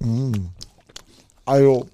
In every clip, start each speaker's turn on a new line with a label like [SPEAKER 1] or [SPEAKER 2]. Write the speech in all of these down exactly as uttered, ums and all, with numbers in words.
[SPEAKER 1] Also,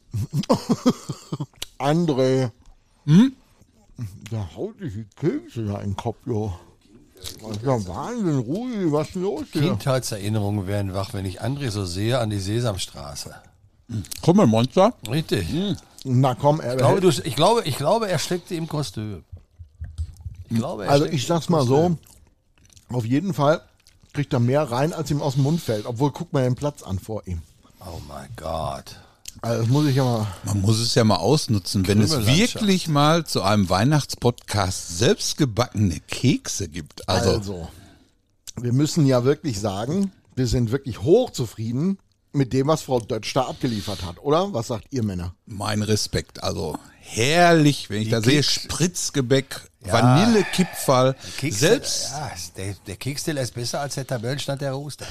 [SPEAKER 1] André,
[SPEAKER 2] Hm?
[SPEAKER 1] da haut sich die Kekse da in den Kopf, jo. Das ist ja Wahnsinn, Rudi, was ist denn los hier?
[SPEAKER 3] Kindheitserinnerungen werden wach, wenn ich André so sehe an die Sesamstraße.
[SPEAKER 2] Krümmelmonster?
[SPEAKER 3] Richtig.
[SPEAKER 1] Na komm, er
[SPEAKER 3] Ich, glaube, du, ich, glaube, ich glaube, er steckte im Kostüm. Ich glaube, er
[SPEAKER 1] Also
[SPEAKER 3] steckte
[SPEAKER 1] ich sag's
[SPEAKER 3] im
[SPEAKER 1] mal so,
[SPEAKER 3] Kostüm.
[SPEAKER 1] auf jeden Fall kriegt er mehr rein, als ihm aus dem Mund fällt. Obwohl, guck mal den Platz an vor ihm.
[SPEAKER 3] Oh mein Gott.
[SPEAKER 1] Also das muss ich ja mal...
[SPEAKER 2] Man muss es ja mal ausnutzen, wenn es
[SPEAKER 3] Krümellandschaft.
[SPEAKER 2] wirklich mal zu einem Weihnachtspodcast selbstgebackene Kekse gibt. Also,
[SPEAKER 1] Also, wir müssen ja wirklich sagen, wir sind wirklich hochzufrieden mit dem, was Frau Dötsch da abgeliefert hat, oder? Was sagt ihr Männer?
[SPEAKER 2] mein Respekt. Also herrlich, wenn ich da sehe,
[SPEAKER 3] Keks-
[SPEAKER 2] Spritzgebäck,
[SPEAKER 3] Ja.
[SPEAKER 2] Vanillekipferl,
[SPEAKER 3] Keks,
[SPEAKER 2] selbst...
[SPEAKER 3] Ja, der, der Keksteller ist besser als der Tabellenstand der Rooster.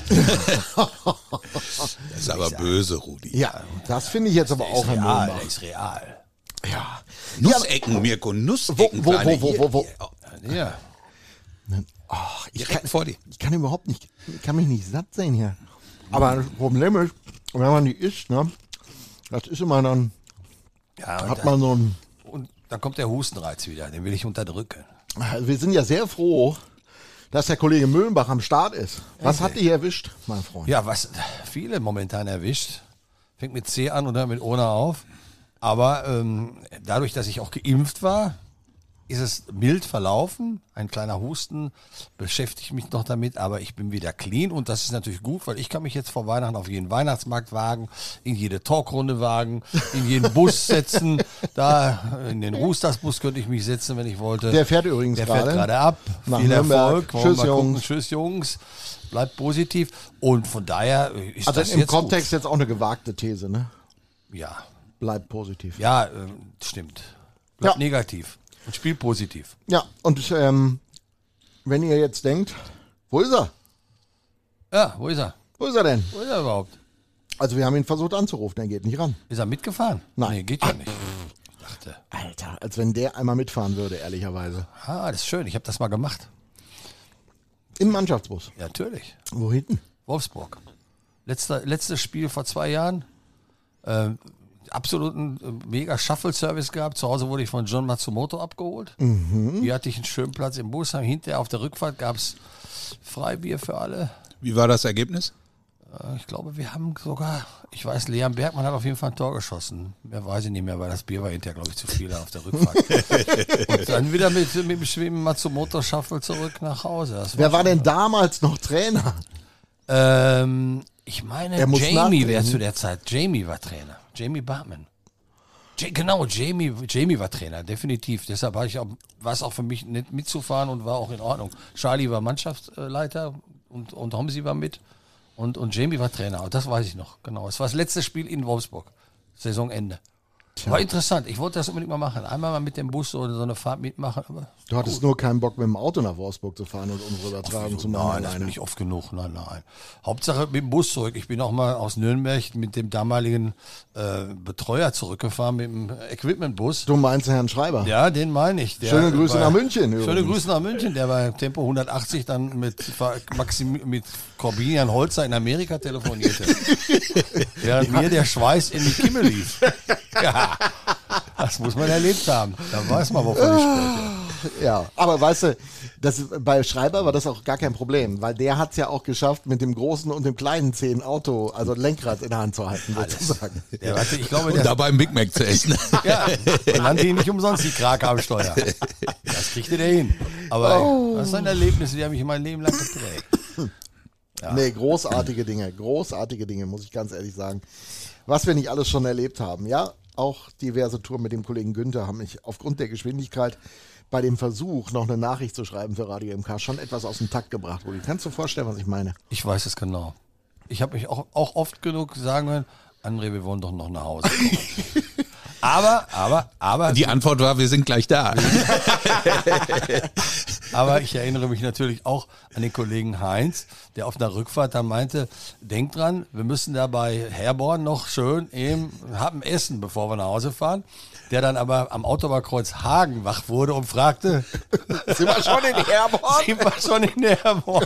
[SPEAKER 2] Das ist aber böse, Rudi.
[SPEAKER 1] Ja, das finde ich jetzt aber auch
[SPEAKER 3] Der ist
[SPEAKER 1] ein
[SPEAKER 3] real,
[SPEAKER 1] Mohnbach.
[SPEAKER 3] der ist real.
[SPEAKER 1] Ja.
[SPEAKER 2] Nussecken, Mirko, Nussecken.
[SPEAKER 1] Wo- wo-
[SPEAKER 2] kleine,
[SPEAKER 1] wo- wo- wo-
[SPEAKER 2] hier,
[SPEAKER 3] Ja.
[SPEAKER 1] Ach, ich,
[SPEAKER 2] Direkt
[SPEAKER 1] kann,
[SPEAKER 2] vor dir.
[SPEAKER 1] ich kann überhaupt nicht, ich kann mich nicht satt sehen hier. Aber das Problem ist, wenn man die isst, ne, das ist immer dann,
[SPEAKER 3] Ja, und
[SPEAKER 1] hat
[SPEAKER 3] dann,
[SPEAKER 1] man so ein,
[SPEAKER 3] und dann kommt der Hustenreiz wieder, den will ich unterdrücken.
[SPEAKER 1] also wir sind ja sehr froh, dass der Kollege Müllenbach am Start ist. Was hat dich erwischt, mein Freund?
[SPEAKER 3] Ja, was viele momentan erwischt. Fängt mit C an und hört mit Ona auf. Aber ähm, dadurch, dass ich auch geimpft war, ist es mild verlaufen. Ein kleiner Husten beschäftigt mich noch damit, aber ich bin wieder clean und das ist natürlich gut, weil ich kann mich jetzt vor Weihnachten auf jeden Weihnachtsmarkt wagen, in jede Talkrunde wagen, in jeden Bus setzen. Da in den Roosters-Bus könnte ich mich setzen, wenn ich wollte.
[SPEAKER 1] Der fährt übrigens
[SPEAKER 3] Der fährt
[SPEAKER 1] gerade
[SPEAKER 3] gerade ab.
[SPEAKER 1] nach
[SPEAKER 3] Viel
[SPEAKER 1] Nürnberg.
[SPEAKER 3] Erfolg. Wollen wir
[SPEAKER 1] Tschüss,
[SPEAKER 3] mal gucken.
[SPEAKER 1] Jungs.
[SPEAKER 3] Tschüss, Jungs. Bleibt positiv. Und von daher ist
[SPEAKER 1] Also
[SPEAKER 3] das
[SPEAKER 1] im
[SPEAKER 3] jetzt
[SPEAKER 1] Kontext jetzt auch eine gewagte These, ne?
[SPEAKER 3] gut. Ja,
[SPEAKER 1] Bleibt positiv.
[SPEAKER 3] ja, äh, stimmt. Bleibt
[SPEAKER 1] Ja.
[SPEAKER 3] negativ und spielt positiv.
[SPEAKER 1] Ja, und ähm, wenn ihr jetzt denkt, wo ist er?
[SPEAKER 3] Ja, wo ist er?
[SPEAKER 1] Wo ist er denn?
[SPEAKER 3] Wo ist er überhaupt?
[SPEAKER 1] Also wir haben ihn versucht anzurufen, er geht nicht ran.
[SPEAKER 3] Ist er mitgefahren?
[SPEAKER 1] Nein.
[SPEAKER 3] Nee, geht ja nicht. Ich dachte,
[SPEAKER 1] Alter, als wenn der einmal mitfahren würde, ehrlicherweise.
[SPEAKER 3] ah, das ist schön, ich habe das mal gemacht.
[SPEAKER 1] Im Mannschaftsbus.
[SPEAKER 3] Ja, natürlich.
[SPEAKER 1] Wo hinten?
[SPEAKER 3] Wolfsburg. Letzter, letztes Spiel vor zwei Jahren. Ähm, absoluten äh, mega Shuffle-Service gehabt. Zu Hause wurde ich von John Matsumoto abgeholt. Hier hatte ich einen schönen Platz im Bus. Hinterher auf der Rückfahrt gab es Freibier für alle.
[SPEAKER 2] Wie war das Ergebnis?
[SPEAKER 3] Äh, Ich glaube, wir haben sogar, ich weiß, Leon Bergmann hat auf jeden Fall ein Tor geschossen. Mehr weiß ich nicht mehr, weil das Bier war hinterher, glaube ich, zu viel auf der Rückfahrt. Und dann wieder mit, mit dem Schwimmen Matsumoto Shuffle zurück nach Hause. Das
[SPEAKER 1] Wer war
[SPEAKER 3] schon-
[SPEAKER 1] denn damals noch Trainer?
[SPEAKER 3] Ähm, ich meine,
[SPEAKER 1] Er muss
[SPEAKER 3] Jamie
[SPEAKER 1] nachdenken.
[SPEAKER 3] wäre zu der Zeit. Jamie war Trainer. Jamie Bartman. Ja, genau, Jamie, Jamie war Trainer, definitiv. Deshalb war ich auch, war es auch für mich nicht mitzufahren und war auch in Ordnung. Charlie war Mannschaftsleiter und, und Homsi war mit und, und Jamie war Trainer. Das weiß ich noch, genau. Es war das letzte Spiel in Wolfsburg. Saisonende. War interessant. Ich wollte das unbedingt mal machen. Einmal mal mit dem Bus so, so eine Fahrt mitmachen. Aber
[SPEAKER 1] Du hattest nur keinen Bock, mit dem Auto nach Wolfsburg zu fahren und unsere Übertragung zu machen.
[SPEAKER 3] Nein, das
[SPEAKER 1] alleine.
[SPEAKER 3] bin ich oft genug. Nein, nein. Hauptsache mit dem Bus zurück. Ich bin auch mal aus Nürnberg mit dem damaligen äh, Betreuer zurückgefahren mit dem Equipmentbus.
[SPEAKER 1] Du meinst Herrn Schreiber?
[SPEAKER 3] Ja, den meine ich. Der
[SPEAKER 1] Schöne Grüße
[SPEAKER 3] war-
[SPEAKER 1] nach München
[SPEAKER 3] Schöne
[SPEAKER 1] übrigens.
[SPEAKER 3] Grüße nach München. Der bei Tempo hundertachtzig dann mit, Maxim, mit Corbinian Holzer in Amerika telefonierte. Während mir der Schweiß in die Kimme lief. Ja, das muss man erlebt haben. Da weiß man, wovon ich spreche.
[SPEAKER 1] Ja, aber weißt du, das, bei Schreiber war das auch gar kein Problem, weil der hat es ja auch geschafft, mit dem großen und dem kleinen Zehen Auto, also Lenkrad in der Hand zu halten, sozusagen.
[SPEAKER 3] Der, warte, ich glaube,
[SPEAKER 2] Und
[SPEAKER 3] der,
[SPEAKER 2] dabei ein Big Mac zu essen.
[SPEAKER 3] ja, man nannte ihn nicht umsonst die Krake am Steuer. Das kriegte der hin. Aber
[SPEAKER 1] Oh.
[SPEAKER 3] das sind Erlebnisse, die haben mich mein Leben lang geprägt.
[SPEAKER 1] Nee, großartige Dinge, großartige Dinge, muss ich ganz ehrlich sagen. Was wir nicht alles schon erlebt haben, ja, auch diverse Touren mit dem Kollegen Günther haben mich aufgrund der Geschwindigkeit bei dem Versuch, noch eine Nachricht zu schreiben für Radio M K, schon etwas aus dem Takt gebracht. Rudi, kannst du dir vorstellen, was ich meine?
[SPEAKER 3] Ich weiß es genau. Ich habe mich auch, auch oft genug sagen können, André, wir wollen doch noch nach Hause kommen. aber, aber, aber.
[SPEAKER 2] Die Antwort war, wir sind gleich da.
[SPEAKER 3] Aber ich erinnere mich natürlich auch an den Kollegen Heinz, der auf einer Rückfahrt da meinte, denkt dran, wir müssen da bei Herborn noch schön eben haben Essen, bevor wir nach Hause fahren. Der dann aber am Autobahnkreuz Hagen wach wurde und fragte,
[SPEAKER 1] sind wir schon in Herborn?
[SPEAKER 3] sind wir schon in Herborn?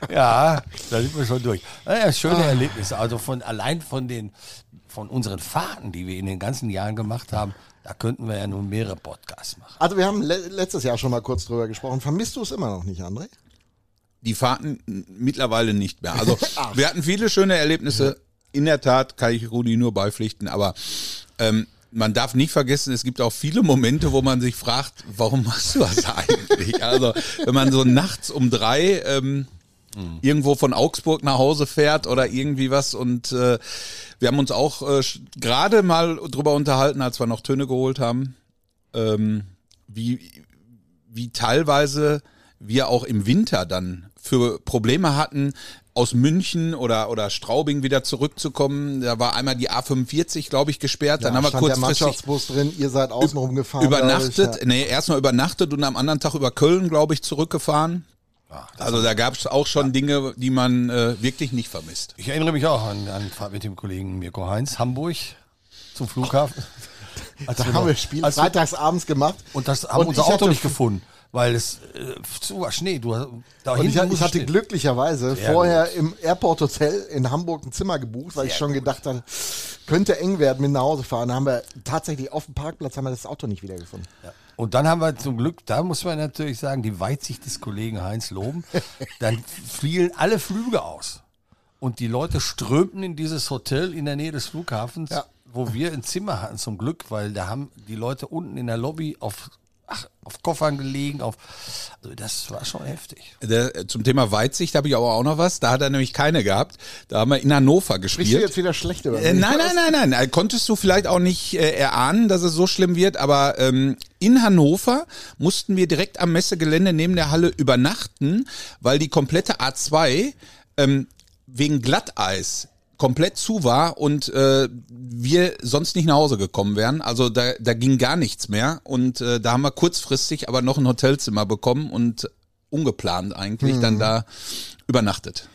[SPEAKER 3] Ja, da sind wir schon durch. Naja, schöne Erlebnisse. Also von allein von den von unseren Fahrten, die wir in den ganzen Jahren gemacht haben, da könnten wir ja nun mehrere Podcasts machen.
[SPEAKER 1] Also wir haben le- letztes Jahr schon mal kurz drüber gesprochen. Vermisst du es immer noch nicht, André?
[SPEAKER 2] Die Fahrten mittlerweile nicht mehr. Also wir hatten viele schöne Erlebnisse. In der Tat kann ich Rudi nur beipflichten, aber ähm, man darf nicht vergessen, es gibt auch viele Momente, wo man sich fragt, warum machst du das eigentlich? Also wenn man so nachts um drei ähm, mhm. irgendwo von Augsburg nach Hause fährt oder irgendwie was und äh, wir haben uns auch äh, gerade mal drüber unterhalten, als wir noch Töne geholt haben, ähm, wie, wie teilweise wir auch im Winter dann für Probleme hatten, aus München oder oder Straubing wieder zurückzukommen. Da war einmal die A fünfundvierzig, glaube ich, gesperrt.
[SPEAKER 1] Ja,
[SPEAKER 2] dann haben wir
[SPEAKER 1] stand der
[SPEAKER 2] kurzfristig
[SPEAKER 1] Mannschaftsbus drin, ihr seid außenrum gefahren.
[SPEAKER 2] übernachtet.
[SPEAKER 1] Ich, ja.
[SPEAKER 2] Nee, erstmal übernachtet und am anderen Tag über Köln, glaube ich, zurückgefahren.
[SPEAKER 3] Ja,
[SPEAKER 2] Also da gab es auch schon Dinge, die man äh, wirklich nicht vermisst.
[SPEAKER 3] Ich erinnere mich auch an, an Fahrt mit dem Kollegen Mirko Heinz, Hamburg zum Flughafen. Als
[SPEAKER 1] Da
[SPEAKER 3] wir
[SPEAKER 1] haben
[SPEAKER 3] noch-
[SPEAKER 1] wir Spiel
[SPEAKER 3] als wir-
[SPEAKER 1] freitags abends gemacht.
[SPEAKER 3] Und das haben
[SPEAKER 1] Und
[SPEAKER 3] unser
[SPEAKER 1] ich
[SPEAKER 3] Auto
[SPEAKER 1] hatte-
[SPEAKER 3] nicht gefunden, weil es äh, zu war Schnee. Du, da
[SPEAKER 1] Und ich,
[SPEAKER 3] hinten
[SPEAKER 1] ich
[SPEAKER 3] muss
[SPEAKER 1] hatte
[SPEAKER 3] stehen.
[SPEAKER 1] glücklicherweise
[SPEAKER 3] Sehr
[SPEAKER 1] vorher im Airport Hotel in Hamburg ein Zimmer gebucht, weil ich schon gedacht hatte, könnte eng werden mit nach Hause fahren. Da haben wir tatsächlich auf dem Parkplatz haben wir das Auto nicht wiedergefunden.
[SPEAKER 3] Ja. Und dann haben wir zum Glück, da muss man natürlich sagen, die Weitsicht des Kollegen Heinz loben. Dann fielen alle Flüge aus. Und die Leute strömten in dieses Hotel in der Nähe des Flughafens,
[SPEAKER 1] Ja.
[SPEAKER 3] wo wir ein Zimmer hatten zum Glück, weil da haben die Leute unten in der Lobby auf, ach, auf Koffern gelegen. Auf, also das war schon heftig.
[SPEAKER 2] Der, zum Thema Weitsicht habe ich aber auch noch was. Da hat er nämlich keine gehabt. Da haben wir in Hannover
[SPEAKER 1] Sprichst du
[SPEAKER 2] gespielt.
[SPEAKER 1] jetzt wieder schlecht über
[SPEAKER 2] Äh,
[SPEAKER 1] mich?
[SPEAKER 2] nein, nein, nein, nein. Äh, Konntest du vielleicht auch nicht äh, erahnen, dass es so schlimm wird, aber ähm, in Hannover mussten wir direkt am Messegelände neben der Halle übernachten, weil die komplette A zwei ähm, wegen Glatteis komplett zu war und äh, wir sonst nicht nach Hause gekommen wären. Also da, da ging gar nichts mehr und äh, da haben wir kurzfristig aber noch ein Hotelzimmer bekommen und ungeplant eigentlich
[SPEAKER 1] Mhm.
[SPEAKER 2] dann da übernachtet.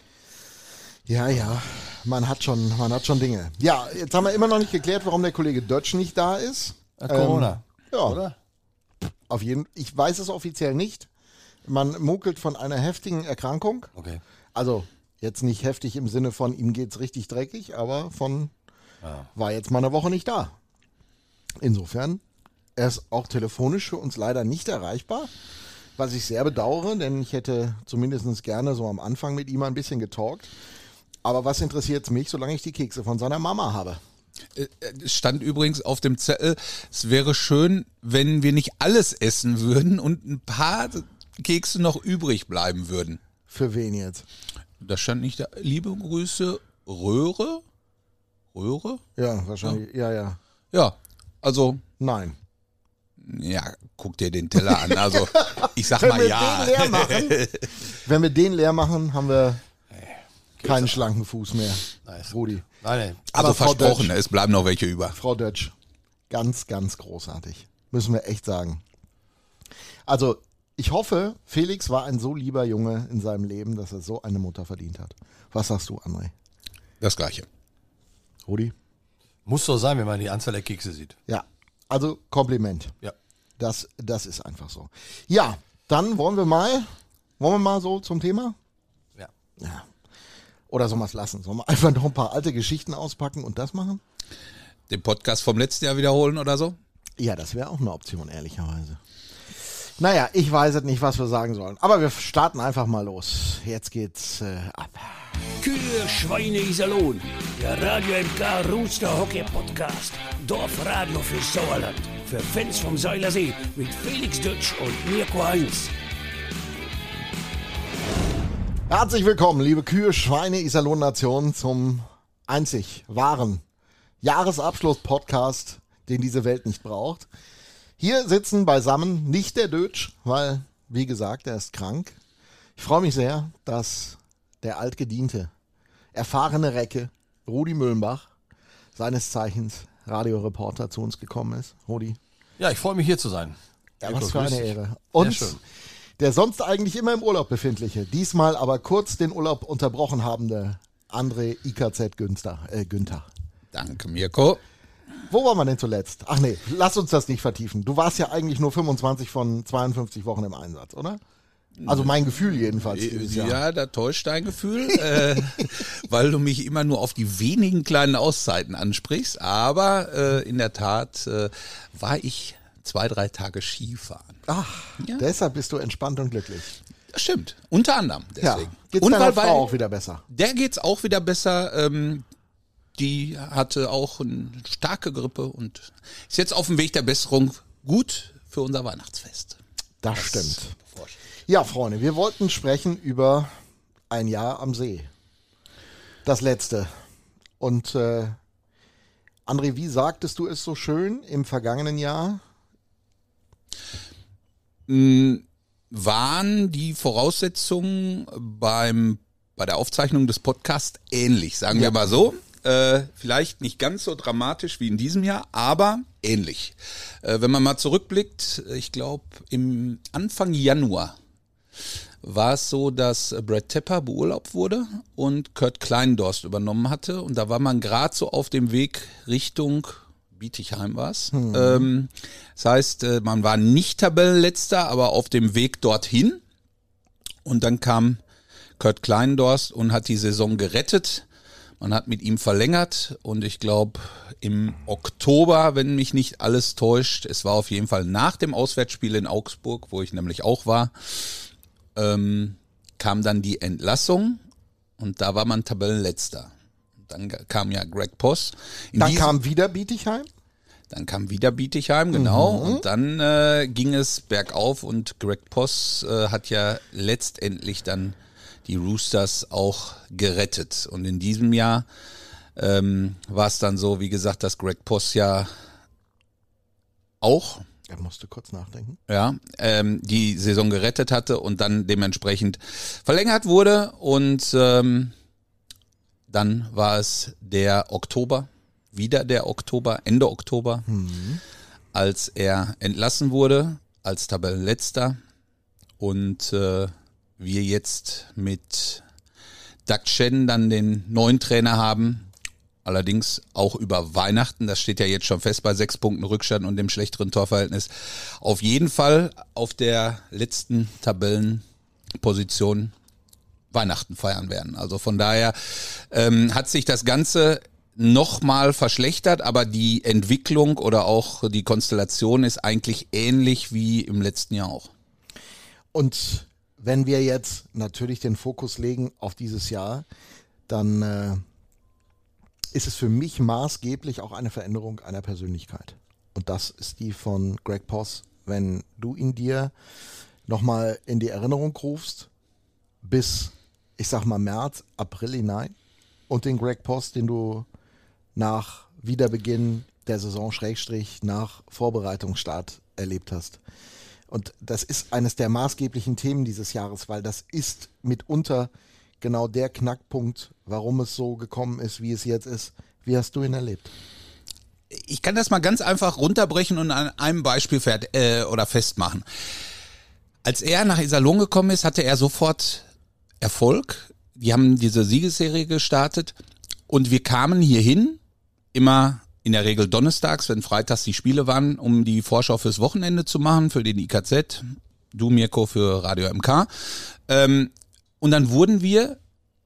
[SPEAKER 1] Ja, ja, man hat schon, man hat schon Dinge. Ja, jetzt haben wir immer noch nicht geklärt, warum der Kollege Dötsch nicht da ist.
[SPEAKER 3] Ja, Corona,
[SPEAKER 1] ja.
[SPEAKER 3] oder?
[SPEAKER 1] Auf jeden, ich weiß es offiziell nicht. Man munkelt von einer heftigen Erkrankung.
[SPEAKER 3] Okay.
[SPEAKER 1] Also jetzt nicht heftig im Sinne von, ihm geht's richtig dreckig, aber von, war jetzt mal eine Woche nicht da. Insofern, er ist auch telefonisch für uns leider nicht erreichbar, was ich sehr bedauere, denn ich hätte zumindest gerne so am Anfang mit ihm ein bisschen getalkt. Aber was interessiert mich, solange ich die Kekse von seiner Mama habe?
[SPEAKER 2] Es stand übrigens auf dem Zettel, es wäre schön, wenn wir nicht alles essen würden und ein paar Kekse noch übrig bleiben würden.
[SPEAKER 1] Für wen jetzt?
[SPEAKER 2] Da stand nicht da, liebe Grüße, Röhre? Röhre?
[SPEAKER 1] Ja, wahrscheinlich, ja, ja.
[SPEAKER 2] Ja, also,
[SPEAKER 1] Nein.
[SPEAKER 2] ja, guck dir den Teller an. Also, ich sag
[SPEAKER 1] Wenn
[SPEAKER 2] mal
[SPEAKER 1] wir
[SPEAKER 2] ja.
[SPEAKER 1] den leer machen, wenn wir den leer machen, haben wir keinen schlanken Fuß mehr.
[SPEAKER 3] Nice.
[SPEAKER 1] Rudi.
[SPEAKER 3] Nein, nein.
[SPEAKER 2] Also
[SPEAKER 1] Aber Frau
[SPEAKER 2] versprochen,
[SPEAKER 1] Dötsch-
[SPEAKER 2] es bleiben noch welche über.
[SPEAKER 1] Frau Dötsch, ganz, ganz großartig. Müssen wir echt sagen. Also, ich hoffe, Felix war ein so lieber Junge in seinem Leben, dass er so eine Mutter verdient hat. Was sagst du, André?
[SPEAKER 2] Das Gleiche.
[SPEAKER 1] Rudi?
[SPEAKER 3] Muss so sein, wenn man die Anzahl der Kekse sieht.
[SPEAKER 1] Ja, also Kompliment.
[SPEAKER 3] Ja.
[SPEAKER 1] Das, das ist einfach so. Ja, dann wollen wir mal, wollen wir mal so zum Thema?
[SPEAKER 3] Ja.
[SPEAKER 1] Ja. Oder sollen wir es lassen? Sollen wir einfach noch ein paar alte Geschichten auspacken und das machen?
[SPEAKER 2] Den Podcast vom letzten Jahr wiederholen oder so?
[SPEAKER 1] Ja, das wäre auch eine Option, ehrlicherweise. Naja, ich weiß es nicht, was wir sagen sollen. Aber wir starten einfach mal los. Jetzt geht's äh, ab.
[SPEAKER 4] Kühe, Schweine, Iserlohn. Der Radio M K Rooster Hockey Podcast. Dorfradio für Sauerland. Für Fans vom Seilersee mit Felix Dötsch und Mirko Heinz.
[SPEAKER 1] Herzlich willkommen, liebe Kühe, Schweine, Iserlohn-Nation, zum einzig wahren Jahresabschluss-Podcast, den diese Welt nicht braucht. Hier sitzen beisammen nicht der Dötsch, weil, wie gesagt, er ist krank. Ich freue mich sehr, dass der altgediente, erfahrene Recke, Rudi Müllenbach, seines Zeichens Radioreporter, zu uns gekommen ist. Rudi,
[SPEAKER 3] Ja, ich freue mich hier zu sein.
[SPEAKER 1] ja,
[SPEAKER 3] Mirko,
[SPEAKER 1] was für eine
[SPEAKER 3] grüß dich.
[SPEAKER 1] Ehre. Und
[SPEAKER 3] Sehr schön.
[SPEAKER 1] Der sonst eigentlich immer im Urlaub befindliche, diesmal aber kurz den Urlaub unterbrochen habende André I K Z Günther. Äh, Günther.
[SPEAKER 2] Danke, Mirko.
[SPEAKER 1] Wo waren wir denn zuletzt? Ach nee, lass uns das nicht vertiefen. Du warst ja eigentlich nur fünfundzwanzig von zweiundfünfzig Wochen im Einsatz, oder? Also mein Gefühl jedenfalls dieses Jahr.
[SPEAKER 2] Ja, da täuscht dein Gefühl, äh, weil du mich immer nur auf die wenigen kleinen Auszeiten ansprichst. Aber äh, in der Tat äh, war ich zwei, drei Tage Skifahren.
[SPEAKER 1] Ach, ja. Deshalb bist du entspannt und glücklich.
[SPEAKER 2] Das stimmt, unter anderem deswegen.
[SPEAKER 1] Ja, geht's
[SPEAKER 2] und
[SPEAKER 1] deiner
[SPEAKER 2] weil,
[SPEAKER 1] Frau auch wieder besser?
[SPEAKER 2] Der geht's auch wieder besser. Ähm, die hatte auch eine starke Grippe und ist jetzt auf dem Weg der Besserung. Gut für unser Weihnachtsfest.
[SPEAKER 1] Das, das stimmt. Ja, Freunde, wir wollten sprechen über ein Jahr am See. Das letzte. Und äh, André, wie sagtest du es so schön im vergangenen Jahr?
[SPEAKER 2] Waren die Voraussetzungen beim, bei der Aufzeichnung des Podcasts ähnlich, sagen ja. wir mal so. Äh, vielleicht nicht ganz so dramatisch wie in diesem Jahr, aber ähnlich. Äh, wenn man mal zurückblickt, ich glaube im Anfang Januar war es so, dass Brad Tepper beurlaubt wurde und Kurt Kleindorst übernommen hatte. Und da war man gerade so auf dem Weg Richtung Bietigheim war es. Hm. Ähm, das heißt, man war nicht Tabellenletzter, aber auf dem Weg dorthin. Und dann kam Kurt Kleindorst und hat die Saison gerettet. Man hat mit ihm verlängert und ich glaube im Oktober, wenn mich nicht alles täuscht, es war auf jeden Fall nach dem Auswärtsspiel in Augsburg, wo ich nämlich auch war, ähm, kam dann die Entlassung und da war man Tabellenletzter. Dann kam ja Greg Poss.
[SPEAKER 1] In dann kam wieder Bietigheim?
[SPEAKER 2] Dann kam wieder Bietigheim, genau. Mhm. Und dann äh, ging es bergauf und Greg Poss äh, hat ja letztendlich dann die Roosters auch gerettet. Und in diesem Jahr ähm, war es dann so, wie gesagt, dass Greg Poss ja auch
[SPEAKER 1] Er musste kurz nachdenken.
[SPEAKER 2] Ja, ähm, die Saison gerettet hatte und dann dementsprechend verlängert wurde. Und ähm, dann war es der Oktober, wieder der Oktober, Ende Oktober, mhm. als er entlassen wurde als Tabellenletzter. Und äh, wir jetzt mit Doug Chen dann den neuen Trainer haben. Allerdings auch über Weihnachten, das steht ja jetzt schon fest bei sechs Punkten Rückstand und dem schlechteren Torverhältnis. Auf jeden Fall auf der letzten Tabellenposition Weihnachten feiern werden. Also von daher ähm, hat sich das Ganze nochmal verschlechtert, aber die Entwicklung oder auch die Konstellation ist eigentlich ähnlich wie im letzten Jahr auch.
[SPEAKER 1] Und wenn wir jetzt natürlich den Fokus legen auf dieses Jahr, dann äh, ist es für mich maßgeblich auch eine Veränderung einer Persönlichkeit. Und das ist die von Greg Poss. Wenn du ihn dir nochmal in die Erinnerung rufst, bis, ich sag mal, März, April hinein und den Greg Poss, den du nach Wiederbeginn der Saison Schrägstrich nach Vorbereitungsstart erlebt hast. Und das ist eines der maßgeblichen Themen dieses Jahres, weil das ist mitunter genau der Knackpunkt, warum es so gekommen ist, wie es jetzt ist. Wie hast du ihn erlebt?
[SPEAKER 2] Ich kann das mal ganz einfach runterbrechen und an einem Beispiel fährt, äh, oder festmachen. Als er nach Iserlohn gekommen ist, hatte er sofort Erfolg. Die haben diese Siegesserie gestartet und wir kamen hierhin, immer in der Regel donnerstags, wenn freitags die Spiele waren, um die Vorschau fürs Wochenende zu machen, für den I K Z, du Mirko für Radio M K. Ähm, und dann wurden wir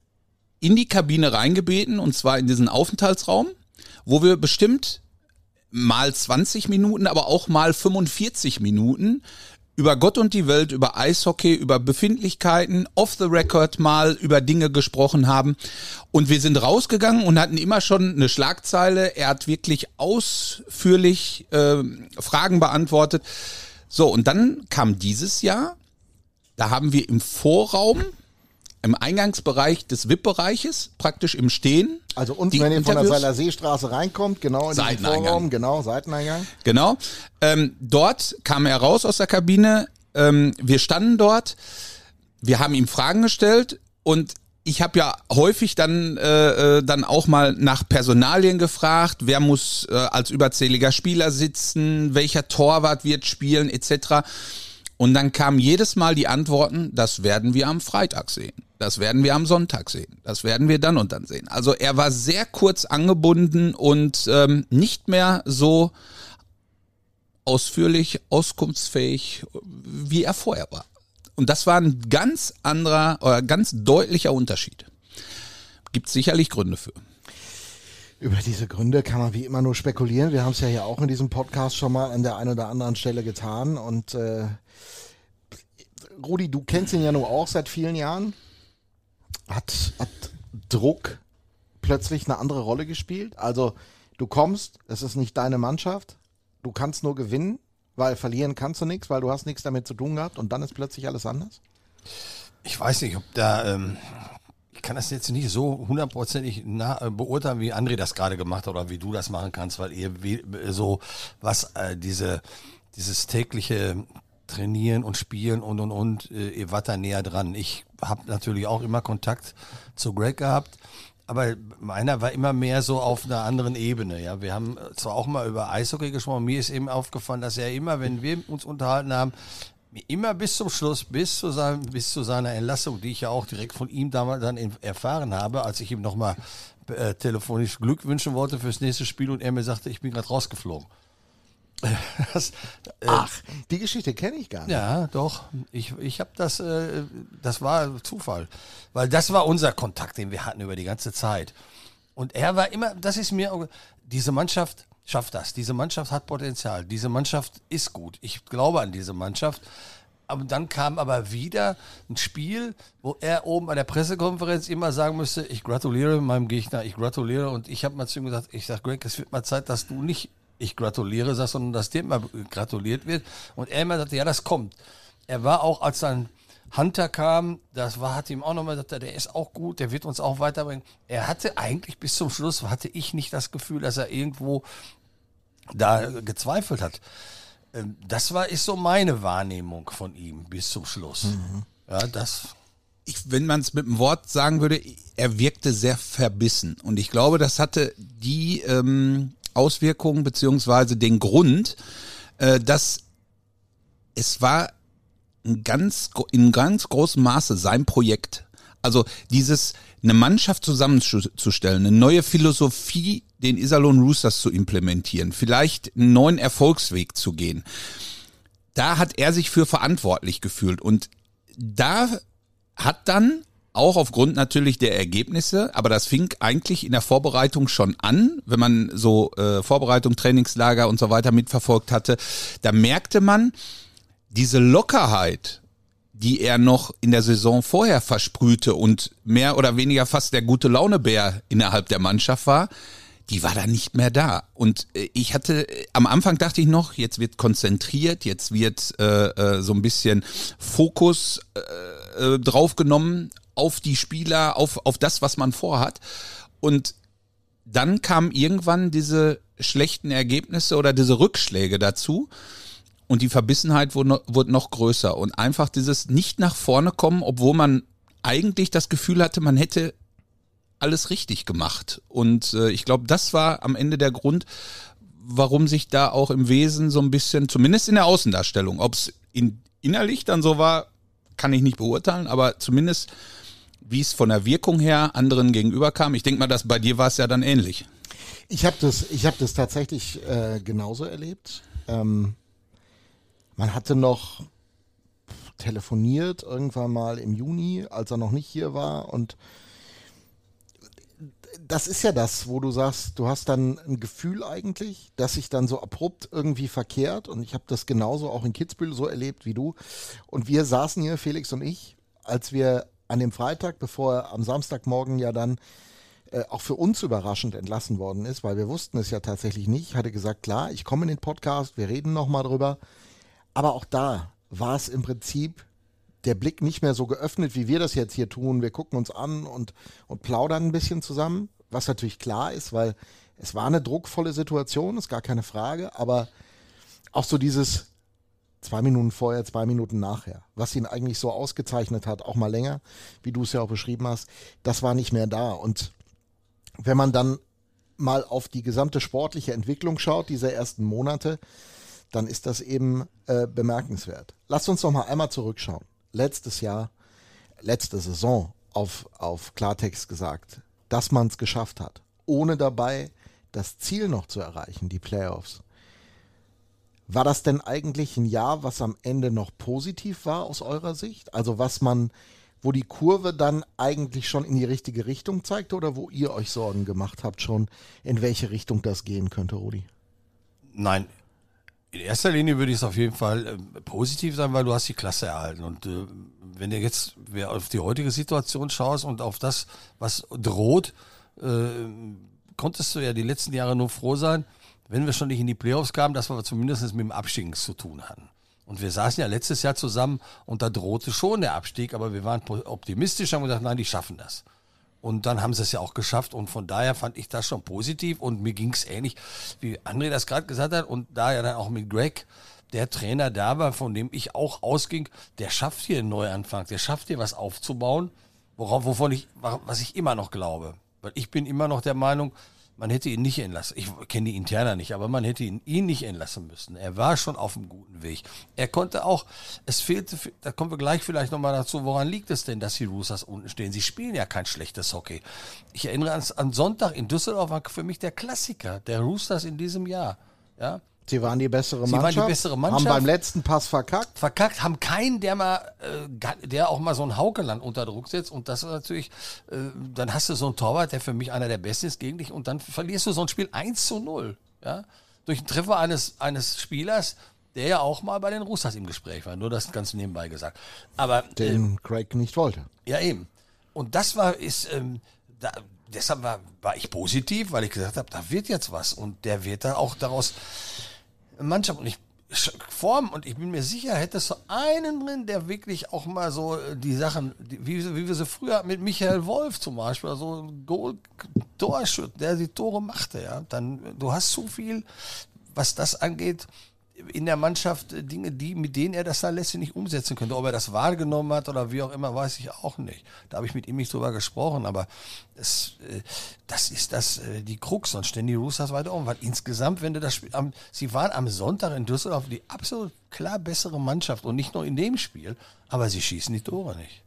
[SPEAKER 2] in die Kabine reingebeten, und zwar in diesen Aufenthaltsraum, wo wir bestimmt mal zwanzig Minuten, aber auch mal fünfundvierzig Minuten über Gott und die Welt, über Eishockey, über Befindlichkeiten, off the record mal über Dinge gesprochen haben. Und wir sind rausgegangen und hatten immer schon eine Schlagzeile. Er hat wirklich ausführlich äh, Fragen beantwortet. So, und dann kam dieses Jahr, da haben wir im Vorraum, im Eingangsbereich des V I P-Bereiches, praktisch im Stehen.
[SPEAKER 1] Also unten, wenn ihr von der Seiler Seestraße reinkommt, genau in den Vorraum, genau, Seiteneingang.
[SPEAKER 2] Genau. Ähm, dort kam er raus aus der Kabine. Ähm, wir standen dort. Wir haben ihm Fragen gestellt und ich habe ja häufig dann äh, dann auch mal nach Personalien gefragt. Wer muss äh, als überzähliger Spieler sitzen? Welcher Torwart wird spielen? et cetera. Und dann kamen jedes Mal die Antworten, das werden wir am Freitag sehen, das werden wir am Sonntag sehen, das werden wir dann und dann sehen. Also er war sehr kurz angebunden und ähm, nicht mehr so ausführlich, auskunftsfähig, wie er vorher war. Und das war ein ganz anderer oder ganz deutlicher Unterschied. Gibt sicherlich Gründe für.
[SPEAKER 1] Über diese Gründe kann man wie immer nur spekulieren. Wir haben es ja hier auch in diesem Podcast schon mal an der einen oder anderen Stelle getan. Und äh, Rudi, du kennst ihn ja nur auch seit vielen Jahren. Hat, hat Druck plötzlich eine andere Rolle gespielt? Also du kommst, es ist nicht deine Mannschaft, du kannst nur gewinnen, weil verlieren kannst du nichts, weil du hast nichts damit zu tun gehabt und dann ist plötzlich alles anders?
[SPEAKER 3] Ich weiß nicht, ob da... Ähm Ich kann das jetzt nicht so hundertprozentig nah, beurteilen, wie André das gerade gemacht hat oder wie du das machen kannst, weil ihr we- so was äh, diese dieses tägliche Trainieren und Spielen und und und äh, ihr wart da näher dran. Ich habe natürlich auch immer Kontakt zu Greg gehabt, aber meiner war immer mehr so auf einer anderen Ebene. Ja, wir haben zwar auch mal über Eishockey gesprochen, mir ist eben aufgefallen, dass er immer, wenn wir uns unterhalten haben, immer bis zum Schluss, bis zu, seinem, bis zu seiner Entlassung, die ich ja auch direkt von ihm damals dann erfahren habe, als ich ihm nochmal äh, telefonisch Glück wünschen wollte fürs nächste Spiel und er mir sagte, ich bin gerade rausgeflogen. Das, äh,
[SPEAKER 1] Ach, die Geschichte kenne ich gar nicht.
[SPEAKER 3] Ja, doch. Ich, ich habe das, äh, das war Zufall. Weil das war unser Kontakt, den wir hatten über die ganze Zeit. Und er war immer, das ist mir, diese Mannschaft schafft das. Diese Mannschaft hat Potenzial. Diese Mannschaft ist gut. Ich glaube an diese Mannschaft. Aber dann kam aber wieder ein Spiel, wo er oben an der Pressekonferenz immer sagen müsste, ich gratuliere meinem Gegner, ich gratuliere. Und ich habe mal zu ihm gesagt, ich sage, Greg, es wird mal Zeit, dass du nicht ich gratuliere sagst, sondern dass dir mal gratuliert wird. Und er immer sagte, ja, das kommt. Er war auch, als dann Hunter kam, das war, hat ihm auch nochmal gesagt, der ist auch gut, der wird uns auch weiterbringen. Er hatte eigentlich bis zum Schluss, hatte ich nicht das Gefühl, dass er irgendwo da gezweifelt hat. Das war, ist so meine Wahrnehmung von ihm bis zum Schluss. Mhm. Ja, das.
[SPEAKER 2] Ich, wenn man es mit einem Wort sagen würde, er wirkte sehr verbissen. Und ich glaube, das hatte die ähm, Auswirkungen beziehungsweise den Grund, äh, dass es war in ganz, in ganz großem Maße sein Projekt. Also dieses, eine Mannschaft zusammenzustellen, eine neue Philosophie, den Iserlohn Roosters zu implementieren, vielleicht einen neuen Erfolgsweg zu gehen. Da hat er sich für verantwortlich gefühlt und da hat dann auch aufgrund natürlich der Ergebnisse, aber das fing eigentlich in der Vorbereitung schon an, wenn man so äh, Vorbereitung, Trainingslager und so weiter mitverfolgt hatte, da merkte man, diese Lockerheit, die er noch in der Saison vorher versprühte und mehr oder weniger fast der gute Launebär innerhalb der Mannschaft war, die war da nicht mehr da. Und ich hatte, am Anfang dachte ich noch, jetzt wird konzentriert, jetzt wird äh, so ein bisschen Fokus äh, draufgenommen auf die Spieler, auf, auf das, was man vorhat. Und dann kamen irgendwann diese schlechten Ergebnisse oder diese Rückschläge dazu. Und die Verbissenheit wurde, wurde noch größer. Und einfach dieses nicht nach vorne kommen, obwohl man eigentlich das Gefühl hatte, man hätte alles richtig gemacht. Und äh, ich glaube, das war am Ende der Grund, warum sich da auch im Wesen so ein bisschen, zumindest in der Außendarstellung, ob es in, innerlich dann so war, kann ich nicht beurteilen, aber zumindest, wie es von der Wirkung her anderen gegenüber kam. Ich denke mal, dass bei dir war es ja dann ähnlich.
[SPEAKER 1] Ich habe das, ich hab das tatsächlich äh, genauso erlebt. Ähm, man hatte noch telefoniert irgendwann mal im Juni, als er noch nicht hier war, und das ist ja das, wo du sagst, du hast dann ein Gefühl eigentlich, das sich dann so abrupt irgendwie verkehrt, und ich habe das genauso auch in Kitzbühel so erlebt wie du, und wir saßen hier, Felix und ich, als wir an dem Freitag, bevor er am Samstagmorgen ja dann äh, auch für uns überraschend entlassen worden ist, weil wir wussten es ja tatsächlich nicht, hatte gesagt, klar, ich komme in den Podcast, wir reden nochmal drüber, aber auch da war es im Prinzip der Blick nicht mehr so geöffnet, wie wir das jetzt hier tun. Wir gucken uns an und, und plaudern ein bisschen zusammen, was natürlich klar ist, weil es war eine druckvolle Situation, ist gar keine Frage, aber auch so dieses zwei Minuten vorher, zwei Minuten nachher, was ihn eigentlich so ausgezeichnet hat, auch mal länger, wie du es ja auch beschrieben hast, das war nicht mehr da. Und wenn man dann mal auf die gesamte sportliche Entwicklung schaut, dieser ersten Monate, dann ist das eben äh, bemerkenswert. Lasst uns doch mal einmal zurückschauen. Letztes Jahr, letzte Saison auf, auf Klartext gesagt, dass man es geschafft hat, ohne dabei das Ziel noch zu erreichen, die Playoffs. War das denn eigentlich ein Jahr, was am Ende noch positiv war aus eurer Sicht? Also was man, wo die Kurve dann eigentlich schon in die richtige Richtung zeigte oder wo ihr euch Sorgen gemacht habt schon, in welche Richtung das gehen könnte, Rudi?
[SPEAKER 3] Nein, in erster Linie würde ich es auf jeden Fall äh, positiv sein, weil du hast die Klasse erhalten. Und äh, wenn du jetzt auf die heutige Situation schaust und auf das, was droht, äh, konntest du ja die letzten Jahre nur froh sein, wenn wir schon nicht in die Playoffs kamen, dass wir zumindest mit dem Abstieg zu tun hatten. Und wir saßen ja letztes Jahr zusammen und da drohte schon der Abstieg, aber wir waren optimistisch, haben gesagt, nein, die schaffen das. Und dann haben sie es ja auch geschafft und von daher fand ich das schon positiv und mir ging es ähnlich, wie André das gerade gesagt hat und da ja dann auch mit Greg, der Trainer da war, von dem ich auch ausging, der schafft hier einen Neuanfang, der schafft hier was aufzubauen, worauf, wovon ich, was ich immer noch glaube. Weil ich bin immer noch der Meinung, man hätte ihn nicht entlassen. Ich kenne die Interna nicht, aber man hätte ihn, ihn nicht entlassen müssen. Er war schon auf einem guten Weg. Er konnte auch, es fehlte, da kommen wir gleich vielleicht nochmal dazu, woran liegt es denn, dass die Roosters unten stehen? Sie spielen ja kein schlechtes Hockey. Ich erinnere an, an Sonntag in Düsseldorf war für mich der Klassiker der Roosters in diesem Jahr. Ja.
[SPEAKER 1] Sie waren die bessere
[SPEAKER 3] Sie
[SPEAKER 1] Mannschaft,
[SPEAKER 3] waren die bessere Mannschaft,
[SPEAKER 1] haben beim letzten Pass verkackt.
[SPEAKER 3] Verkackt, haben keinen, der mal, äh, der auch mal so ein Haukeland unter Druck setzt und das ist natürlich, äh, dann hast du so einen Torwart, der für mich einer der Besten ist gegen dich und dann verlierst du so ein Spiel eins zu null, ja, durch einen Treffer eines, eines Spielers, der ja auch mal bei den Roosters im Gespräch war, nur das ganz nebenbei gesagt. Aber,
[SPEAKER 1] den
[SPEAKER 3] äh,
[SPEAKER 1] Craig nicht wollte.
[SPEAKER 3] Ja eben. Und das war, ist, ähm, da, deshalb war, war ich positiv, weil ich gesagt habe, da wird jetzt was und der wird da auch daraus Mannschaft und ich Form und ich bin mir sicher, hätte es so einen drin, der wirklich auch mal so die Sachen, die, wie, wie wir sie früher mit Michael Wolf zum Beispiel, so ein Goal-Torschütze, der die Tore machte, ja, dann, du hast so viel, was das angeht, in der Mannschaft Dinge, die, mit denen er das dann letztlich nicht umsetzen könnte. Ob er das wahrgenommen hat oder wie auch immer, weiß ich auch nicht. Da habe ich mit ihm nicht drüber gesprochen, aber das, das ist das, die Krux, sonst stehen die Roosters weiter um. Weil insgesamt, wenn du das Spiel, am, sie waren am Sonntag in Düsseldorf die absolut klar bessere Mannschaft und nicht nur in dem Spiel, aber sie schießen die Tore nicht.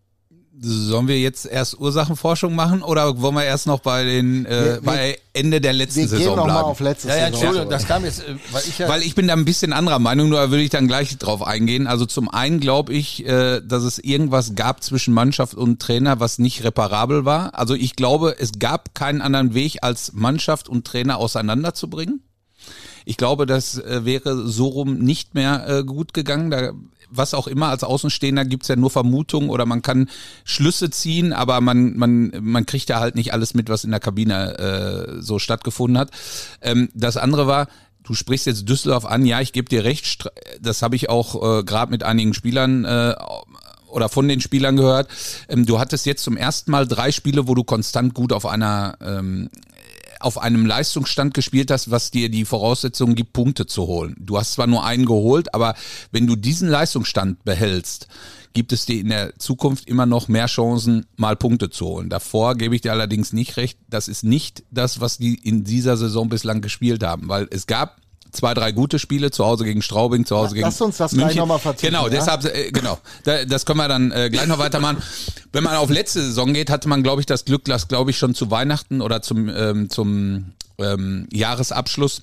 [SPEAKER 2] Sollen wir jetzt erst Ursachenforschung machen oder wollen wir erst noch bei den äh, wir, bei Ende der letzten
[SPEAKER 1] wir
[SPEAKER 2] Saison
[SPEAKER 1] gehen
[SPEAKER 2] bleiben?
[SPEAKER 1] Noch mal auf letzte
[SPEAKER 3] ja, ja,
[SPEAKER 1] Saison.
[SPEAKER 3] Entschuldigung, das kam jetzt, weil ich ja
[SPEAKER 2] Weil ich bin da ein bisschen anderer Meinung, nur würde ich dann gleich drauf eingehen. Also zum einen glaube ich, äh, dass es irgendwas gab zwischen Mannschaft und Trainer, was nicht reparabel war. Also ich glaube, es gab keinen anderen Weg, als Mannschaft und Trainer auseinanderzubringen. Ich glaube, das äh, wäre so rum nicht mehr äh, gut gegangen. Da was auch immer, als Außenstehender gibt's ja nur Vermutungen oder man kann Schlüsse ziehen, aber man man man kriegt ja halt nicht alles mit, was in der Kabine äh, so stattgefunden hat. Ähm, das andere war, du sprichst jetzt Düsseldorf an, ja, ich gebe dir recht, das habe ich auch äh, gerade mit einigen Spielern äh, oder von den Spielern gehört. Ähm, du hattest jetzt zum ersten Mal drei Spiele, wo du konstant gut auf einer ähm, auf einem Leistungsstand gespielt hast, was dir die Voraussetzungen gibt, Punkte zu holen. Du hast zwar nur einen geholt, aber wenn du diesen Leistungsstand behältst, gibt es dir in der Zukunft immer noch mehr Chancen, mal Punkte zu holen. Davor gebe ich dir allerdings nicht recht, das ist nicht das, was die in dieser Saison bislang gespielt haben, weil es gab zwei, drei gute Spiele, zu Hause gegen Straubing, zu Hause gegen
[SPEAKER 1] Lass uns das
[SPEAKER 2] München.
[SPEAKER 1] gleich nochmal vertiefen.
[SPEAKER 2] Genau,
[SPEAKER 1] ja?
[SPEAKER 2] deshalb, äh, genau, da, das können wir dann äh, gleich noch weitermachen. Wenn man auf letzte Saison geht, hatte man, glaube ich, das Glück, dass, glaube ich, schon zu Weihnachten oder zum ähm, zum ähm, Jahresabschluss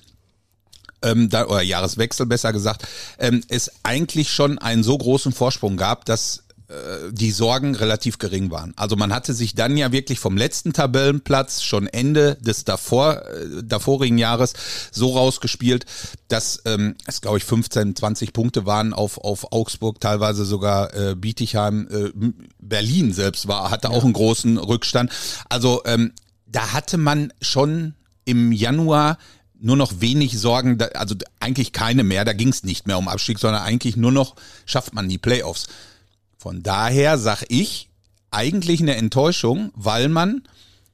[SPEAKER 2] ähm, da, oder Jahreswechsel besser gesagt, ähm, es eigentlich schon einen so großen Vorsprung gab, dass die Sorgen relativ gering waren. Also man hatte sich dann ja wirklich vom letzten Tabellenplatz schon Ende des davor äh, davorigen Jahres so rausgespielt, dass ähm, es glaube ich fünfzehn, zwanzig Punkte waren auf auf Augsburg, teilweise sogar äh, Bietigheim, äh, Berlin selbst war hatte ja auch einen großen Rückstand. Also ähm, da hatte man schon im Januar nur noch wenig Sorgen, also eigentlich keine mehr, da ging es nicht mehr um Abstieg, sondern eigentlich nur noch, schafft man die Playoffs. Von daher sag ich, eigentlich eine Enttäuschung, weil man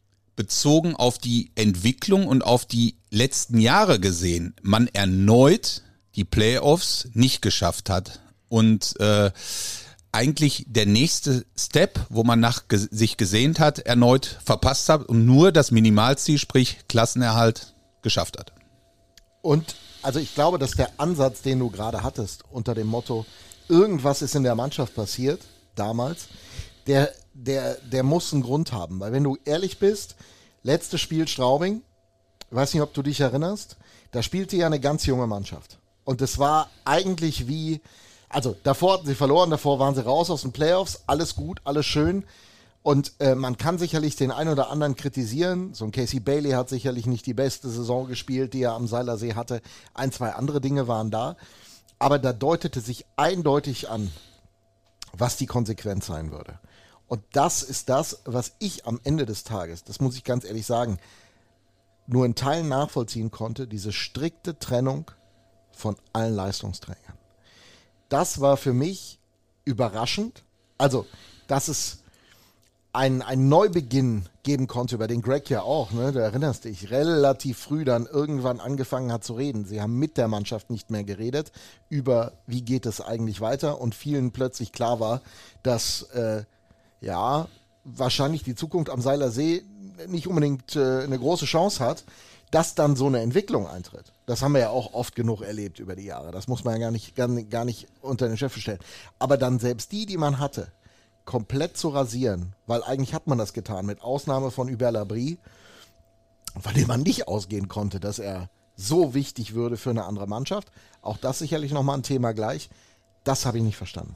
[SPEAKER 2] bezogen auf die Entwicklung und auf die letzten Jahre gesehen, man erneut die Playoffs nicht geschafft hat. Und äh, eigentlich der nächste Step, wo man nach ge- sich gesehnt hat, erneut verpasst hat und nur das Minimalziel, sprich Klassenerhalt, geschafft hat.
[SPEAKER 1] Und also ich glaube, dass der Ansatz, den du gerade hattest, unter dem Motto, irgendwas ist in der Mannschaft passiert, damals, der, der, der muss einen Grund haben. Weil wenn du ehrlich bist, letztes Spiel Straubing, weiß nicht, ob du dich erinnerst, da spielte ja eine ganz junge Mannschaft. Und es war eigentlich wie, also davor hatten sie verloren, davor waren sie raus aus den Playoffs, alles gut, alles schön. Und äh, man kann sicherlich den einen oder anderen kritisieren. So ein Casey Bailey hat sicherlich nicht die beste Saison gespielt, die er am Seilersee hatte. Ein, zwei andere Dinge waren da. Aber da deutete sich eindeutig an, was die Konsequenz sein würde. Und das ist das, was ich am Ende des Tages, das muss ich ganz ehrlich sagen, nur in Teilen nachvollziehen konnte, diese strikte Trennung von allen Leistungsträgern. Das war für mich überraschend. Also, dass es einen, einen Neubeginn geben konnte, über den Greg ja auch, ne, du erinnerst dich, relativ früh dann irgendwann angefangen hat zu reden. Sie haben mit der Mannschaft nicht mehr geredet über, wie geht es eigentlich weiter, und vielen plötzlich klar war, dass äh, ja, wahrscheinlich die Zukunft am Seilersee nicht unbedingt äh, eine große Chance hat, dass dann so eine Entwicklung eintritt. Das haben wir ja auch oft genug erlebt über die Jahre. Das muss man ja gar nicht, gar, gar nicht unter den Scheffel stellen. Aber dann selbst die, die man hatte, komplett zu rasieren, weil eigentlich hat man das getan, mit Ausnahme von Hubert Labrie, von dem man nicht ausgehen konnte, dass er so wichtig würde für eine andere Mannschaft. Auch das sicherlich nochmal ein Thema gleich. Das habe ich nicht verstanden.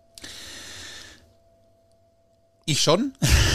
[SPEAKER 2] Ich schon.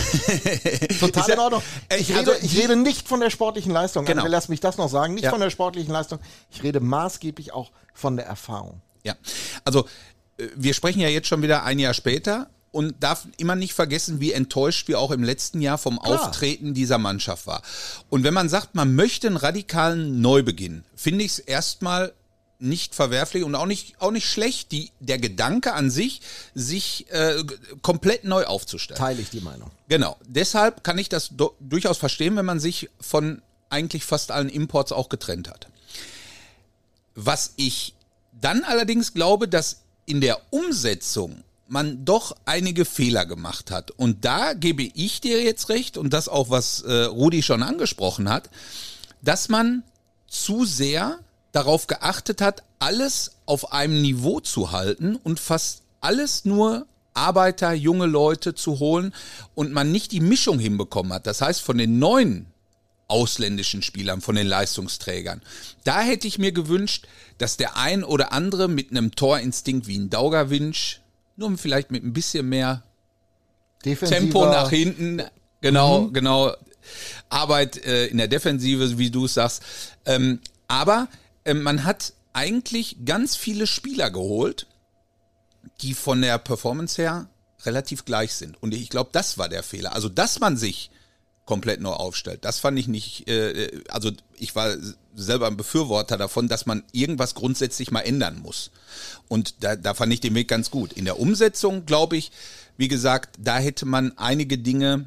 [SPEAKER 1] Total in Ordnung. Ich,
[SPEAKER 2] also,
[SPEAKER 1] rede, ich rede nicht von der sportlichen Leistung.
[SPEAKER 2] Genau.
[SPEAKER 1] Also, lass mich das noch sagen. Nicht
[SPEAKER 2] ja.
[SPEAKER 1] von der sportlichen Leistung. Ich rede maßgeblich auch von der Erfahrung.
[SPEAKER 2] Ja, also wir sprechen ja jetzt schon wieder ein Jahr später und darf immer nicht vergessen, wie enttäuscht wir auch im letzten Jahr vom
[SPEAKER 1] Klar.
[SPEAKER 2] Auftreten dieser Mannschaft war. Und wenn man sagt, man möchte einen radikalen Neubeginn, finde ich es erstmal nicht verwerflich und auch nicht, auch nicht schlecht, die, der Gedanke an sich, sich äh, komplett neu aufzustellen.
[SPEAKER 1] Teile ich die Meinung.
[SPEAKER 2] Genau. Deshalb kann ich das do- durchaus verstehen, wenn man sich von eigentlich fast allen Imports auch getrennt hat. Was ich dann allerdings glaube, dass in der Umsetzung man doch einige Fehler gemacht hat. Und da gebe ich dir jetzt recht, und das auch, was äh, Rudi schon angesprochen hat, dass man zu sehr darauf geachtet hat, alles auf einem Niveau zu halten und fast alles nur Arbeiter, junge Leute zu holen und man nicht die Mischung hinbekommen hat. Das heißt, von den neuen ausländischen Spielern, von den Leistungsträgern, da hätte ich mir gewünscht, dass der ein oder andere mit einem Torinstinkt wie ein Daugerwinsch, nur vielleicht mit ein bisschen mehr
[SPEAKER 1] Defensiver.
[SPEAKER 2] Tempo nach hinten, genau,
[SPEAKER 1] Mhm.
[SPEAKER 2] genau, Arbeit äh, in der Defensive, wie du es sagst. Ähm, aber ähm, man hat eigentlich ganz viele Spieler geholt, die von der Performance her relativ gleich sind. Und ich glaube, das war der Fehler. Also, dass man sich komplett neu aufstellt, das fand ich nicht, äh, also ich war selber ein Befürworter davon, dass man irgendwas grundsätzlich mal ändern muss. Und da, da fand ich den Weg ganz gut. In der Umsetzung, glaube ich, wie gesagt, da hätte man einige Dinge,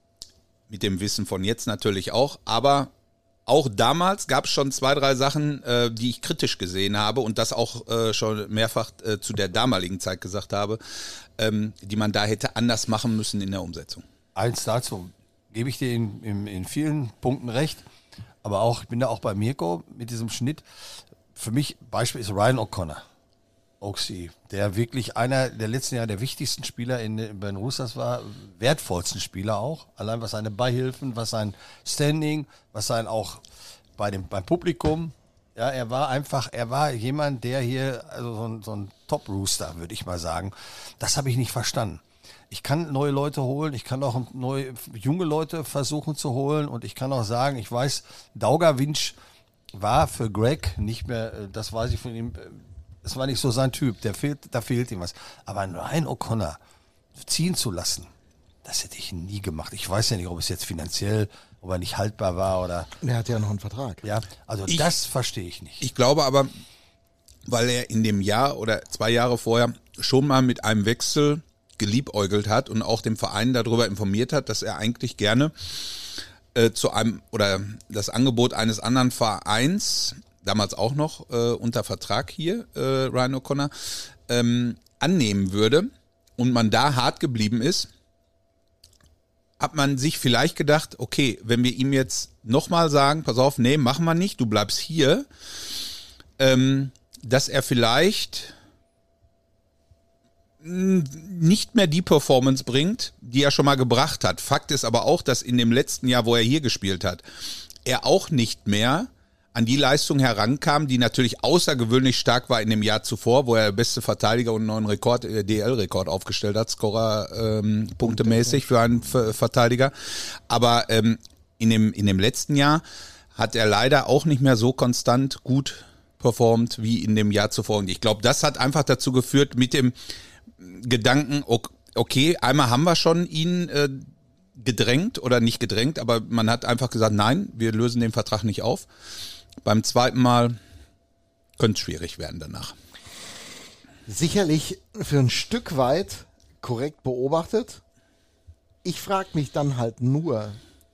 [SPEAKER 2] mit dem Wissen von jetzt natürlich auch, aber auch damals gab es schon zwei, drei Sachen, äh, die ich kritisch gesehen habe und das auch äh, schon mehrfach äh, zu der damaligen Zeit gesagt habe, ähm, die man da hätte anders machen müssen in der Umsetzung.
[SPEAKER 3] Eins dazu, gebe ich dir in, in, in vielen Punkten recht, aber auch, ich bin da auch bei Mirko mit diesem Schnitt. Für mich Beispiel ist Ryan O'Connor, Oxy, der wirklich einer der letzten Jahre der wichtigsten Spieler in, bei den Roosters war, wertvollsten Spieler auch, allein was seine Beihilfen, was sein Standing, was sein auch bei dem, beim Publikum, ja, er war einfach, er war jemand, der hier, also so ein, so ein Top-Rooster, würde ich mal sagen, das habe ich nicht verstanden. Ich kann neue Leute holen, ich kann auch neue, junge Leute versuchen zu holen und ich kann auch sagen, ich weiß, Daugerwinsch war für Greg nicht mehr, das weiß ich von ihm, das war nicht so sein Typ, der fehlt, da fehlt ihm was. Aber einen Ryan O'Connor ziehen zu lassen, das hätte ich nie gemacht. Ich weiß ja nicht, ob es jetzt finanziell, ob er nicht haltbar war oder.
[SPEAKER 1] Er hat ja noch einen Vertrag.
[SPEAKER 3] Ja, also
[SPEAKER 2] Ich-
[SPEAKER 3] das verstehe ich nicht.
[SPEAKER 2] Ich glaube aber, weil er in dem Jahr oder zwei Jahre vorher schon mal mit einem Wechsel geliebäugelt hat und auch dem Verein darüber informiert hat, dass er eigentlich gerne äh, zu einem oder das Angebot eines anderen Vereins, damals auch noch äh, unter Vertrag hier, äh, Ryan O'Connor, ähm, annehmen würde und man da hart geblieben ist, hat man sich vielleicht gedacht, okay, wenn wir ihm jetzt nochmal sagen, pass auf, nee, machen wir nicht, du bleibst hier, ähm, dass er vielleicht nicht mehr die Performance bringt, die er schon mal gebracht hat. Fakt ist aber auch, dass in dem letzten Jahr, wo er hier gespielt hat, er auch nicht mehr an die Leistung herankam, die natürlich außergewöhnlich stark war in dem Jahr zuvor, wo er der beste Verteidiger und einen neuen Rekord, äh, D L-Rekord aufgestellt hat, Scorer ähm, punktemäßig für einen Ver- Verteidiger. Aber ähm, in dem, in dem letzten Jahr hat er leider auch nicht mehr so konstant gut performt wie in dem Jahr zuvor. Und ich glaube, das hat einfach dazu geführt mit dem Gedanken, okay, einmal haben wir schon ihn äh, gedrängt oder nicht gedrängt, aber man hat einfach gesagt, nein, wir lösen den Vertrag nicht auf. Beim zweiten Mal könnte es schwierig werden danach.
[SPEAKER 1] Sicherlich für ein Stück weit korrekt beobachtet. Ich frage mich dann halt nur,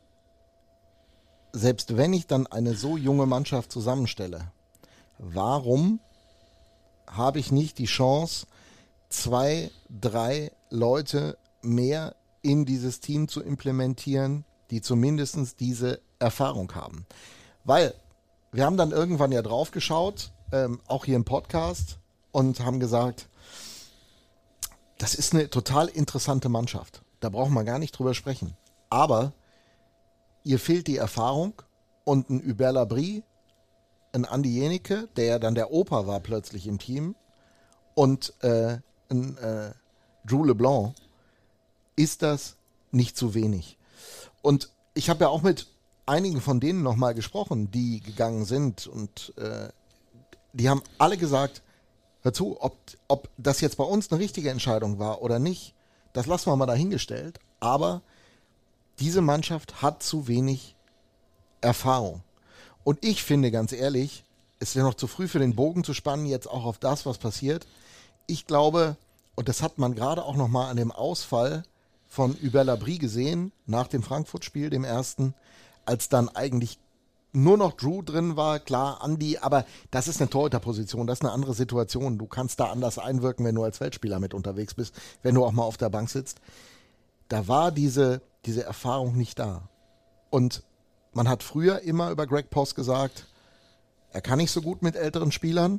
[SPEAKER 1] selbst wenn ich dann eine so junge Mannschaft zusammenstelle, warum habe ich nicht die Chance, zwei, drei Leute mehr in dieses Team zu implementieren, die zumindest diese Erfahrung haben? Weil wir haben dann irgendwann ja drauf geschaut, ähm, auch hier im Podcast, und haben gesagt, das ist eine total interessante Mannschaft. Da brauchen wir gar nicht drüber sprechen. Aber ihr fehlt die Erfahrung, und ein Hubert Labrie, ein Andi Jenike, der ja dann der Opa war plötzlich im Team, und äh, ein äh, Drew LeBlanc, ist das nicht zu wenig. Und ich habe ja auch mit einigen von denen nochmal gesprochen, die gegangen sind, und äh, die haben alle gesagt, hör zu, ob, ob das jetzt bei uns eine richtige Entscheidung war oder nicht, das lassen wir mal dahingestellt, aber diese Mannschaft hat zu wenig Erfahrung. Und ich finde, ganz ehrlich, es wäre noch zu früh für den Bogen zu spannen, jetzt auch auf das, was passiert. Ich glaube, und das hat man gerade auch nochmal an dem Ausfall von Hubert Labrie gesehen, nach dem Frankfurt-Spiel, dem ersten, als dann eigentlich nur noch Drew drin war, klar, Andi, aber das ist eine Torhüterposition, das ist eine andere Situation. Du kannst da anders einwirken, wenn du als Feldspieler mit unterwegs bist, wenn du auch mal auf der Bank sitzt. Da war diese, diese Erfahrung nicht da. Und man hat früher immer über Greg Poss gesagt, er kann nicht so gut mit älteren Spielern.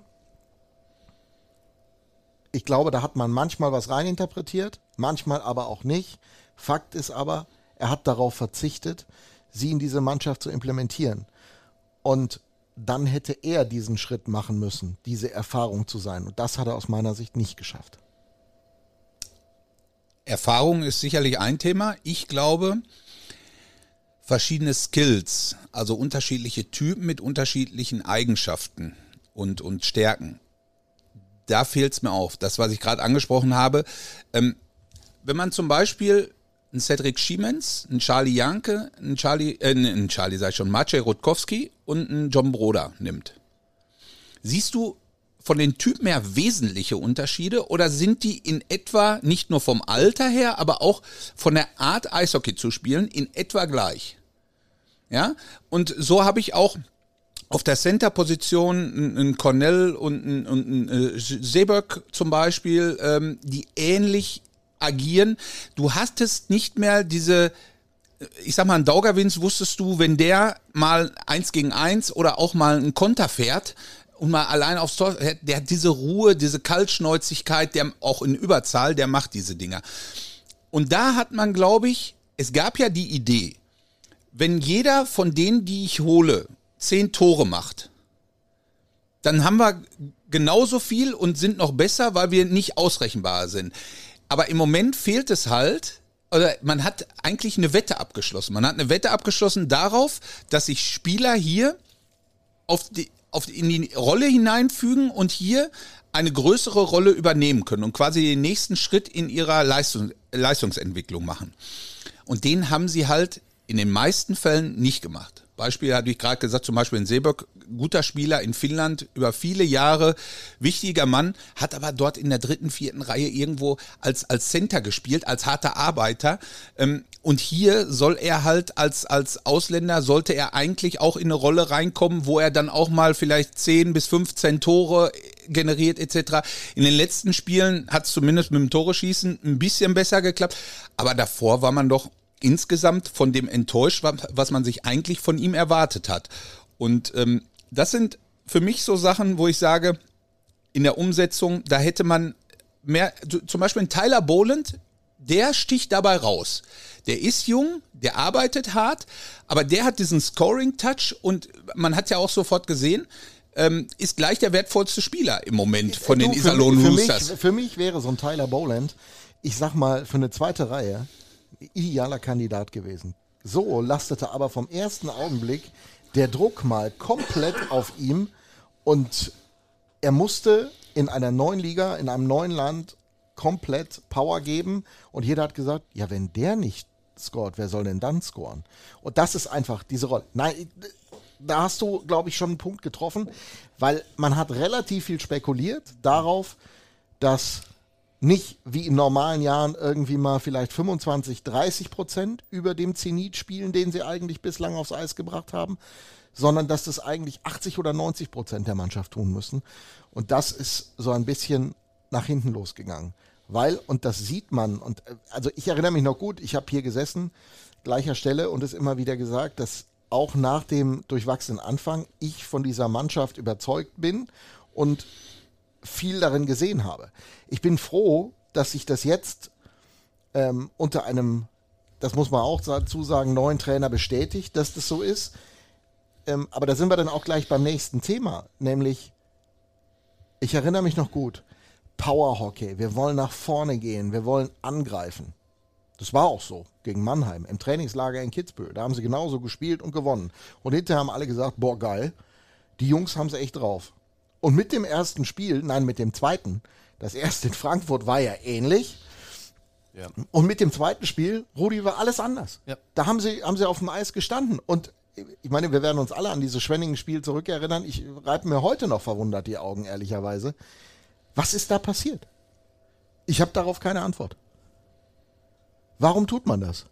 [SPEAKER 1] Ich glaube, da hat man manchmal was reininterpretiert, manchmal aber auch nicht. Fakt ist aber, er hat darauf verzichtet, sie in diese Mannschaft zu implementieren. Und dann hätte er diesen Schritt machen müssen, diese Erfahrung zu sein. Und das hat er aus meiner Sicht nicht geschafft.
[SPEAKER 2] Erfahrung ist sicherlich ein Thema. Ich glaube, verschiedene Skills, also unterschiedliche Typen mit unterschiedlichen Eigenschaften und, und Stärken. Da fehlt es mir auf. Das, was ich gerade angesprochen habe. Ähm, wenn man zum Beispiel einen Cedric Schiemens, einen Charlie Janke, einen Charlie, äh, einen Charlie, sag ich schon, Maciej Rutkowski und einen John Broda nimmt. Siehst du von den Typen her wesentliche Unterschiede oder sind die in etwa, nicht nur vom Alter her, aber auch von der Art Eishockey zu spielen, in etwa gleich? Ja, und so habe ich auch auf der Center-Position einen Cornell und einen, und einen Seeberg zum Beispiel, ähm, die ähnlich agieren. Du hattest nicht mehr diese, ich sag mal, ein Daugavins wusstest du, wenn der mal eins gegen eins oder auch mal einen Konter fährt und mal allein aufs Tor, der hat diese Ruhe, diese Kaltschnäuzigkeit, der auch in Überzahl, der macht diese Dinger. Und da hat man, glaube ich, es gab ja die Idee, wenn jeder von denen, die ich hole, zehn Tore macht, dann haben wir genauso viel und sind noch besser, weil wir nicht ausrechenbar sind. Aber im Moment fehlt es halt, oder man hat eigentlich eine Wette abgeschlossen. Man hat eine Wette abgeschlossen darauf, dass sich Spieler hier auf die, auf die, in die Rolle hineinfügen und hier eine größere Rolle übernehmen können und quasi den nächsten Schritt in ihrer Leistung, Leistungsentwicklung machen. Und den haben sie halt in den meisten Fällen nicht gemacht. Beispiel hatte ich gerade gesagt, zum Beispiel in Seeberg, guter Spieler in Finnland, über viele Jahre, wichtiger Mann, hat aber dort in der dritten, vierten Reihe irgendwo als, als Center gespielt, als harter Arbeiter. Und hier soll er halt als, als Ausländer, sollte er eigentlich auch in eine Rolle reinkommen, wo er dann auch mal vielleicht zehn bis fünfzehn Tore generiert et cetera. In den letzten Spielen hat es zumindest mit dem Tore-Schießen ein bisschen besser geklappt, aber davor war man doch insgesamt von dem enttäuscht, was man sich eigentlich von ihm erwartet hat. Und ähm, das sind für mich so Sachen, wo ich sage, in der Umsetzung, da hätte man mehr, zum Beispiel ein Tyler Boland, der sticht dabei raus. Der ist jung, der arbeitet hart, aber der hat diesen Scoring-Touch und man hat ja auch sofort gesehen, ähm, ist gleich der wertvollste Spieler im Moment von
[SPEAKER 1] Du,
[SPEAKER 2] den
[SPEAKER 1] für
[SPEAKER 2] Iserlohn
[SPEAKER 1] mich- für
[SPEAKER 2] Roosters.
[SPEAKER 1] Mich, für mich wäre so ein Tyler Boland, ich sag mal, für eine zweite Reihe, idealer Kandidat gewesen. So lastete aber vom ersten Augenblick der Druck mal komplett auf ihm und er musste in einer neuen Liga, in einem neuen Land komplett Power geben und jeder hat gesagt, ja, wenn der nicht scoret, wer soll denn dann scoren? Und das ist einfach diese Rolle. Nein, da hast du, glaube ich, schon einen Punkt getroffen, weil man hat relativ viel spekuliert darauf, dass nicht wie in normalen Jahren irgendwie mal vielleicht fünfundzwanzig, dreißig Prozent über dem Zenit spielen, den sie eigentlich bislang aufs Eis gebracht haben, sondern dass das eigentlich achtzig oder neunzig Prozent der Mannschaft tun müssen. Und das ist so ein bisschen nach hinten losgegangen. Weil, und das sieht man, und also ich erinnere mich noch gut, ich habe hier gesessen, gleicher Stelle und es immer wieder gesagt, dass auch nach dem durchwachsenen Anfang ich von dieser Mannschaft überzeugt bin und viel darin gesehen habe. Ich bin froh, dass sich das jetzt ähm, unter einem, das muss man auch dazu sagen, neuen Trainer bestätigt, dass das so ist. Ähm, aber da sind wir dann auch gleich beim nächsten Thema, nämlich, ich erinnere mich noch gut, Powerhockey, wir wollen nach vorne gehen, wir wollen angreifen. Das war auch so gegen Mannheim im Trainingslager in Kitzbühel. Da haben sie genauso gespielt und gewonnen. Und hinterher haben alle gesagt, boah geil, die Jungs haben es echt drauf. Und mit dem ersten Spiel, nein, mit dem zweiten, das erste in Frankfurt war ja ähnlich.
[SPEAKER 3] Ja.
[SPEAKER 1] Und mit dem zweiten Spiel, Rudi, war alles anders.
[SPEAKER 3] Ja.
[SPEAKER 1] Da haben sie, haben sie auf dem Eis gestanden. Und ich meine, wir werden uns alle an dieses Schwenningen-Spiel zurückerinnern. Ich reibe mir heute noch verwundert die Augen, ehrlicherweise. Was ist da passiert? Ich habe darauf keine Antwort. Warum tut man das?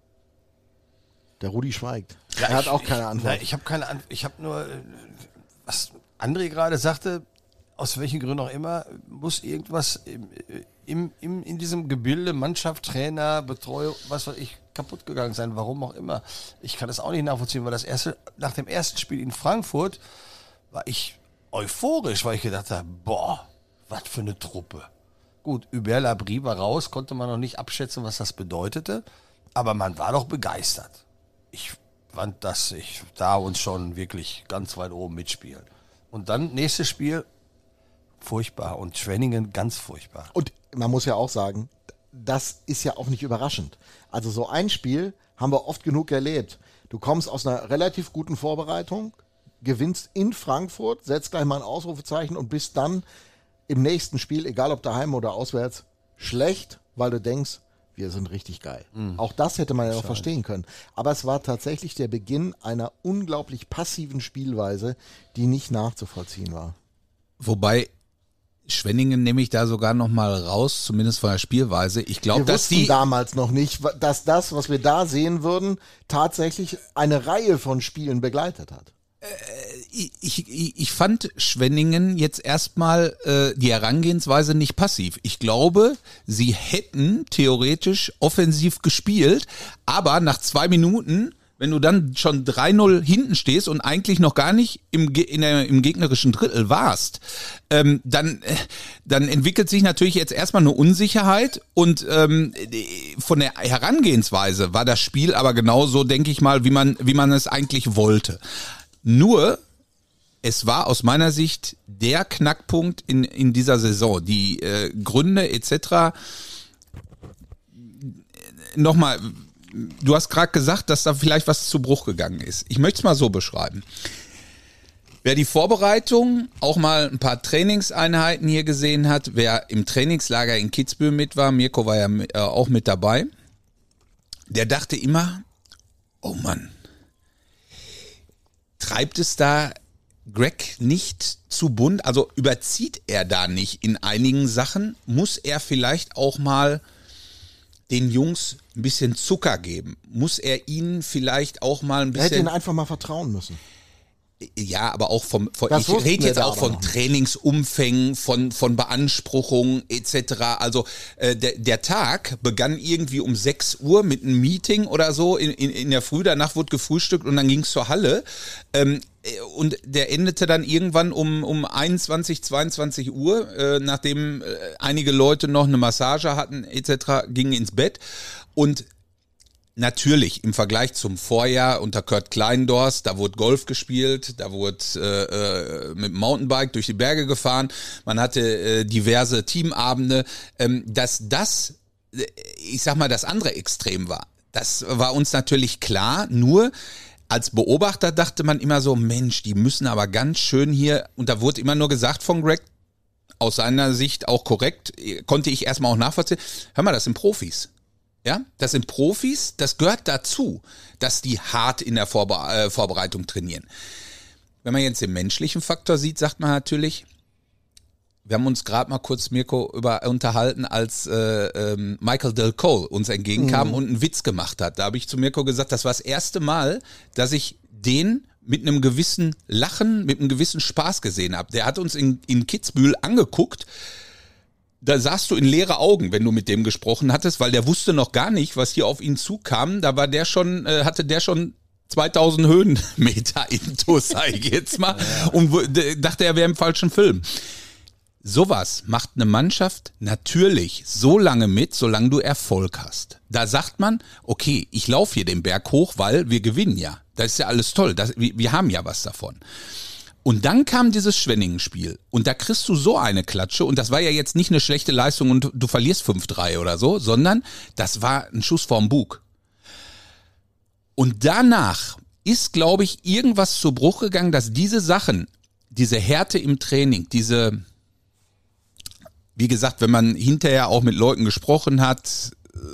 [SPEAKER 1] Der Rudi schweigt.
[SPEAKER 3] Ja,
[SPEAKER 1] er hat
[SPEAKER 3] ich-
[SPEAKER 1] auch keine
[SPEAKER 3] ich,
[SPEAKER 1] Antwort.
[SPEAKER 3] Nein, ich habe keine Antwort. Ich habe nur, äh, was André gerade sagte, aus welchen Gründen auch immer, muss irgendwas im, im, im, in diesem Gebilde, Mannschaft, Trainer, Betreuung, was weiß ich, kaputt gegangen sein, warum auch immer. Ich kann das auch nicht nachvollziehen, weil das erste, nach dem ersten Spiel in Frankfurt war ich euphorisch, weil ich gedacht habe, boah, was für eine Truppe. Gut, Hubert Labrie war raus, konnte man noch nicht abschätzen, was das bedeutete, aber man war doch begeistert. Ich fand, dass ich da uns schon wirklich ganz weit oben mitspielen. Und dann nächstes Spiel, furchtbar. Und Schwenningen ganz furchtbar.
[SPEAKER 1] Und man muss ja auch sagen, das ist ja auch nicht überraschend. Also so ein Spiel haben wir oft genug erlebt. Du kommst aus einer relativ guten Vorbereitung, gewinnst in Frankfurt, setzt gleich mal ein Ausrufezeichen und bist dann im nächsten Spiel, egal ob daheim oder auswärts, schlecht, weil du denkst, wir sind richtig geil. Mhm. Auch das hätte man ja noch verstehen können. Aber es war tatsächlich der Beginn einer unglaublich passiven Spielweise, die nicht nachzuvollziehen war.
[SPEAKER 2] Wobei Schwenningen nehme ich da sogar noch mal raus, zumindest von der Spielweise. Ich glaube,
[SPEAKER 1] Wir
[SPEAKER 2] dass
[SPEAKER 1] wussten
[SPEAKER 2] die
[SPEAKER 1] damals noch nicht, dass das, was wir da sehen würden, tatsächlich eine Reihe von Spielen begleitet hat.
[SPEAKER 2] ich, ich, ich fand Schwenningen jetzt erstmal äh, die Herangehensweise nicht passiv. Ich glaube, sie hätten theoretisch offensiv gespielt, aber nach zwei Minuten, wenn du dann schon drei null hinten stehst und eigentlich noch gar nicht im, Ge- in der, im gegnerischen Drittel warst, ähm, dann, äh, dann entwickelt sich natürlich jetzt erstmal eine Unsicherheit und ähm, von der Herangehensweise war das Spiel aber genauso, denke ich mal, wie man, wie man es eigentlich wollte. Nur, es war aus meiner Sicht der Knackpunkt in, in dieser Saison. Die äh, Gründe et cetera. Nochmal, du hast gerade gesagt, dass da vielleicht was zu Bruch gegangen ist. Ich möchte es mal so beschreiben. Wer die Vorbereitung, auch mal ein paar Trainingseinheiten hier gesehen hat, wer im Trainingslager in Kitzbühel mit war, Mirko war ja äh, auch mit dabei, der dachte immer, oh Mann, treibt es da Greg nicht zu bunt? Also überzieht er da nicht in einigen Sachen? Muss er vielleicht auch mal den Jungs ein bisschen Zucker geben? Muss er ihnen vielleicht auch mal ein
[SPEAKER 1] Er hätte ihnen
[SPEAKER 2] bisschen...
[SPEAKER 1] einfach mal vertrauen müssen.
[SPEAKER 2] Ja, aber auch vom, von,
[SPEAKER 1] Das
[SPEAKER 2] ich
[SPEAKER 1] wussten
[SPEAKER 2] rede
[SPEAKER 1] wir
[SPEAKER 2] jetzt
[SPEAKER 1] da
[SPEAKER 2] auch
[SPEAKER 1] aber
[SPEAKER 2] von
[SPEAKER 1] noch nicht.
[SPEAKER 2] Trainingsumfängen, von, von Beanspruchungen et cetera. Also äh, der, der Tag begann irgendwie um sechs Uhr mit einem Meeting oder so. In, in, in der Früh, danach wurde gefrühstückt und dann ging es zur Halle. Ähm, und der endete dann irgendwann um, um einundzwanzig, zweiundzwanzig Uhr, äh, nachdem äh, einige Leute noch eine Massage hatten et cetera, gingen ins Bett. Und natürlich im Vergleich zum Vorjahr unter Kurt Kleindorst, da wurde Golf gespielt, da wurde äh, mit dem Mountainbike durch die Berge gefahren, man hatte äh, diverse Teamabende, ähm, dass das, ich sag mal, das andere Extrem war. Das war uns natürlich klar, nur als Beobachter dachte man immer so, Mensch, die müssen aber ganz schön hier, und da wurde immer nur gesagt von Greg, aus seiner Sicht auch korrekt, konnte ich erstmal auch nachvollziehen, hör mal, das sind Profis. Ja, das sind Profis, das gehört dazu, dass die hart in der Vorbe- äh, Vorbereitung trainieren. Wenn man jetzt den menschlichen Faktor sieht, sagt man natürlich, wir haben uns gerade mal kurz, Mirko, über unterhalten, als äh, ähm, Michael Del Cole uns entgegenkam mhm. und einen Witz gemacht hat. Da habe ich zu Mirko gesagt, das war das erste Mal, dass ich den mit einem gewissen Lachen, mit einem gewissen Spaß gesehen habe. Der hat uns in, in Kitzbühel angeguckt. Da sahst du in leere Augen, wenn du mit dem gesprochen hattest, weil der wusste noch gar nicht, was hier auf ihn zukam. Da war der schon, äh, hatte der schon zweitausend Höhenmeter intus, sag ich jetzt mal, ja. und w- dachte, er wäre im falschen Film. Sowas macht eine Mannschaft natürlich so lange mit, solange du Erfolg hast. Da sagt man, okay, ich laufe hier den Berg hoch, weil wir gewinnen ja. Das ist ja alles toll, das, wir, wir haben ja was davon. Und dann kam dieses Schwenningen-Spiel und da kriegst du so eine Klatsche und das war ja jetzt nicht eine schlechte Leistung und du verlierst fünf drei oder so, sondern das war ein Schuss vorm Bug. Und danach ist, glaube ich, irgendwas zu Bruch gegangen, dass diese Sachen, diese Härte im Training, diese, wie gesagt, wenn man hinterher auch mit Leuten gesprochen hat,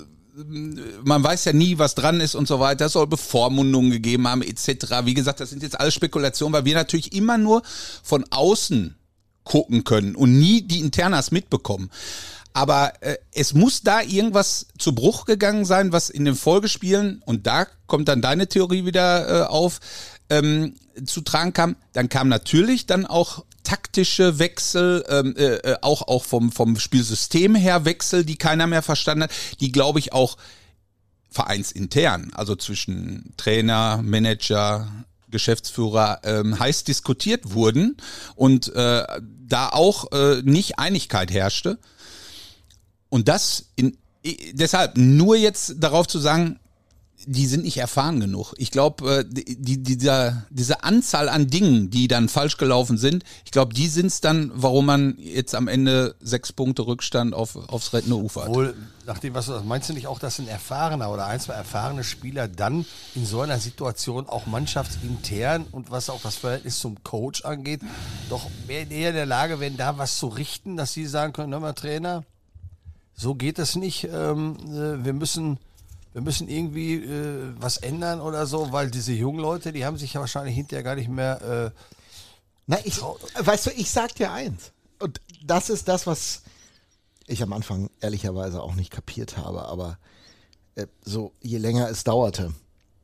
[SPEAKER 2] man weiß ja nie, was dran ist und so weiter, es soll Bevormundungen gegeben haben et cetera. Wie gesagt, das sind jetzt alles Spekulationen, weil wir natürlich immer nur von außen gucken können und nie die Internas mitbekommen. Aber äh, es muss da irgendwas zu Bruch gegangen sein, was in den Folgespielen, und da kommt dann deine Theorie wieder äh, auf, ähm, zu tragen kam. Dann kam natürlich dann auch taktische Wechsel, ähm, äh, auch auch vom vom Spielsystem her Wechsel, die keiner mehr verstanden hat, die, glaube ich, auch vereinsintern, also zwischen Trainer, Manager, Geschäftsführer, ähm, heiß diskutiert wurden und äh, da auch äh, nicht Einigkeit herrschte. Und das in, deshalb nur jetzt darauf zu sagen, die sind nicht erfahren genug. Ich glaube, die, dieser, diese Anzahl an Dingen, die dann falsch gelaufen sind, ich glaube, die sind es dann, warum man jetzt am Ende sechs Punkte Rückstand auf, aufs rettende Ufer hat.
[SPEAKER 3] Obwohl, nachdem, was du meinst du nicht auch, dass ein erfahrener oder ein, zwei erfahrene Spieler dann in so einer Situation auch mannschaftsintern und was auch das Verhältnis zum Coach angeht, doch mehr eher in der Lage wären, da was zu richten, dass sie sagen können, hör mal, Trainer, so geht es nicht, ähm, wir müssen... Wir müssen irgendwie äh, was ändern oder so, weil diese jungen Leute, die haben sich ja wahrscheinlich hinterher gar nicht mehr... Äh,
[SPEAKER 1] Na, ich, weißt du, ich sag dir eins. Und das ist das, was ich am Anfang ehrlicherweise auch nicht kapiert habe. Aber äh, so, je länger es dauerte,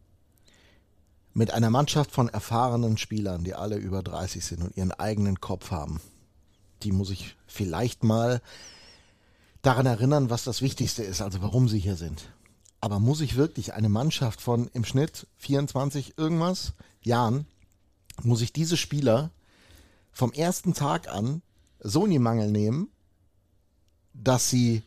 [SPEAKER 1] mit einer Mannschaft von erfahrenen Spielern, die alle über dreißig sind und ihren eigenen Kopf haben, die muss ich vielleicht mal daran erinnern, was das Wichtigste ist, also warum sie hier sind. Aber muss ich wirklich eine Mannschaft von im Schnitt vierundzwanzig irgendwas Jahren, muss ich diese Spieler vom ersten Tag an so in die Mangel nehmen, dass sie,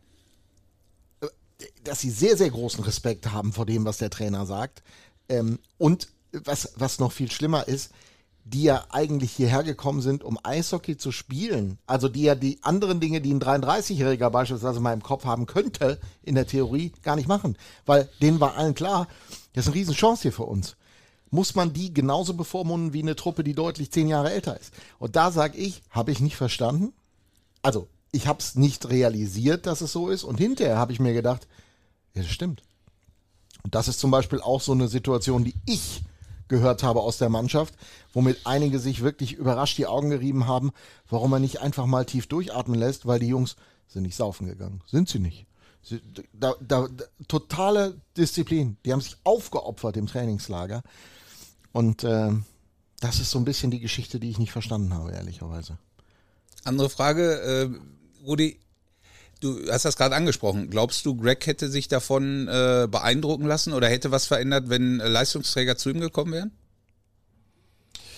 [SPEAKER 1] dass sie sehr, sehr großen Respekt haben vor dem, was der Trainer sagt. Und was, was noch viel schlimmer ist, die ja eigentlich hierher gekommen sind, um Eishockey zu spielen. Also die ja die anderen Dinge, die ein dreiunddreißigjähriger beispielsweise mal im Kopf haben könnte, in der Theorie gar nicht machen. Weil denen war allen klar, das ist eine Riesenchance hier für uns. Muss man die genauso bevormunden wie eine Truppe, die deutlich zehn Jahre älter ist. Und da sage ich, habe ich nicht verstanden. Also ich habe es nicht realisiert, dass es so ist. Und hinterher habe ich mir gedacht, ja, das stimmt. Und das ist zum Beispiel auch so eine Situation, die ich gehört habe aus der Mannschaft, womit einige sich wirklich überrascht die Augen gerieben haben, warum er nicht einfach mal tief durchatmen lässt, weil die Jungs sind nicht saufen gegangen. Sind sie nicht. Sie, da, da, da, totale Disziplin. Die haben sich aufgeopfert im Trainingslager. Und äh, das ist so ein bisschen die Geschichte, die ich nicht verstanden habe, ehrlicherweise.
[SPEAKER 2] Andere Frage, äh, Rudi, du hast das gerade angesprochen. Glaubst du, Greg hätte sich davon äh, beeindrucken lassen oder hätte was verändert, wenn äh, Leistungsträger zu ihm gekommen wären?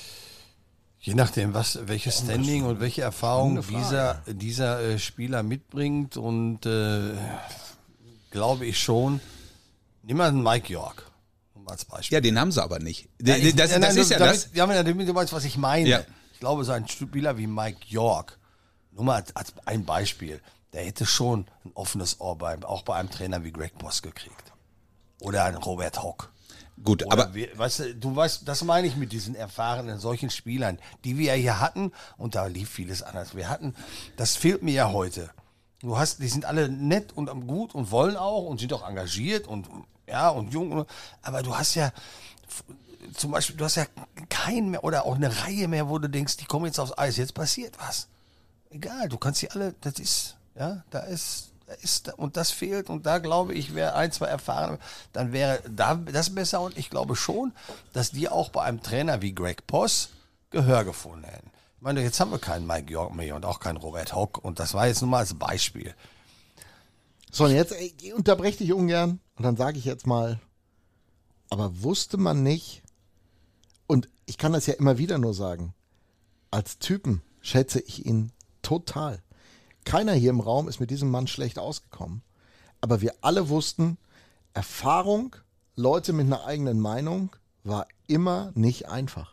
[SPEAKER 3] Je nachdem, was, welches Standing und welche Erfahrung dieser, dieser äh, Spieler mitbringt und äh, glaube ich schon, nimm mal einen Mike York als Beispiel.
[SPEAKER 2] Ja, den haben sie aber nicht.
[SPEAKER 3] Ja, ich,
[SPEAKER 2] das,
[SPEAKER 3] nein,
[SPEAKER 2] das
[SPEAKER 3] nein,
[SPEAKER 2] ist ja
[SPEAKER 3] damit,
[SPEAKER 2] das.
[SPEAKER 3] Ja, damit du weißt, was ich meine.
[SPEAKER 2] Ja.
[SPEAKER 3] Ich glaube, so ein Spieler wie Mike York, nur mal als, als ein Beispiel, der hätte schon ein offenes Ohr bei, auch bei einem Trainer wie Greg Boss gekriegt. Oder ein Robert Hock.
[SPEAKER 2] Gut,
[SPEAKER 3] Oder
[SPEAKER 2] aber
[SPEAKER 3] wir, weißt du, du weißt, das meine ich mit diesen erfahrenen solchen Spielern, die wir ja hier hatten, und da lief vieles anders. Wir hatten, das fehlt mir ja heute. Du hast, die sind alle nett und gut und wollen auch und sind auch engagiert und ja und jung, aber du hast ja zum Beispiel, du hast ja keinen mehr oder auch eine Reihe mehr, wo du denkst, die kommen jetzt aufs Eis, jetzt passiert was. Egal, du kannst sie alle, das ist, ja, da ist, da ist, und das fehlt, und da glaube ich, wäre ein, zwei erfahren, dann wäre da das besser, und ich glaube schon, dass die auch bei einem Trainer wie Greg Boss Gehör gefunden hätten. Ich meine, jetzt haben wir keinen Mike York mehr und auch keinen Robert Hock, und das war jetzt nur mal als Beispiel.
[SPEAKER 1] So, und jetzt, ey, ich unterbreche dich ungern, und dann sage ich jetzt mal, aber wusste man nicht, und ich kann das ja immer wieder nur sagen, als Typen schätze ich ihn total. Keiner hier im Raum ist mit diesem Mann schlecht ausgekommen. Aber wir alle wussten, Erfahrung, Leute mit einer eigenen Meinung, war immer nicht einfach.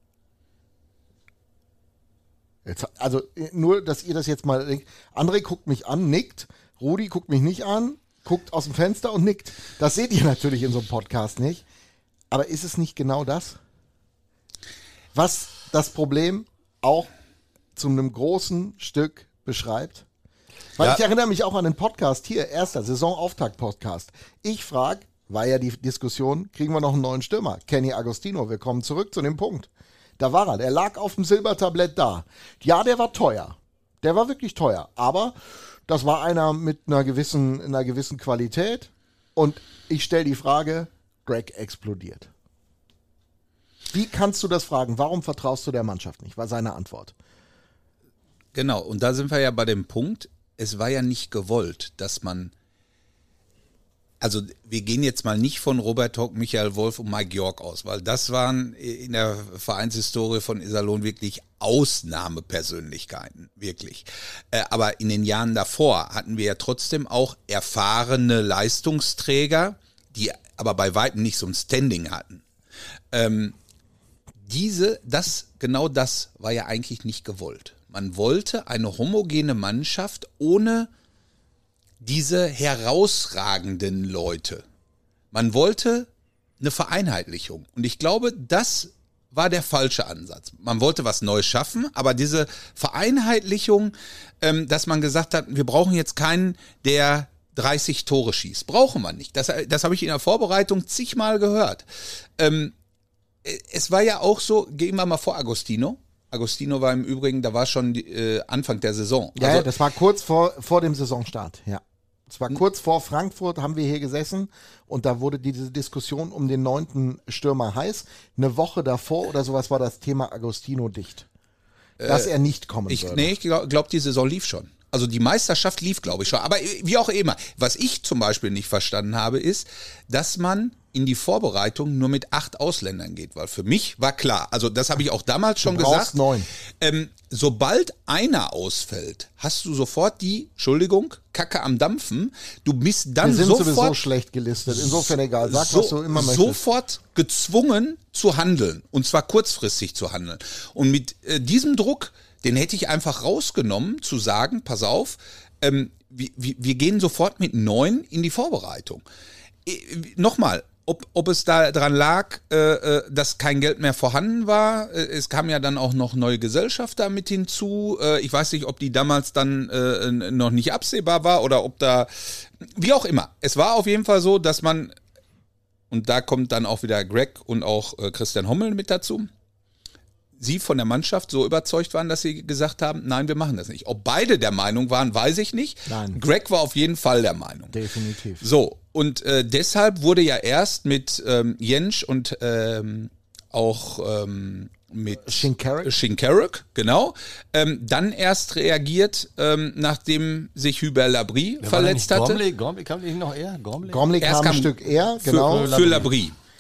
[SPEAKER 1] Jetzt, also nur, dass ihr das jetzt mal denkt. André guckt mich an, nickt. Rudi guckt mich nicht an, guckt aus dem Fenster und nickt. Das seht ihr natürlich in so einem Podcast nicht. Aber ist es nicht genau das? Was das Problem auch zu einem großen Stück beschreibt? Weil
[SPEAKER 3] Ja.
[SPEAKER 1] ich erinnere mich auch an den Podcast hier, erster Saisonauftakt-Podcast. Ich frage, war ja die Diskussion, kriegen wir noch einen neuen Stürmer? Kenny Agostino, wir kommen zurück zu dem Punkt. Da war er, der lag auf dem Silbertablett da. Ja, der war teuer. Der war wirklich teuer. Aber das war einer mit einer gewissen, einer gewissen Qualität. Und ich stelle die Frage, Greg explodiert. Wie kannst du das fragen? Warum vertraust du der Mannschaft nicht? War seine Antwort.
[SPEAKER 2] genau, und da sind wir ja bei dem Punkt, es war ja nicht gewollt, dass man, also wir gehen jetzt mal nicht von Robert Hock, Michael Wolf und Mike York aus, weil das waren in der Vereinshistorie von Iserlohn wirklich Ausnahmepersönlichkeiten, wirklich. Äh, aber in den Jahren davor hatten wir ja trotzdem auch erfahrene Leistungsträger, die aber bei weitem nicht so ein Standing hatten. Ähm, diese, das, genau das war ja eigentlich nicht gewollt. Man wollte eine homogene Mannschaft ohne diese herausragenden Leute. Man wollte eine Vereinheitlichung. Und ich glaube, das war der falsche Ansatz. Man wollte was Neues schaffen, aber diese Vereinheitlichung, ähm, dass man gesagt hat, wir brauchen jetzt keinen, der dreißig Tore schießt. Brauchen wir nicht. Das, das habe ich in der Vorbereitung zigmal gehört. Ähm, es war ja auch so, gehen wir mal vor Agostino. Agostino war im Übrigen, da war schon die, äh, Anfang der Saison.
[SPEAKER 1] Ja,
[SPEAKER 2] Also,
[SPEAKER 1] ja, das war kurz vor, vor dem Saisonstart, ja. Es war kurz vor Frankfurt, haben wir hier gesessen, und da wurde diese Diskussion um den neunten Stürmer heiß. Eine Woche davor oder sowas war das Thema Agostino dicht. Dass er nicht kommen
[SPEAKER 2] ich,
[SPEAKER 1] würde.
[SPEAKER 2] nee, ich glaube, glaub, die Saison lief schon. Also die Meisterschaft lief, glaube ich, schon. Aber wie auch immer. Was ich zum Beispiel nicht verstanden habe, ist, dass man in die Vorbereitung nur mit acht Ausländern geht. Weil für mich war klar, also das habe ich auch damals schon
[SPEAKER 1] Du brauchst
[SPEAKER 2] gesagt.
[SPEAKER 1] neun.
[SPEAKER 2] Ähm, sobald einer ausfällt, hast du sofort die, Entschuldigung, Kacke am Dampfen. Du bist dann
[SPEAKER 1] Wir sind
[SPEAKER 2] sofort
[SPEAKER 1] sowieso schlecht gelistet. Insofern egal. Sag,
[SPEAKER 2] so,
[SPEAKER 1] was du immer möchtest.
[SPEAKER 2] sofort gezwungen zu handeln. Und zwar kurzfristig zu handeln. Und mit äh, diesem Druck, den hätte ich einfach rausgenommen, zu sagen, pass auf, ähm, wir, wir, wir gehen sofort mit neun in die Vorbereitung. Äh, Nochmal, ob, ob es da dran lag, äh, dass kein Geld mehr vorhanden war. Es kam ja dann auch noch neue Gesellschafter mit hinzu. Äh, ich weiß nicht, ob die damals dann äh, noch nicht absehbar war oder ob da, wie auch immer. Es war auf jeden Fall so, dass man, und da kommt dann auch wieder Greg und auch äh, Christian Hommel mit dazu, sie von der Mannschaft so überzeugt waren, dass sie gesagt haben, nein, wir machen das nicht. Ob beide der Meinung waren, weiß ich nicht.
[SPEAKER 1] Nein.
[SPEAKER 2] Greg war auf jeden Fall der Meinung.
[SPEAKER 1] Definitiv.
[SPEAKER 2] So, und äh, deshalb wurde ja erst mit ähm, Jentsch und ähm, auch ähm, mit
[SPEAKER 1] Shinkaruk.
[SPEAKER 2] Shinkaruk, genau, ähm, dann erst reagiert, ähm, nachdem sich Hubert Labrie
[SPEAKER 3] Wer
[SPEAKER 2] verletzt
[SPEAKER 3] war da
[SPEAKER 2] hatte.
[SPEAKER 3] Gormley, Gormley kam nicht noch eher? Gormley?
[SPEAKER 1] Gormley
[SPEAKER 2] Erst
[SPEAKER 1] kam ein
[SPEAKER 2] kam
[SPEAKER 1] Stück eher,
[SPEAKER 2] Für,
[SPEAKER 1] genau.
[SPEAKER 2] für Labrie.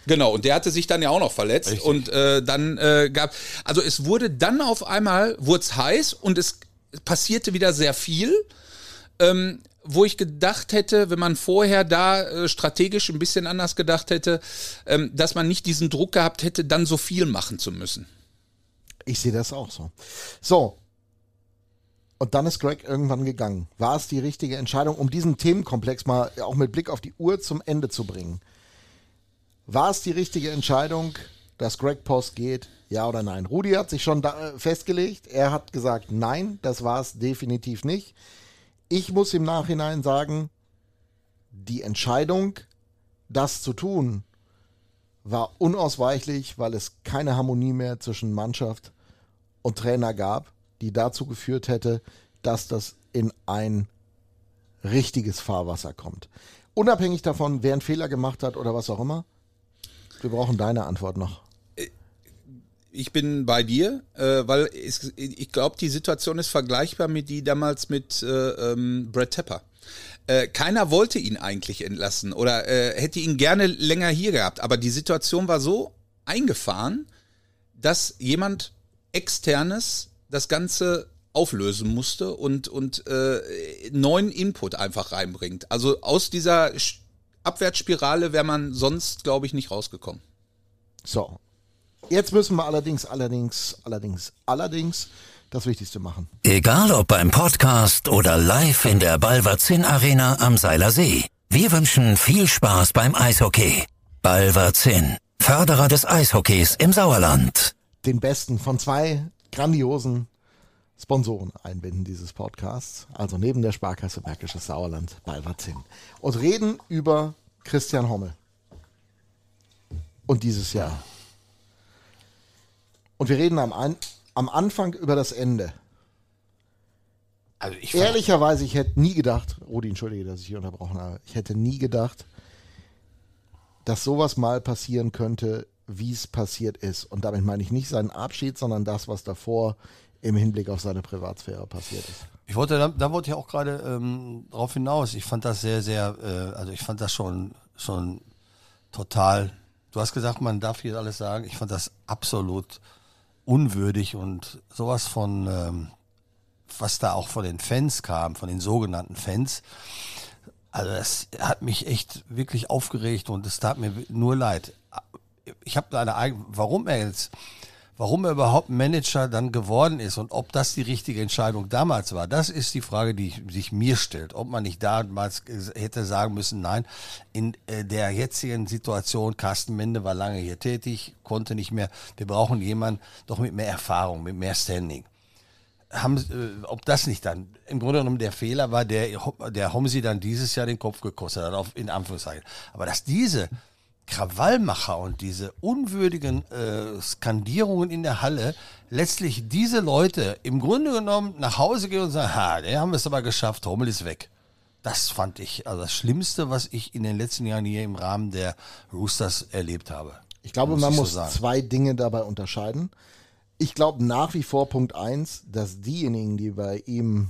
[SPEAKER 2] Genau, und der hatte sich dann ja auch noch verletzt. Richtig. Und äh, dann äh, gab, also es wurde dann auf einmal, wurde es heiß und es passierte wieder sehr viel, ähm, wo ich gedacht hätte, wenn man vorher da äh, strategisch ein bisschen anders gedacht hätte, ähm, dass man nicht diesen Druck gehabt hätte, dann so viel machen zu müssen.
[SPEAKER 1] Ich sehe das auch so. So. Und dann ist Greg irgendwann gegangen. War es die richtige Entscheidung, um diesen Themenkomplex mal auch mit Blick auf die Uhr zum Ende zu bringen? War es die richtige Entscheidung, dass Greg Post geht? Ja oder nein? Rudi hat sich schon da, äh, festgelegt. Er hat gesagt, nein, das war es definitiv nicht. Ich muss im Nachhinein sagen, die Entscheidung, das zu tun, war unausweichlich, weil es keine Harmonie mehr zwischen Mannschaft und Trainer gab, die dazu geführt hätte, dass das in ein richtiges Fahrwasser kommt. Unabhängig davon, wer einen Fehler gemacht hat oder was auch immer, wir brauchen deine Antwort noch.
[SPEAKER 2] Ich bin bei dir, äh, weil es, ich glaube, die Situation ist vergleichbar mit die damals mit äh, ähm, Brad Tepper. Äh, keiner wollte ihn eigentlich entlassen oder äh, hätte ihn gerne länger hier gehabt, aber die Situation war so eingefahren, dass jemand Externes das Ganze auflösen musste und, und äh, neuen Input einfach reinbringt. Also aus dieser Abwärtsspirale wäre man sonst, glaube ich, nicht rausgekommen.
[SPEAKER 1] So. Jetzt müssen wir allerdings, allerdings, allerdings, allerdings das Wichtigste machen.
[SPEAKER 5] Egal ob beim Podcast oder live in der Balverzin Arena am Seiler See. Wir wünschen viel Spaß beim Eishockey. Balverzin, Förderer des Eishockeys im Sauerland.
[SPEAKER 1] Den besten von zwei grandiosen Sponsoren einbinden dieses Podcasts. Also neben der Sparkasse Märkisches Sauerland, Balverzin. Und reden über Christian Hommel. Und dieses Jahr. Und wir reden am, An- am Anfang über das Ende.
[SPEAKER 3] Also ich
[SPEAKER 1] Ehrlicherweise, ich hätte nie gedacht, Rudi, entschuldige, dass ich hier unterbrochen habe, ich hätte nie gedacht, dass sowas mal passieren könnte, wie es passiert ist. Und damit meine ich nicht seinen Abschied, sondern das, was davor im Hinblick auf seine Privatsphäre passiert ist.
[SPEAKER 3] Ich wollte, da, da wollte ich auch gerade ähm, drauf hinaus. Ich fand das sehr, sehr, äh, also ich fand das schon, schon total, du hast gesagt, man darf hier alles sagen, ich fand das absolut unwürdig und sowas von, ähm, was da auch von den Fans kam, von den sogenannten Fans, also das hat mich echt wirklich aufgeregt und es tat mir nur leid. Ich habe eine eigene, warum er jetzt, warum er überhaupt Manager dann geworden ist und ob das die richtige Entscheidung damals war, das ist die Frage, die sich mir stellt. Ob man nicht damals hätte sagen müssen, nein, in der jetzigen Situation, Carsten Mende war lange hier tätig, konnte nicht mehr, wir brauchen jemanden doch mit mehr Erfahrung, mit mehr Standing. Haben, äh, ob das nicht dann im Grunde genommen der Fehler war, der, der Homsi dann dieses Jahr den Kopf gekostet hat, auf, in Anführungszeichen. Aber dass diese Krawallmacher und diese unwürdigen äh, Skandierungen in der Halle letztlich diese Leute im Grunde genommen nach Hause gehen und sagen, ha, der haben wir es aber geschafft, Hommel ist weg. Das fand ich also das Schlimmste, was ich in den letzten Jahren hier im Rahmen der Roosters erlebt habe.
[SPEAKER 1] Ich glaube,
[SPEAKER 3] muss
[SPEAKER 1] man
[SPEAKER 3] ich
[SPEAKER 1] muss
[SPEAKER 3] so
[SPEAKER 1] zwei Dinge dabei unterscheiden. Ich glaube nach wie vor Punkt eins, dass diejenigen, die bei ihm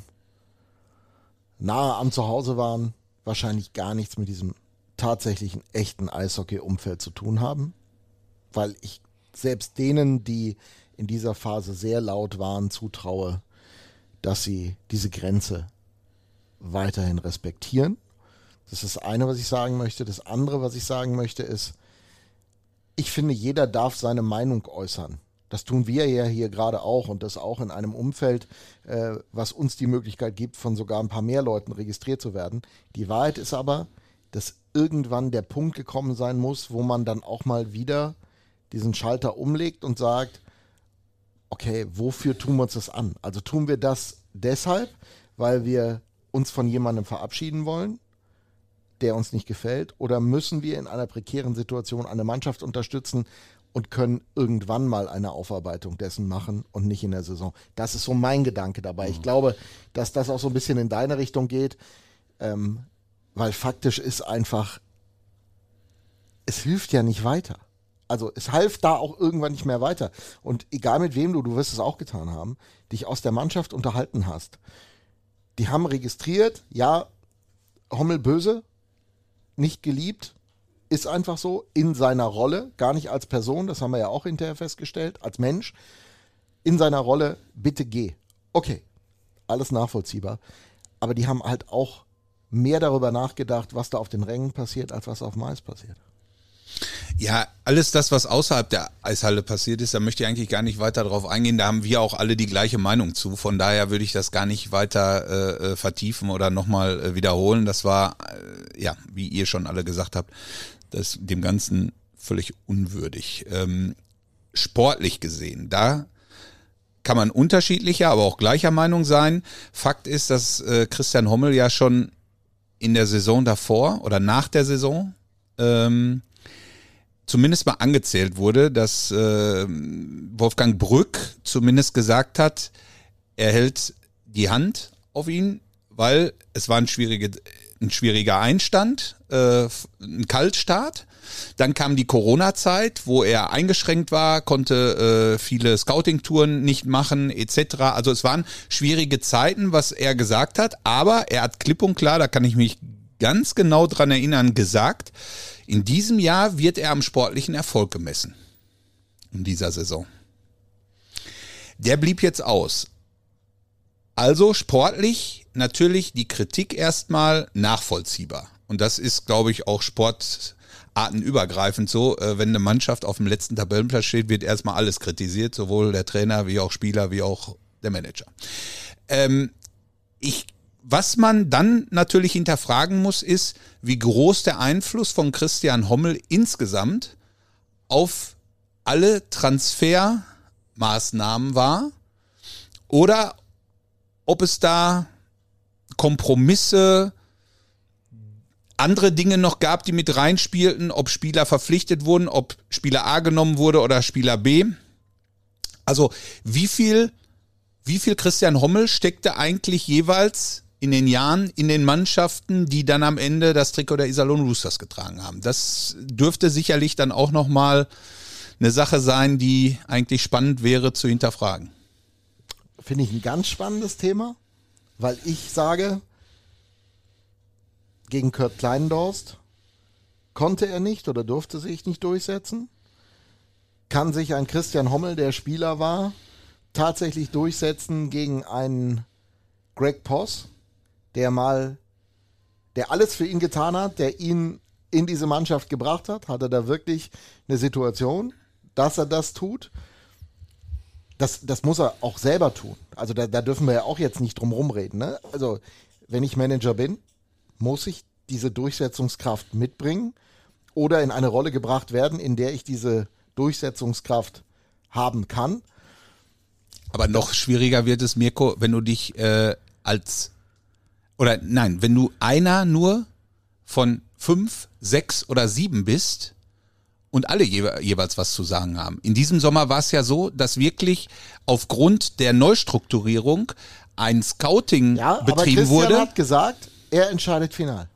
[SPEAKER 1] nahe am Zuhause waren, wahrscheinlich gar nichts mit diesem tatsächlichen echten Eishockey-Umfeld zu tun haben, weil ich selbst denen, die in dieser Phase sehr laut waren, zutraue, dass sie diese Grenze weiterhin respektieren. Das ist das eine, was ich sagen möchte. Das andere, was ich sagen möchte, ist, ich finde, jeder darf seine Meinung äußern. Das tun wir ja hier gerade auch und das auch in einem Umfeld, äh, was uns die Möglichkeit gibt, von sogar ein paar mehr Leuten registriert zu werden. Die Wahrheit ist aber, dass irgendwann der Punkt gekommen sein muss, wo man dann auch mal wieder diesen Schalter umlegt und sagt, okay, wofür tun wir uns das an? Also tun wir das deshalb, weil wir uns von jemandem verabschieden wollen, der uns nicht gefällt, oder müssen wir in einer prekären Situation eine Mannschaft unterstützen und können irgendwann mal eine Aufarbeitung dessen machen und nicht in der Saison. Das ist so mein Gedanke dabei. Ich glaube, dass das auch so ein bisschen in deine Richtung geht, ähm, weil faktisch ist einfach, es hilft ja nicht weiter. Also es half da auch irgendwann nicht mehr weiter. Und egal mit wem du, du wirst es auch getan haben, dich aus der Mannschaft unterhalten hast. Die haben registriert, ja, Hommel böse, nicht geliebt, ist einfach so, in seiner Rolle, gar nicht als Person, das haben wir ja auch hinterher festgestellt, als Mensch, in seiner Rolle, bitte geh. Okay, alles nachvollziehbar. Aber die haben halt auch mehr darüber nachgedacht, was da auf den Rängen passiert, als was auf dem Eis passiert.
[SPEAKER 2] Ja, alles das, was außerhalb der Eishalle passiert ist, da möchte ich eigentlich gar nicht weiter drauf eingehen. Da haben wir auch alle die gleiche Meinung zu. Von daher würde ich das gar nicht weiter äh, vertiefen oder nochmal äh, wiederholen. Das war, äh, ja, wie ihr schon alle gesagt habt, das dem Ganzen völlig unwürdig. Ähm, sportlich gesehen, da kann man unterschiedlicher, aber auch gleicher Meinung sein. Fakt ist, dass äh, Christian Hommel ja schon in der Saison davor oder nach der Saison ähm, zumindest mal angezählt wurde, dass äh, Wolfgang Brück zumindest gesagt hat, er hält die Hand auf ihn, weil es war ein, schwierige, ein schwieriger Einstand, äh, ein Kaltstart. Dann kam die Corona-Zeit, wo er eingeschränkt war, konnte äh, viele Scouting-Touren nicht machen et cetera. Also es waren schwierige Zeiten, was er gesagt hat, aber er hat klipp und klar, da kann ich mich ganz genau dran erinnern, gesagt, in diesem Jahr wird er am sportlichen Erfolg gemessen. In dieser Saison. Der blieb jetzt aus. Also sportlich natürlich die Kritik erstmal nachvollziehbar. Und das ist, glaube ich, auch sportartenübergreifend so. Wenn eine Mannschaft auf dem letzten Tabellenplatz steht, wird erstmal alles kritisiert, sowohl der Trainer wie auch Spieler wie auch der Manager. Ähm, ich Was man dann natürlich hinterfragen muss, ist, wie groß der Einfluss von Christian Hommel insgesamt auf alle Transfermaßnahmen war oder ob es da Kompromisse, andere Dinge noch gab, die mit reinspielten, ob Spieler verpflichtet wurden, ob Spieler A genommen wurde oder Spieler B. Also wie viel, wie viel Christian Hommel steckte eigentlich jeweils in den Jahren, in den Mannschaften, die dann am Ende das Trikot der Iserlohn Roosters getragen haben. Das dürfte sicherlich dann auch nochmal eine Sache sein, die eigentlich spannend wäre zu hinterfragen.
[SPEAKER 1] Finde ich ein ganz spannendes Thema, weil ich sage, gegen Kurt Kleinendorst konnte er nicht oder durfte sich nicht durchsetzen. Kann sich ein Christian Hommel, der Spieler war, tatsächlich durchsetzen gegen einen Greg Poss, der mal, der alles für ihn getan hat, der ihn in diese Mannschaft gebracht hat? Hat er da wirklich eine Situation, dass er das tut? Das, das muss er auch selber tun. Also da, da dürfen wir ja auch jetzt nicht drum rumreden. Ne? Also wenn ich Manager bin, muss ich diese Durchsetzungskraft mitbringen oder in eine Rolle gebracht werden, in der ich diese Durchsetzungskraft haben kann.
[SPEAKER 2] Aber noch schwieriger wird es, Mirko, wenn du dich äh, als Oder nein, wenn du einer nur von fünf, sechs oder sieben bist und alle je, jeweils was zu sagen haben. In diesem Sommer war es ja so, dass wirklich aufgrund der Neustrukturierung ein Scouting
[SPEAKER 1] ja,
[SPEAKER 2] betrieben
[SPEAKER 1] aber
[SPEAKER 2] wurde.
[SPEAKER 1] Christian hat gesagt, er entscheidet final.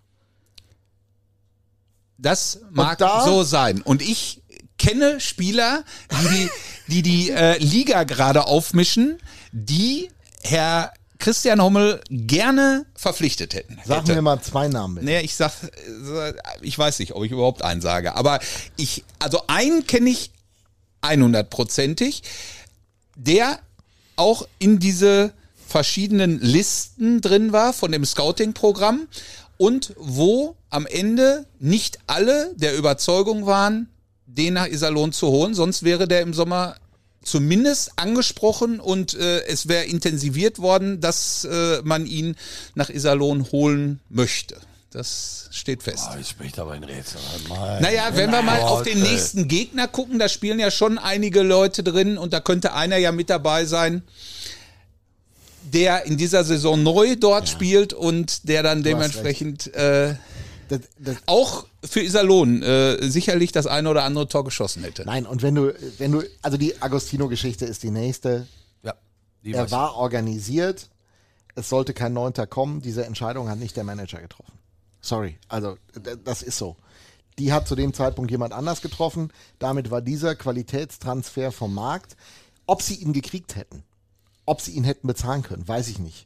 [SPEAKER 2] Das mag
[SPEAKER 1] da,
[SPEAKER 2] so sein. Und ich kenne Spieler, die die, die, die äh, Liga gerade aufmischen, die Herr Christian Hommel gerne verpflichtet hätten.
[SPEAKER 1] Sag mir mal zwei Namen bitte.
[SPEAKER 2] Nee, ich sag, ich weiß nicht, ob ich überhaupt einen sage, aber ich, also einen kenne ich hundertprozentig, der auch in diese verschiedenen Listen drin war von dem Scouting-Programm und wo am Ende nicht alle der Überzeugung waren, den nach Iserlohn zu holen, sonst wäre der im Sommer zumindest angesprochen und äh, es wäre intensiviert worden, dass äh, man ihn nach Iserlohn holen möchte. Das steht fest.
[SPEAKER 3] Oh, ich spricht aber in Rätsel.
[SPEAKER 2] Naja, wenn wir mal
[SPEAKER 3] Gott,
[SPEAKER 2] auf den
[SPEAKER 3] ey.
[SPEAKER 2] nächsten Gegner gucken, da spielen ja schon einige Leute drin und da könnte einer ja mit dabei sein, der in dieser Saison neu dort ja. spielt und der dann dementsprechend äh, das, das auch für Iserlohn äh, sicherlich das eine oder andere Tor geschossen hätte.
[SPEAKER 1] Nein, und wenn du, wenn du, also die Agostino-Geschichte ist die nächste.
[SPEAKER 3] Ja, die
[SPEAKER 1] er war organisiert, es sollte kein Neunter kommen, diese Entscheidung hat nicht der Manager getroffen. Sorry, also das ist so. Die hat zu dem Zeitpunkt jemand anders getroffen, damit war dieser Qualitätstransfer vom Markt. Ob sie ihn gekriegt hätten, ob sie ihn hätten bezahlen können, weiß ich nicht.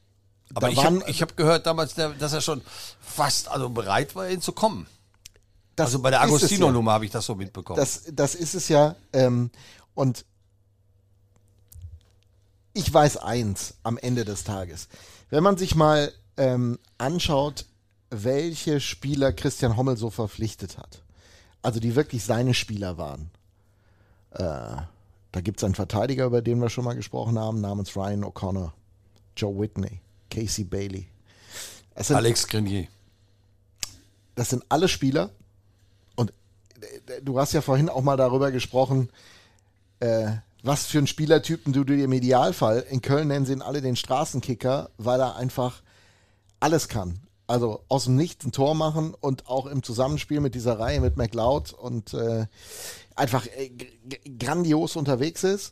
[SPEAKER 3] Aber
[SPEAKER 1] Da
[SPEAKER 3] ich
[SPEAKER 1] waren-
[SPEAKER 3] habe hab gehört damals, der, dass er schon fast also bereit war, ihn zu kommen.
[SPEAKER 1] das
[SPEAKER 3] also bei der
[SPEAKER 1] ist es
[SPEAKER 3] Agostino-Nummer habe ich das so mitbekommen.
[SPEAKER 1] Das, das ist es ja. Ähm, und ich weiß eins am Ende des Tages. Wenn man sich mal ähm, anschaut, welche Spieler Christian Hommel so verpflichtet hat, also die wirklich seine Spieler waren. Äh, da gibt es einen Verteidiger, über den wir schon mal gesprochen haben, namens Ryan O'Connor, Joe Whitney, Casey Bailey. Das sind,
[SPEAKER 3] Alex Grenier.
[SPEAKER 1] Das sind alle Spieler. Und äh, du hast ja vorhin auch mal darüber gesprochen, äh, was für einen Spielertypen du dir im Idealfall, in Köln nennen sie ihn alle den Straßenkicker, weil er einfach alles kann. Also aus dem Nichts ein Tor machen und auch im Zusammenspiel mit dieser Reihe mit McLeod und äh, einfach äh, g- grandios unterwegs ist.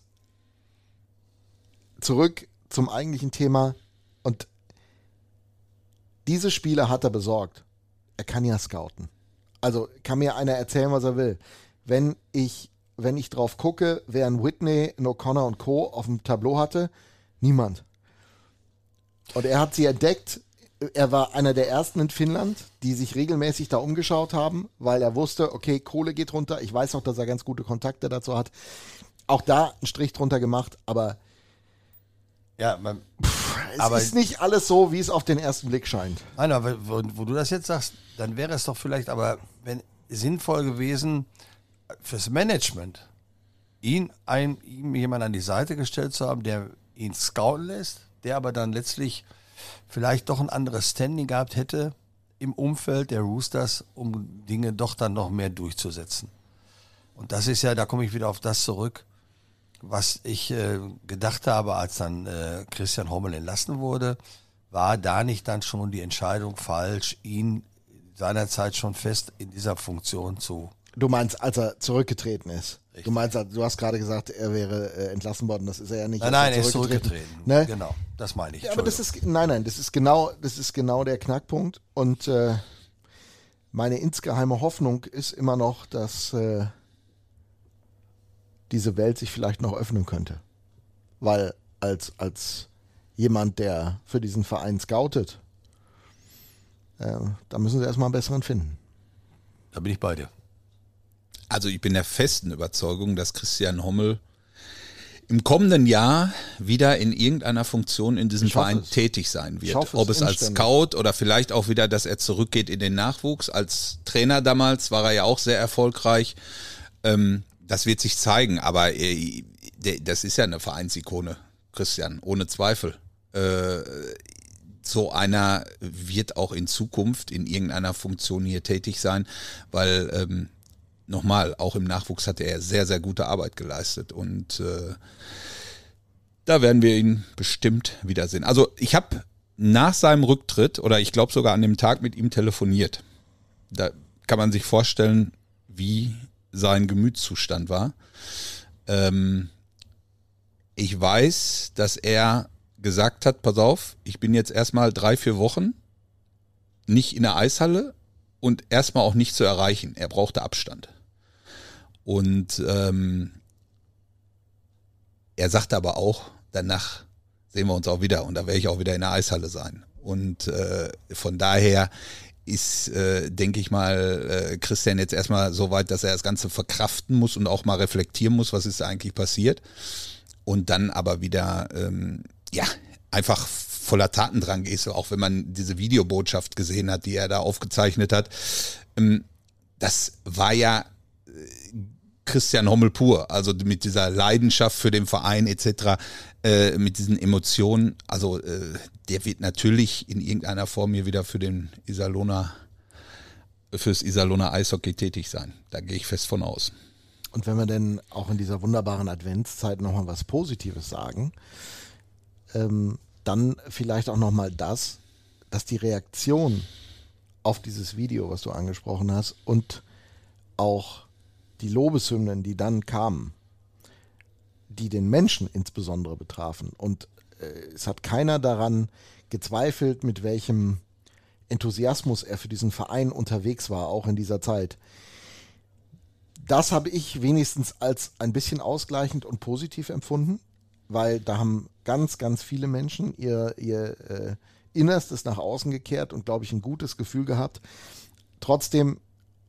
[SPEAKER 1] Zurück zum eigentlichen Thema. Und diese Spieler hat er besorgt. Er kann ja scouten. Also kann mir einer erzählen, was er will. Wenn ich Wenn ich drauf gucke, wer ein Whitney, ein O'Connor und Co. auf dem Tableau hatte, niemand. Und er hat sie entdeckt. Er war einer der ersten in Finnland, die sich regelmäßig da umgeschaut haben, weil er wusste, okay, Kohle geht runter. Ich weiß auch, dass er ganz gute Kontakte dazu hat. Auch da einen Strich drunter gemacht, aber
[SPEAKER 3] Ja, man,
[SPEAKER 1] es
[SPEAKER 3] aber
[SPEAKER 1] ist nicht alles so, wie es auf den ersten Blick scheint.
[SPEAKER 3] Nein, aber wo, wo du das jetzt sagst, dann wäre es doch vielleicht aber wenn, sinnvoll gewesen, fürs Management ihn ein, ihm jemand an die Seite gestellt zu haben, der ihn scouten lässt, der aber dann letztlich vielleicht doch ein anderes Standing gehabt hätte im Umfeld der Roosters, um Dinge doch dann noch mehr durchzusetzen. Und das ist ja, da komme ich wieder auf das zurück, was ich äh, gedacht habe, als dann äh, Christian Hommel entlassen wurde, war da nicht dann schon die Entscheidung falsch, ihn seinerzeit schon fest in dieser Funktion zu.
[SPEAKER 1] Du meinst, als er zurückgetreten ist.
[SPEAKER 3] Richtig.
[SPEAKER 1] Du meinst, du hast gerade gesagt, er wäre äh, entlassen worden. Das ist er ja nicht.
[SPEAKER 3] Nein,
[SPEAKER 1] als
[SPEAKER 3] nein, er ist zurückgetreten.
[SPEAKER 1] Ne?
[SPEAKER 3] Genau, das meine ich.
[SPEAKER 1] Ja, aber das ist, nein, nein, das ist genau, das ist genau der Knackpunkt. Und äh, meine insgeheime Hoffnung ist immer noch, dass äh, diese Welt sich vielleicht noch öffnen könnte. Weil als, als jemand, der für diesen Verein scoutet, äh, da müssen sie erstmal einen besseren finden.
[SPEAKER 3] Da bin ich bei dir.
[SPEAKER 2] Also ich bin der festen Überzeugung, dass Christian Hommel im kommenden Jahr wieder in irgendeiner Funktion in diesem
[SPEAKER 1] Ich hoffe
[SPEAKER 2] Verein
[SPEAKER 1] es.
[SPEAKER 2] tätig sein wird.
[SPEAKER 1] Ich hoffe es
[SPEAKER 2] Ob es als
[SPEAKER 1] inständig.
[SPEAKER 2] Scout oder vielleicht auch wieder, dass er zurückgeht in den Nachwuchs. Als Trainer damals war er ja auch sehr erfolgreich. Ähm, das wird sich zeigen, aber äh, der, das ist ja eine Vereinsikone, Christian, ohne Zweifel. Äh, so einer wird auch in Zukunft in irgendeiner Funktion hier tätig sein, weil ähm, nochmal, auch im Nachwuchs hat er sehr, sehr gute Arbeit geleistet und äh, da werden wir ihn bestimmt wiedersehen. Also ich habe nach seinem Rücktritt oder ich glaube sogar an dem Tag mit ihm telefoniert. Da kann man sich vorstellen, wie sein Gemütszustand war. Ähm, ich weiß, dass er gesagt hat, pass auf, ich bin jetzt erstmal drei, vier Wochen nicht in der Eishalle und erstmal auch nicht zu erreichen. Er brauchte Abstand. Und ähm, er sagte aber auch, danach sehen wir uns auch wieder und da werde ich auch wieder in der Eishalle sein. Und äh, von daher ist, äh, denke ich mal, äh, Christian jetzt erstmal so weit, dass er das Ganze verkraften muss und auch mal reflektieren muss, was ist eigentlich passiert. Und dann aber wieder, ähm, ja, einfach voller Tatendrang ist, auch wenn man diese Videobotschaft gesehen hat, die er da aufgezeichnet hat. Ähm, das war ja äh, Christian Hommel pur, also mit dieser Leidenschaft für den Verein et cetera, äh, mit diesen Emotionen, also äh, der wird natürlich in irgendeiner Form hier wieder für den Iserlohner, fürs Iserlohner Eishockey tätig sein. Da gehe ich fest von aus.
[SPEAKER 1] Und wenn wir denn auch in dieser wunderbaren Adventszeit nochmal was Positives sagen, ähm, dann vielleicht auch nochmal das, dass die Reaktion auf dieses Video, was du angesprochen hast, und auch die Lobeshymnen, die dann kamen, die den Menschen insbesondere betrafen. Und äh, es hat keiner daran gezweifelt, mit welchem Enthusiasmus er für diesen Verein unterwegs war, auch in dieser Zeit. Das habe ich wenigstens als ein bisschen ausgleichend und positiv empfunden, weil da haben ganz, ganz viele Menschen ihr, ihr äh, Innerstes nach außen gekehrt und, glaube ich, ein gutes Gefühl gehabt. Trotzdem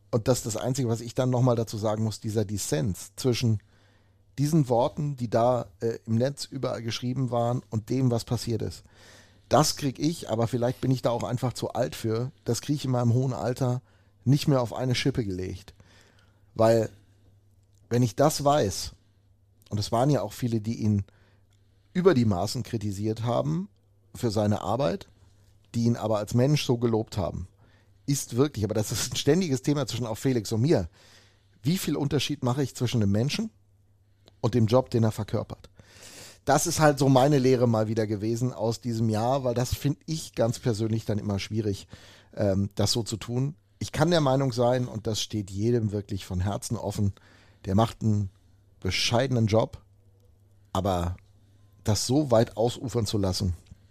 [SPEAKER 1] und das ist das Einzige, was ich dann nochmal dazu sagen muss, dieser Dissens zwischen diesen Worten, die da äh, im Netz überall geschrieben waren und dem, was passiert ist. Das kriege ich, aber vielleicht bin ich da auch einfach zu alt für, das kriege ich in meinem hohen Alter nicht mehr auf eine Schippe gelegt. Weil, wenn ich das weiß, und es waren ja auch viele, die ihn über die Maßen kritisiert haben für seine Arbeit, die ihn aber als Mensch so gelobt haben, ist wirklich, aber das ist ein ständiges Thema zwischen auch Felix und mir, wie viel Unterschied mache ich zwischen dem Menschen und dem Job, den er verkörpert? Das ist halt so meine Lehre mal wieder gewesen aus diesem Jahr, weil das finde ich ganz persönlich dann immer schwierig, ähm, das so zu tun. Ich kann der Meinung sein, und das steht jedem wirklich von Herzen offen, der macht einen bescheidenen Job, aber das so weit ausufern zu lassen,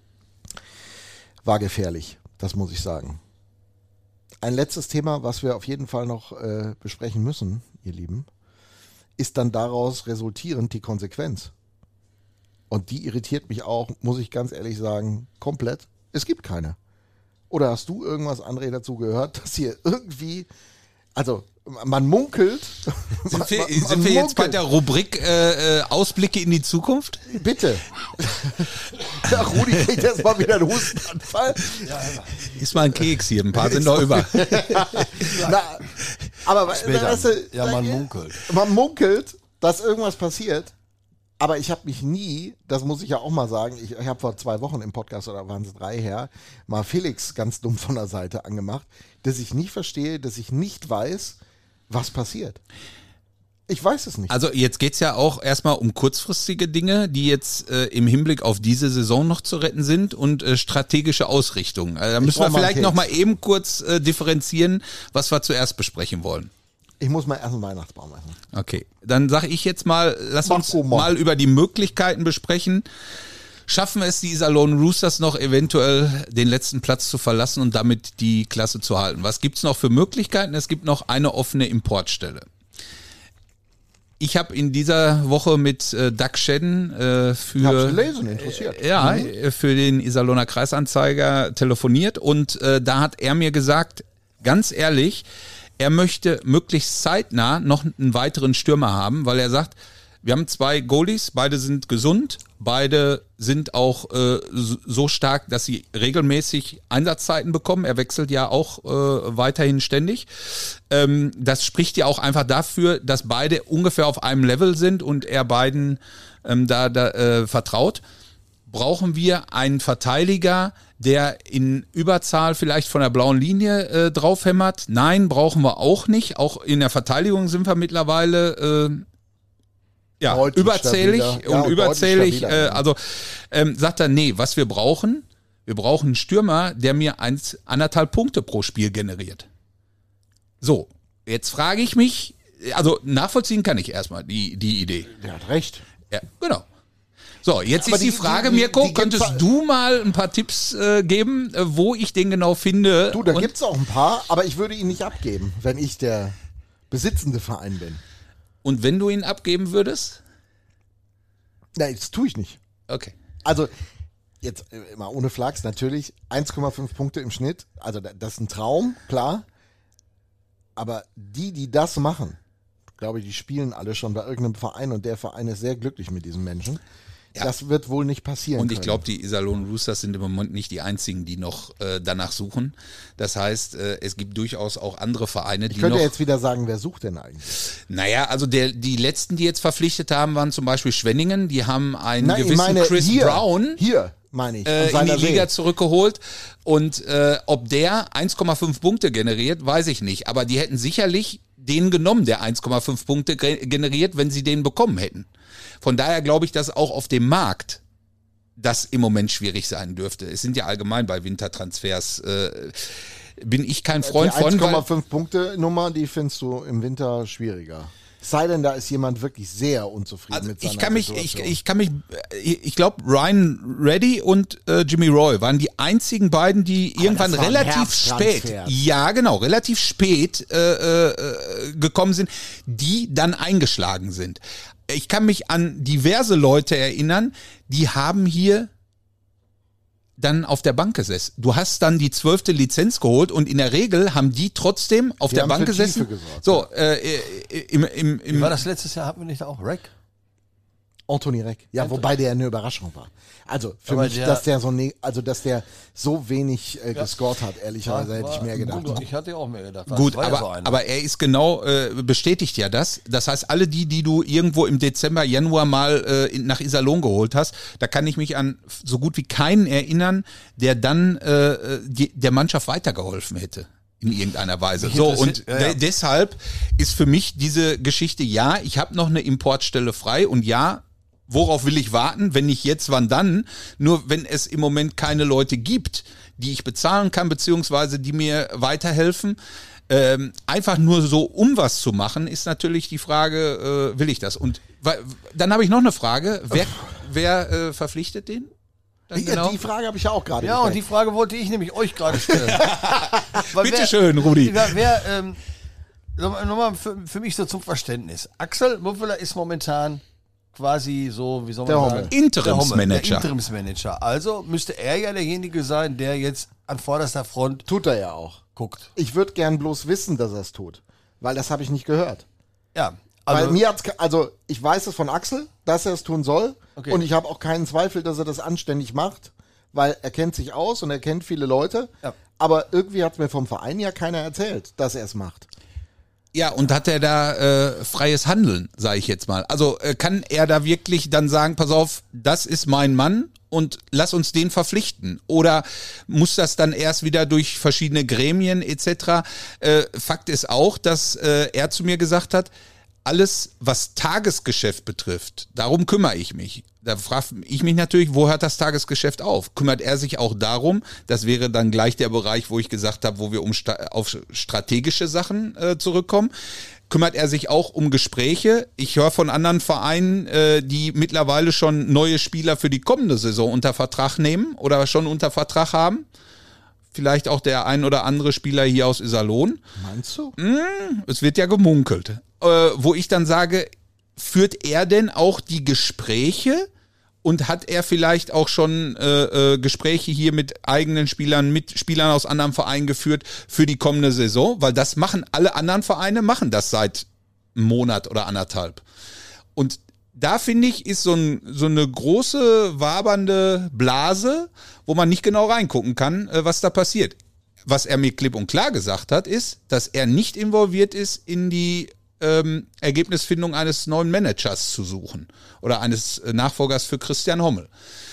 [SPEAKER 1] war gefährlich, das muss ich sagen. Ein letztes Thema, was wir auf jeden Fall noch äh, besprechen müssen, ihr Lieben, ist dann daraus resultierend die Konsequenz. Und die irritiert mich auch, muss ich ganz ehrlich sagen, komplett. Es gibt keine. Oder hast du irgendwas, André, dazu gehört, dass hier irgendwie, also man munkelt.
[SPEAKER 2] Sind wir,
[SPEAKER 1] man, man,
[SPEAKER 2] sind
[SPEAKER 1] man
[SPEAKER 2] wir jetzt
[SPEAKER 1] munkelt.
[SPEAKER 2] bei der Rubrik äh, äh, Ausblicke in die Zukunft?
[SPEAKER 1] Bitte. Der Rudi kriegt jetzt mal wieder einen Hustenanfall.
[SPEAKER 2] Ist mal ein Keks hier, ein paar sind noch über.
[SPEAKER 1] Na, aber
[SPEAKER 3] Später.
[SPEAKER 1] weißt du,
[SPEAKER 3] Ja, man munkelt.
[SPEAKER 1] Man munkelt, dass irgendwas passiert. Aber ich habe mich nie, das muss ich ja auch mal sagen, ich, ich habe vor zwei Wochen im Podcast, oder waren es drei her, mal Felix ganz dumm von der Seite angemacht, dass ich nie verstehe, dass ich nicht weiß, was passiert. Ich weiß es nicht.
[SPEAKER 2] Also jetzt geht's ja auch erstmal um kurzfristige Dinge, die jetzt äh, im Hinblick auf diese Saison noch zu retten sind und äh, strategische Ausrichtungen. Also da müssen wir
[SPEAKER 1] brauch mal einen
[SPEAKER 2] vielleicht noch
[SPEAKER 1] Keks.
[SPEAKER 2] mal eben kurz äh, differenzieren, was wir zuerst besprechen wollen.
[SPEAKER 1] Ich muss mal erst einen Weihnachtsbaum essen.
[SPEAKER 2] Okay, dann sage ich jetzt mal, lass uns
[SPEAKER 1] Marco, Mann.
[SPEAKER 2] mal über die Möglichkeiten besprechen. Schaffen es die Iserlohn Roosters noch eventuell den letzten Platz zu verlassen und damit die Klasse zu halten? Was gibt's noch für Möglichkeiten? Es gibt noch eine offene Importstelle. Ich habe in dieser Woche mit äh, Doug Shedden äh, für
[SPEAKER 1] Hab's gelesen, interessiert.
[SPEAKER 2] äh, ja äh, für den Iserlohner Kreisanzeiger telefoniert und äh, da hat er mir gesagt, ganz ehrlich, er möchte möglichst zeitnah noch einen weiteren Stürmer haben, weil er sagt, wir haben zwei Goalies, beide sind gesund, beide sind auch äh, so stark, dass sie regelmäßig Einsatzzeiten bekommen. Er wechselt ja auch äh, weiterhin ständig. Ähm, das spricht ja auch einfach dafür, dass beide ungefähr auf einem Level sind und er beiden ähm, da, da äh, vertraut. Brauchen wir einen Verteidiger, der in Überzahl vielleicht von der blauen Linie äh, draufhämmert? Nein, brauchen wir auch nicht. Auch in der Verteidigung sind wir mittlerweile äh, ja,
[SPEAKER 1] Deutlich
[SPEAKER 2] überzählig
[SPEAKER 1] stabiler.
[SPEAKER 2] und
[SPEAKER 1] Ja, und
[SPEAKER 2] überzählig.
[SPEAKER 1] deutlich stabiler.
[SPEAKER 2] Äh, also ähm, sagt er, nee, was wir brauchen, wir brauchen einen Stürmer, der mir eins, anderthalb Punkte pro Spiel generiert. So, jetzt frage ich mich, also nachvollziehen kann ich erstmal die, die Idee.
[SPEAKER 1] Der hat recht.
[SPEAKER 2] Ja, genau. So, jetzt
[SPEAKER 1] Aber
[SPEAKER 2] ist die,
[SPEAKER 1] die-
[SPEAKER 2] Frage,
[SPEAKER 1] die- die-
[SPEAKER 2] Mirko,
[SPEAKER 1] die
[SPEAKER 2] könntest
[SPEAKER 1] gibt's-
[SPEAKER 2] du mal ein paar Tipps äh, geben, äh, wo ich den genau finde?
[SPEAKER 1] Du, da
[SPEAKER 2] Und-
[SPEAKER 1] gibt's auch ein paar, aber ich würde ihn nicht abgeben, wenn ich der besitzende Verein bin.
[SPEAKER 2] Und wenn du ihn abgeben würdest?
[SPEAKER 1] Nein, das tue ich nicht.
[SPEAKER 2] Okay.
[SPEAKER 1] Also, jetzt äh, mal ohne Flachs, natürlich eins Komma fünf Punkte im Schnitt. Also, da- das ist ein Traum, klar. Aber die, die das machen, glaube ich, die spielen alle schon bei irgendeinem Verein und der Verein ist sehr glücklich mit diesen Menschen.
[SPEAKER 2] Ja.
[SPEAKER 1] Das wird wohl nicht passieren.
[SPEAKER 2] Und ich
[SPEAKER 1] können.
[SPEAKER 2] glaube, die Iserlohn Roosters sind im Moment nicht die einzigen, die noch äh, danach suchen. Das heißt, äh, es gibt durchaus auch andere Vereine,
[SPEAKER 1] Ich
[SPEAKER 2] die
[SPEAKER 1] könnte
[SPEAKER 2] noch...
[SPEAKER 1] jetzt wieder sagen, wer sucht denn eigentlich?
[SPEAKER 2] Naja, also der, die letzten, die jetzt verpflichtet haben, waren zum Beispiel Schwenningen. Die haben einen
[SPEAKER 1] Nein, ich
[SPEAKER 2] gewissen
[SPEAKER 1] meine,
[SPEAKER 2] Chris
[SPEAKER 1] hier,
[SPEAKER 2] Brown
[SPEAKER 1] Hier, meine ich.
[SPEAKER 2] äh,
[SPEAKER 1] am
[SPEAKER 2] in die
[SPEAKER 1] Seiler See.
[SPEAKER 2] Liga zurückgeholt. Und äh, ob der eins Komma fünf Punkte generiert, weiß ich nicht. Aber die hätten sicherlich den genommen, der eins Komma fünf Punkte ge- generiert, wenn sie den bekommen hätten. Von daher glaube ich, dass auch auf dem Markt das im Moment schwierig sein dürfte. Es sind ja allgemein bei Wintertransfers, äh, bin ich kein Freund
[SPEAKER 1] Die
[SPEAKER 2] von.
[SPEAKER 1] eins Komma
[SPEAKER 2] Weil,
[SPEAKER 1] fünf Punkte Nummer, die findest du im Winter schwieriger. Es sei denn, da ist jemand wirklich sehr unzufrieden
[SPEAKER 2] also
[SPEAKER 1] mit seiner
[SPEAKER 2] ich kann mich, ich,
[SPEAKER 1] Situation.
[SPEAKER 2] ich kann mich, ich, ich glaube, Ryan Reddy und äh, Jimmy Roy waren die einzigen beiden, die irgendwann
[SPEAKER 1] das war ein
[SPEAKER 2] relativ spät,
[SPEAKER 1] Herbsttransfer.
[SPEAKER 2] ja genau, relativ spät äh, äh, gekommen sind, die dann eingeschlagen sind. Ich kann mich an diverse Leute erinnern, die haben hier dann auf der Bank gesessen. Du hast dann die zwölfte Lizenz geholt und in der Regel haben die trotzdem auf
[SPEAKER 1] Die
[SPEAKER 2] der
[SPEAKER 1] haben
[SPEAKER 2] Bank
[SPEAKER 1] für
[SPEAKER 2] gesessen.
[SPEAKER 1] Tiefe gesorgt,
[SPEAKER 2] So, äh, im, im,
[SPEAKER 3] Wie
[SPEAKER 2] im,
[SPEAKER 3] war das letztes Jahr? Hatten wir nicht auch Rack?
[SPEAKER 1] Anthony Reck. Ja, wobei der eine Überraschung war. Also für
[SPEAKER 3] Aber
[SPEAKER 1] mich,
[SPEAKER 3] der-
[SPEAKER 1] dass der so ne, also dass der so wenig äh, gescored hat, ehrlicherweise hätte ich mehr gedacht.
[SPEAKER 3] Ich hatte auch mehr gedacht. Das
[SPEAKER 2] Gut,
[SPEAKER 3] war ja
[SPEAKER 2] aber,
[SPEAKER 3] so einer.
[SPEAKER 2] aber er ist genau, äh, bestätigt ja das. Das heißt, alle die, die du irgendwo im Dezember, Januar mal äh, in, nach Iserlohn geholt hast, da kann ich mich an so gut wie keinen erinnern, der dann äh, die, der Mannschaft weitergeholfen hätte. In irgendeiner Weise.
[SPEAKER 3] Mich
[SPEAKER 2] So, und
[SPEAKER 3] interessiert- ja, ja.
[SPEAKER 2] de- deshalb ist für mich diese Geschichte, ja, ich habe noch eine Importstelle frei und ja, worauf will ich warten? Wenn nicht jetzt, wann dann? Nur wenn es im Moment keine Leute gibt, die ich bezahlen kann, beziehungsweise die mir weiterhelfen, ähm, einfach nur so, um was zu machen, ist natürlich die Frage, äh, will ich das? Und wa- dann habe ich noch eine Frage, wer, wer äh, verpflichtet den? Dann
[SPEAKER 1] Ja,
[SPEAKER 2] genau?
[SPEAKER 1] die Frage habe ich ja auch gerade
[SPEAKER 3] ja, und die
[SPEAKER 1] gestellt.
[SPEAKER 3] Frage wollte ich nämlich euch gerade stellen. Weil
[SPEAKER 2] Bitte
[SPEAKER 3] wer-
[SPEAKER 2] schön, Rudi.
[SPEAKER 3] Wer, wer ähm, nochmal noch mal für, für mich so zum Verständnis. Axel Muffeler ist momentan quasi so, wie soll man
[SPEAKER 1] Der
[SPEAKER 3] sagen?
[SPEAKER 1] Hommel.
[SPEAKER 2] Interimsmanager.
[SPEAKER 3] Der Interimsmanager. Also müsste er ja derjenige sein, der jetzt an vorderster Front
[SPEAKER 1] Tut er ja auch.
[SPEAKER 3] guckt.
[SPEAKER 1] Ich würde gern bloß wissen, dass er es tut, weil das habe ich nicht gehört.
[SPEAKER 3] Ja,
[SPEAKER 1] Weil
[SPEAKER 3] also
[SPEAKER 1] mir hat's, ge- also ich weiß es von Axel, dass er es tun soll,
[SPEAKER 3] Okay.
[SPEAKER 1] und ich habe auch keinen Zweifel, dass er das anständig macht, weil er kennt sich aus und er kennt viele Leute.
[SPEAKER 3] Ja.
[SPEAKER 1] Aber irgendwie hat mir vom Verein ja keiner erzählt, dass er es macht.
[SPEAKER 2] Ja, und hat er da äh, freies Handeln, sage ich jetzt mal. Also äh, kann er da wirklich dann sagen, pass auf, das ist mein Mann und lass uns den verpflichten? Oder muss das dann erst wieder durch verschiedene Gremien et cetera? Äh, Fakt ist auch, dass äh, er zu mir gesagt hat, alles, was Tagesgeschäft betrifft, darum kümmere ich mich. Da frage ich mich natürlich, wo hört das Tagesgeschäft auf? Kümmert er sich auch darum? Das wäre dann gleich der Bereich, wo ich gesagt habe, wo wir um sta- auf strategische Sachen äh, zurückkommen. Kümmert er sich auch um Gespräche? Ich höre von anderen Vereinen, äh, die mittlerweile schon neue Spieler für die kommende Saison unter Vertrag nehmen oder schon unter Vertrag haben. Vielleicht auch der ein oder andere Spieler hier aus Iserlohn.
[SPEAKER 1] Meinst du?
[SPEAKER 2] Es wird ja gemunkelt. Äh, wo ich dann sage, führt er denn auch die Gespräche und hat er vielleicht auch schon äh, äh, Gespräche hier mit eigenen Spielern, mit Spielern aus anderen Vereinen geführt für die kommende Saison? Weil das machen alle anderen Vereine, machen das seit einem Monat oder anderthalb. Und da finde ich, ist so, ein, so eine große, wabernde Blase, wo man nicht genau reingucken kann, äh, was da passiert. Was er mir klipp und klar gesagt hat, ist, dass er nicht involviert ist, in die ähm, Ergebnisfindung eines neuen Managers zu suchen oder eines äh, Nachfolgers für Christian Hommel.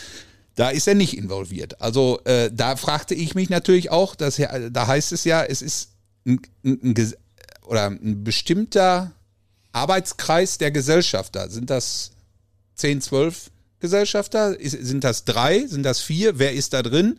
[SPEAKER 2] Da ist er nicht involviert. Also äh, da fragte ich mich natürlich auch, dass er, da heißt es ja, es ist ein, ein, ein, Ges- oder ein bestimmter Arbeitskreis der Gesellschafter. Sind das zehn, zwölf Gesellschafter? Ist, sind das drei? Sind das vier? Wer ist da drin?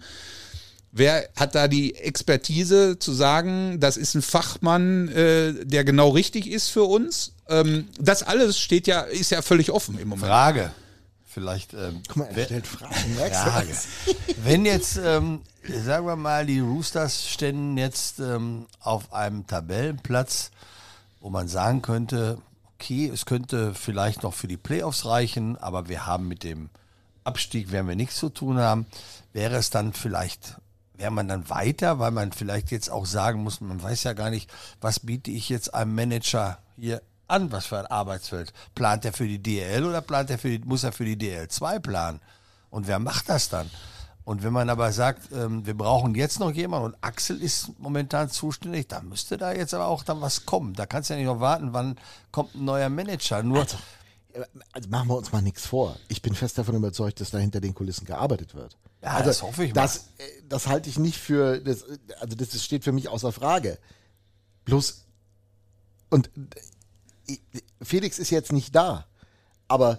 [SPEAKER 2] Wer hat da die Expertise zu sagen, das ist ein Fachmann, äh, der genau richtig ist für uns? Ähm, das alles steht ja, ist ja völlig offen im Moment.
[SPEAKER 3] Frage. Vielleicht, ähm,
[SPEAKER 1] Guck mal, er
[SPEAKER 3] wer-
[SPEAKER 1] stellt Fragen. Merkst du
[SPEAKER 3] Frage.
[SPEAKER 1] das?
[SPEAKER 3] Wenn jetzt, ähm, sagen wir mal, die Roosters ständen jetzt ähm, auf einem Tabellenplatz, wo man sagen könnte, okay, es könnte vielleicht noch für die Playoffs reichen, aber wir haben mit dem Abstieg, werden wir nichts zu tun haben, wäre es dann vielleicht, wäre man dann weiter, weil man vielleicht jetzt auch sagen muss, man weiß ja gar nicht, was biete ich jetzt einem Manager hier an, was für ein Arbeitsfeld. Plant er für die D L oder plant er für die, muss er für die D L zwei planen? Und wer macht das dann? Und wenn man aber sagt, ähm, wir brauchen jetzt noch jemanden und Axel ist momentan zuständig, dann müsste da jetzt aber auch dann was kommen. Da kannst du ja nicht noch warten, wann kommt ein neuer Manager. Nur
[SPEAKER 1] Also, also machen wir uns mal nichts vor. Ich bin fest davon überzeugt, dass da hinter den Kulissen gearbeitet wird.
[SPEAKER 3] Ja,
[SPEAKER 1] also,
[SPEAKER 3] das hoffe ich mal.
[SPEAKER 1] Das, äh, das halte ich nicht für, das, also das steht für mich außer Frage. Bloß, und äh, Felix ist jetzt nicht da, aber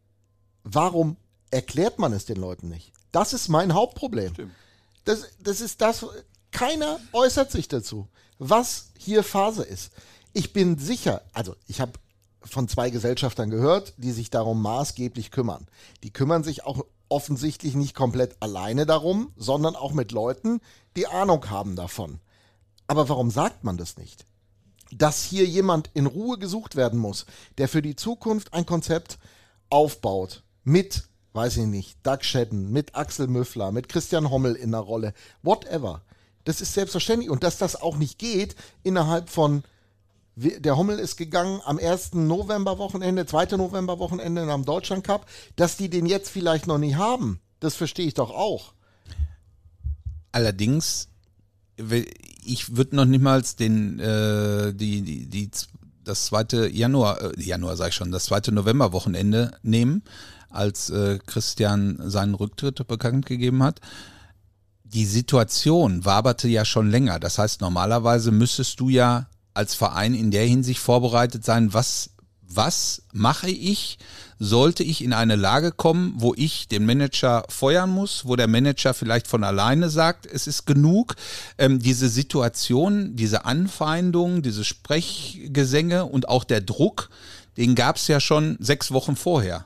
[SPEAKER 1] warum erklärt man es den Leuten nicht? Das ist mein Hauptproblem. Das, das ist das, keiner äußert sich dazu, was hier Phase ist. Ich bin sicher, also ich habe von zwei Gesellschaftern gehört, die sich darum maßgeblich kümmern. Die kümmern sich auch offensichtlich nicht komplett alleine darum, sondern auch mit Leuten, die Ahnung haben davon. Aber warum sagt man das nicht? Dass hier jemand in Ruhe gesucht werden muss, der für die Zukunft ein Konzept aufbaut mit weiß ich nicht, Doug Shedden, mit Axel Müffler, mit Christian Hommel in der Rolle, whatever. Das ist selbstverständlich. Und dass das auch nicht geht, innerhalb von, der Hommel ist gegangen am ersten Novemberwochenende, zweiten Novemberwochenende am Deutschlandcup, dass die den jetzt vielleicht noch nicht haben, das verstehe ich doch auch.
[SPEAKER 2] Allerdings, ich würde noch niemals den, äh, die, die, die, das zweite Januar, äh, Januar sag ich schon, das zweite Novemberwochenende nehmen, als äh, Christian seinen Rücktritt bekannt gegeben hat. Die Situation waberte ja schon länger. Das heißt, normalerweise müsstest du ja als Verein in der Hinsicht vorbereitet sein, was, was mache ich, sollte ich in eine Lage kommen, wo ich den Manager feuern muss, wo der Manager vielleicht von alleine sagt, es ist genug. Ähm, diese Situation, diese Anfeindung, diese Sprechgesänge und auch der Druck, den gab es ja schon sechs Wochen vorher.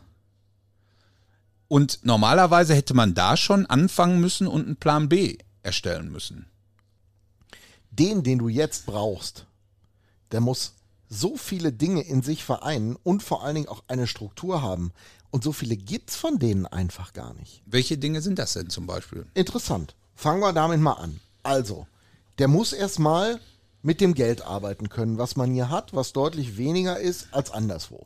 [SPEAKER 2] Und normalerweise hätte man da schon anfangen müssen und einen Plan B erstellen müssen.
[SPEAKER 1] Den, den du jetzt brauchst, der muss so viele Dinge in sich vereinen und vor allen Dingen auch eine Struktur haben. Und so viele gibt's von denen einfach gar nicht.
[SPEAKER 2] Welche Dinge sind das denn zum Beispiel?
[SPEAKER 1] Interessant. Fangen wir damit mal an. Also, der muss erstmal mit dem Geld arbeiten können, was man hier hat, was deutlich weniger ist als anderswo.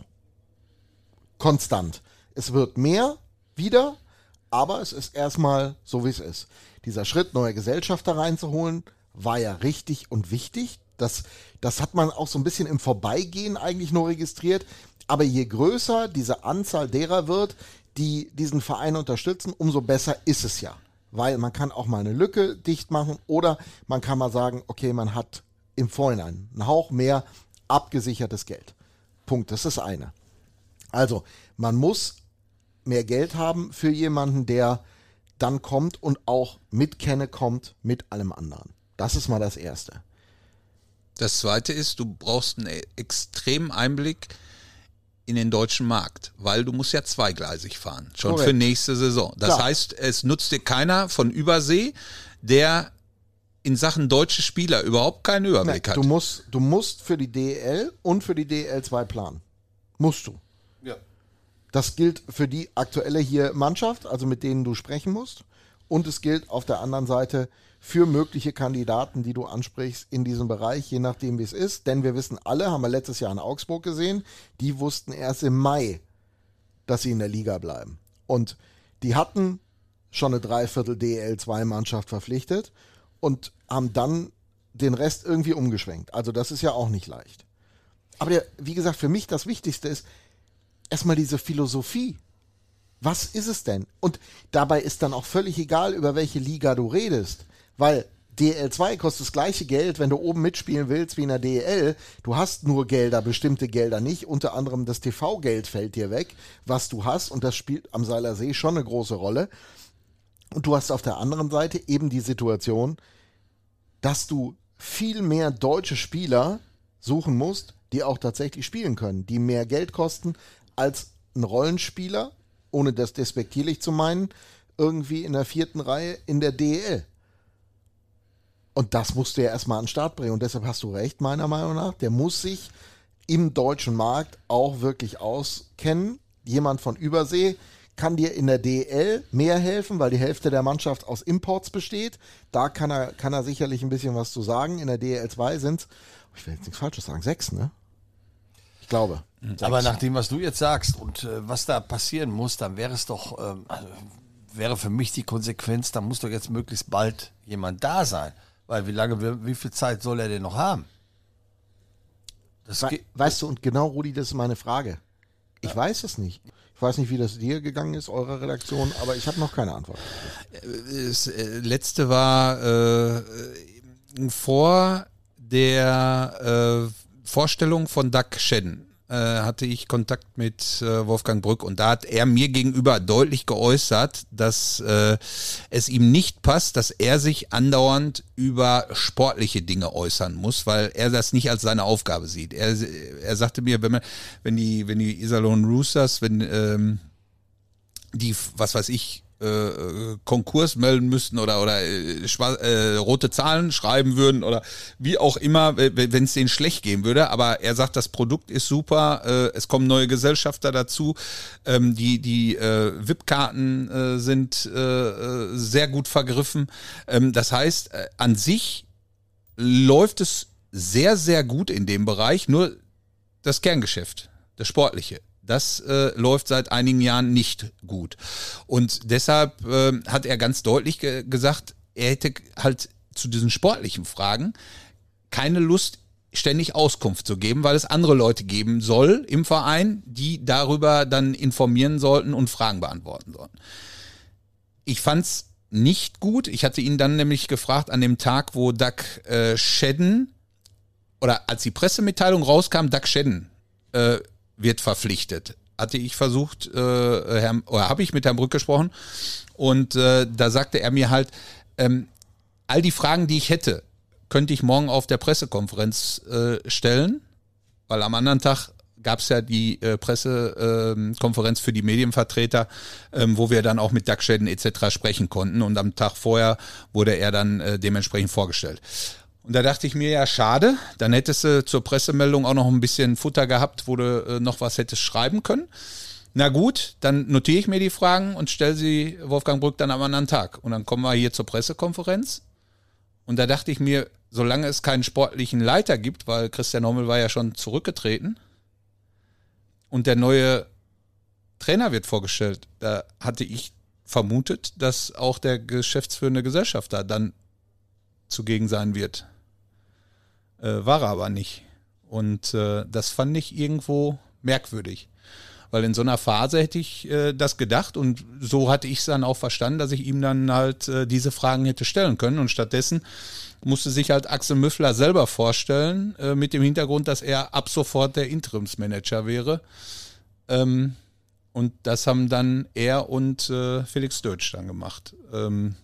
[SPEAKER 1] Konstant. Es wird mehr wieder, aber es ist erstmal so, wie es ist. Dieser Schritt, neue Gesellschafter reinzuholen, war ja richtig und wichtig. Das, das hat man auch so ein bisschen im Vorbeigehen eigentlich nur registriert. Aber je größer diese Anzahl derer wird, die diesen Verein unterstützen, umso besser ist es ja. Weil man kann auch mal eine Lücke dicht machen oder man kann mal sagen, okay, man hat im Vorhinein einen Hauch mehr abgesichertes Geld. Punkt, das ist das eine. Also, man muss mehr Geld haben für jemanden, der dann kommt und auch mit Kenne kommt mit allem anderen. Das ist mal das Erste.
[SPEAKER 2] Das Zweite ist, du brauchst einen extremen Einblick in den deutschen Markt, weil du musst ja zweigleisig fahren, schon
[SPEAKER 1] Korrekt.
[SPEAKER 2] für nächste Saison. Das
[SPEAKER 1] Klar.
[SPEAKER 2] heißt, es nutzt dir keiner von Übersee, der in Sachen deutsche Spieler überhaupt keinen Überblick
[SPEAKER 1] Nee,
[SPEAKER 2] hat.
[SPEAKER 1] du musst, du musst für die D E L und für die D E L zwei planen. Musst du.
[SPEAKER 3] Ja.
[SPEAKER 1] Das gilt für die aktuelle hier Mannschaft, also mit denen du sprechen musst. Und es gilt auf der anderen Seite für mögliche Kandidaten, die du ansprichst in diesem Bereich, je nachdem wie es ist. Denn wir wissen alle, haben wir letztes Jahr in Augsburg gesehen, die wussten erst im Mai, dass sie in der Liga bleiben. Und die hatten schon eine Dreiviertel D E L zwei Mannschaft verpflichtet und haben dann den Rest irgendwie umgeschwenkt. Also das ist ja auch nicht leicht. Aber der, wie gesagt, für mich das Wichtigste ist erstmal diese Philosophie. Was ist es denn? Und dabei ist dann auch völlig egal, über welche Liga du redest. Weil D E L zwei kostet das gleiche Geld, wenn du oben mitspielen willst wie in der D E L. Du hast nur Gelder, bestimmte Gelder nicht. Unter anderem das T V-Geld fällt dir weg, was du hast. Und das spielt am Seiler See schon eine große Rolle. Und du hast auf der anderen Seite eben die Situation, dass du viel mehr deutsche Spieler suchen musst, die auch tatsächlich spielen können, die mehr Geld kosten als ein Rollenspieler, ohne das despektierlich zu meinen, irgendwie in der vierten Reihe in der D E L. Und das musst du ja erstmal an den Start bringen. Und deshalb hast du recht, meiner Meinung nach. Der muss sich im deutschen Markt auch wirklich auskennen. Jemand von Übersee kann dir in der D E L mehr helfen, weil die Hälfte der Mannschaft aus Imports besteht. Da kann er, kann er sicherlich ein bisschen was zu sagen. In der D E L zwei sind es, ich will jetzt nichts Falsches sagen, sechs, ne? Ich glaube.
[SPEAKER 3] Aber nach dem, was du jetzt sagst und äh, was da passieren muss, dann wäre es doch, ähm, also wäre für mich die Konsequenz, da muss doch jetzt möglichst bald jemand da sein. Weil wie lange, wie viel Zeit soll er denn noch haben? Das
[SPEAKER 1] We
[SPEAKER 3] geht-
[SPEAKER 1] weißt du, und genau, Rudi, das ist meine Frage. Ich ja. weiß es nicht. Ich weiß nicht, wie das dir gegangen ist, eurer Redaktion, aber ich habe noch keine Antwort.
[SPEAKER 2] Das äh, letzte war äh, vor der äh, Vorstellung von Doug Shedden. Äh, hatte ich Kontakt mit äh, Wolfgang Brück und da hat er mir gegenüber deutlich geäußert, dass äh, es ihm nicht passt, dass er sich andauernd über sportliche Dinge äußern muss, weil er das nicht als seine Aufgabe sieht. Er, er sagte mir, wenn man, wenn die, wenn die Iserlohn Roosters, wenn ähm, die, was weiß ich, äh, Konkurs melden müssten oder, oder äh, schwa- äh, rote Zahlen schreiben würden oder wie auch immer, wenn es denen schlecht gehen würde. Aber er sagt, das Produkt ist super, äh, es kommen neue Gesellschafter dazu, ähm, die, die äh, V I P-Karten äh, sind äh, sehr gut vergriffen. Ähm, das heißt, äh, an sich läuft es sehr, sehr gut in dem Bereich, nur das Kerngeschäft, das Sportliche. Das äh, läuft seit einigen Jahren nicht gut. Und deshalb äh, hat er ganz deutlich ge- gesagt, er hätte halt zu diesen sportlichen Fragen keine Lust, ständig Auskunft zu geben, weil es andere Leute geben soll im Verein, die darüber dann informieren sollten und Fragen beantworten sollten. Ich fand's nicht gut. Ich hatte ihn dann nämlich gefragt an dem Tag, wo Doug äh, Shedden, oder als die Pressemitteilung rauskam, Doug Shedden äh, wird verpflichtet. Hatte ich versucht, äh, Herr, oder habe ich mit Herrn Brück gesprochen und äh, da sagte er mir halt, ähm, all die Fragen, die ich hätte, könnte ich morgen auf der Pressekonferenz äh, stellen, weil am anderen Tag gab es ja die äh, Pressekonferenz äh, für die Medienvertreter, ähm, wo wir dann auch mit Doug Shedden et cetera sprechen konnten und am Tag vorher wurde er dann äh, dementsprechend vorgestellt. Und da dachte ich mir, ja, schade, dann hättest du zur Pressemeldung auch noch ein bisschen Futter gehabt, wo du äh, noch was hättest schreiben können. Na gut, dann notiere ich mir die Fragen und stelle sie Wolfgang Brück dann am anderen Tag. Und dann kommen wir hier zur Pressekonferenz. Und da dachte ich mir, solange es keinen sportlichen Leiter gibt, weil Christian Hommel war ja schon zurückgetreten und der neue Trainer wird vorgestellt, da hatte ich vermutet, dass auch der geschäftsführende Gesellschafter dann zugegen sein wird. Äh, war er aber nicht. Und äh, das fand ich irgendwo merkwürdig. Weil in so einer Phase hätte ich äh, das gedacht und so hatte ich es dann auch verstanden, dass ich ihm dann halt äh, diese Fragen hätte stellen können. Und stattdessen musste sich halt Axel Müffler selber vorstellen, äh, mit dem Hintergrund, dass er ab sofort der Interimsmanager wäre. Ähm, und das haben dann er und äh, Felix Dötsch dann gemacht. Ähm,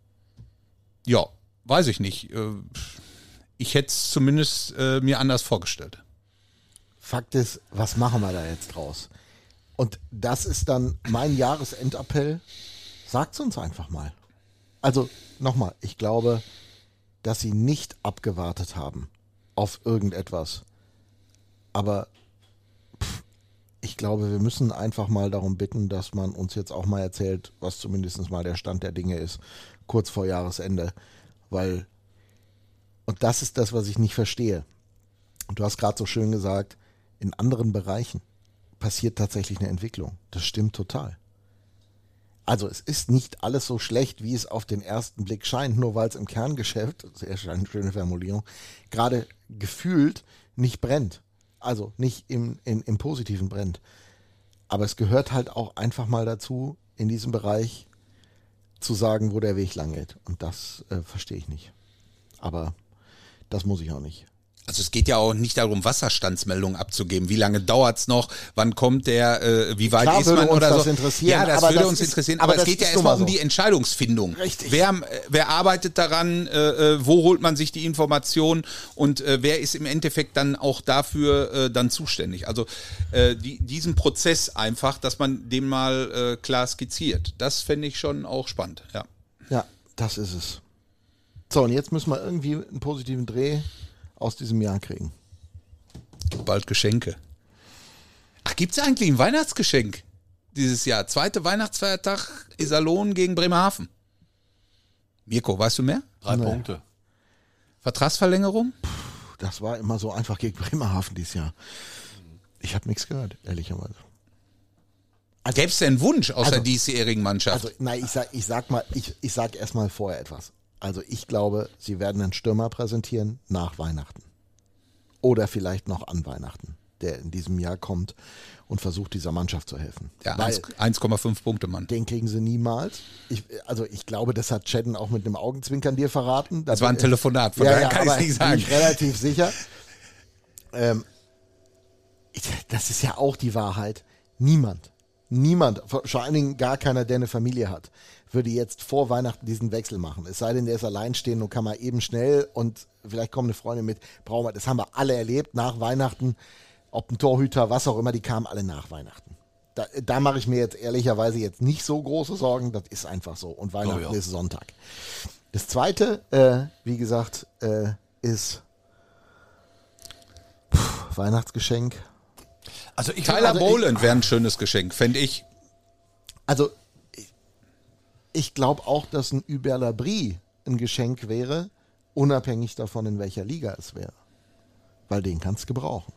[SPEAKER 2] ja, weiß ich nicht. Äh, ich hätte es zumindest äh, mir anders vorgestellt.
[SPEAKER 1] Fakt ist, was machen wir da jetzt draus? Und das ist dann mein Jahresendappell. Sagt's uns einfach mal. Also nochmal, ich glaube, dass sie nicht abgewartet haben auf irgendetwas. Aber pff, ich glaube, wir müssen einfach mal darum bitten, dass man uns jetzt auch mal erzählt, was zumindest mal der Stand der Dinge ist, kurz vor Jahresende. Weil, und das ist das, was ich nicht verstehe. Du hast gerade so schön gesagt, in anderen Bereichen passiert tatsächlich eine Entwicklung. Das stimmt total. Also es ist nicht alles so schlecht, wie es auf den ersten Blick scheint, nur weil es im Kerngeschäft, sehr schöne Formulierung, gerade gefühlt nicht brennt. Also nicht im, in, im Positiven brennt. Aber es gehört halt auch einfach mal dazu, in diesem Bereich zu sagen, wo der Weg lang geht. Und das äh, verstehe ich nicht. Aber das muss ich auch nicht.
[SPEAKER 2] Also es geht ja auch nicht darum, Wasserstandsmeldungen abzugeben. Wie lange dauert's noch? Wann kommt der? Äh, wie weit
[SPEAKER 1] Klar,
[SPEAKER 2] ist
[SPEAKER 1] würde
[SPEAKER 2] man
[SPEAKER 1] uns
[SPEAKER 2] oder
[SPEAKER 1] das
[SPEAKER 2] so?
[SPEAKER 1] interessieren,
[SPEAKER 2] Ja, das
[SPEAKER 1] aber
[SPEAKER 2] würde
[SPEAKER 1] das
[SPEAKER 2] uns
[SPEAKER 1] ist-
[SPEAKER 2] interessieren.
[SPEAKER 1] aber
[SPEAKER 2] Aber, es
[SPEAKER 1] das
[SPEAKER 2] geht ja
[SPEAKER 1] ist nun
[SPEAKER 2] erstmal
[SPEAKER 1] mal
[SPEAKER 2] um
[SPEAKER 1] so.
[SPEAKER 2] die Entscheidungsfindung.
[SPEAKER 1] Richtig.
[SPEAKER 2] Wer, wer arbeitet daran? Äh, äh, wo holt man sich die Informationen? Und äh, wer ist im Endeffekt dann auch dafür äh, dann zuständig? Also äh, die, diesen Prozess einfach, dass man den mal äh, klar skizziert. Das fände ich schon auch spannend. Ja.
[SPEAKER 1] Ja, das ist es. So, und jetzt müssen wir irgendwie einen positiven Dreh aus diesem Jahr kriegen.
[SPEAKER 2] Bald Geschenke. Ach, gibt's eigentlich ein Weihnachtsgeschenk dieses Jahr? Zweite Weihnachtsfeiertag Iserlohn gegen Bremerhaven. Mirko, weißt du mehr?
[SPEAKER 3] Drei
[SPEAKER 1] Nee.
[SPEAKER 3] Punkte.
[SPEAKER 2] Vertragsverlängerung?
[SPEAKER 1] Das war immer so einfach gegen Bremerhaven dieses Jahr. Ich habe nichts gehört, ehrlicherweise.
[SPEAKER 2] Gäbe es denn einen Wunsch aus
[SPEAKER 1] Also-
[SPEAKER 2] der diesjährigen Mannschaft?
[SPEAKER 1] Also, nein, ich sag, ich sag mal, ich, ich sag erstmal vorher etwas. Also ich glaube, sie werden einen Stürmer präsentieren nach Weihnachten. Oder vielleicht noch an Weihnachten, der in diesem Jahr kommt und versucht, dieser Mannschaft zu helfen.
[SPEAKER 2] ja,
[SPEAKER 1] Weil
[SPEAKER 2] eins Komma fünf Punkte, Mann.
[SPEAKER 1] den kriegen sie niemals. Ich, also ich glaube, das hat Chadden auch mit einem Augenzwinkern dir verraten.
[SPEAKER 2] Das war ein
[SPEAKER 1] bin-
[SPEAKER 2] Telefonat, von
[SPEAKER 1] ja,
[SPEAKER 2] daher
[SPEAKER 1] ja,
[SPEAKER 2] kann ich
[SPEAKER 1] aber
[SPEAKER 2] es nicht sagen.
[SPEAKER 1] Bin ich relativ sicher. Ähm, ich, das ist ja auch die Wahrheit. Niemand, niemand, vor vor allen Dingen gar keiner, der eine Familie hat, würde jetzt vor Weihnachten diesen Wechsel machen. Es sei denn, der ist alleinstehend und kann mal eben schnell und vielleicht kommt eine Freundin mit, brauchen wir, das haben wir alle erlebt nach Weihnachten, ob ein Torhüter, was auch immer, die kamen alle nach Weihnachten. da, da mache ich mir jetzt ehrlicherweise jetzt nicht so große Sorgen. Das ist einfach so. Und Weihnachten
[SPEAKER 3] Oh ja.
[SPEAKER 1] ist Sonntag. Das Zweite, äh, wie gesagt, äh, ist pff, Weihnachtsgeschenk.
[SPEAKER 3] Also ich
[SPEAKER 2] Tyler
[SPEAKER 1] also ich-
[SPEAKER 2] Boland wäre ein schönes Geschenk, fände ich.
[SPEAKER 1] Also ich, ich glaube auch, dass ein Hubert Labrie ein Geschenk wäre, unabhängig davon, in welcher Liga es wäre. Weil den kannst du gebrauchen.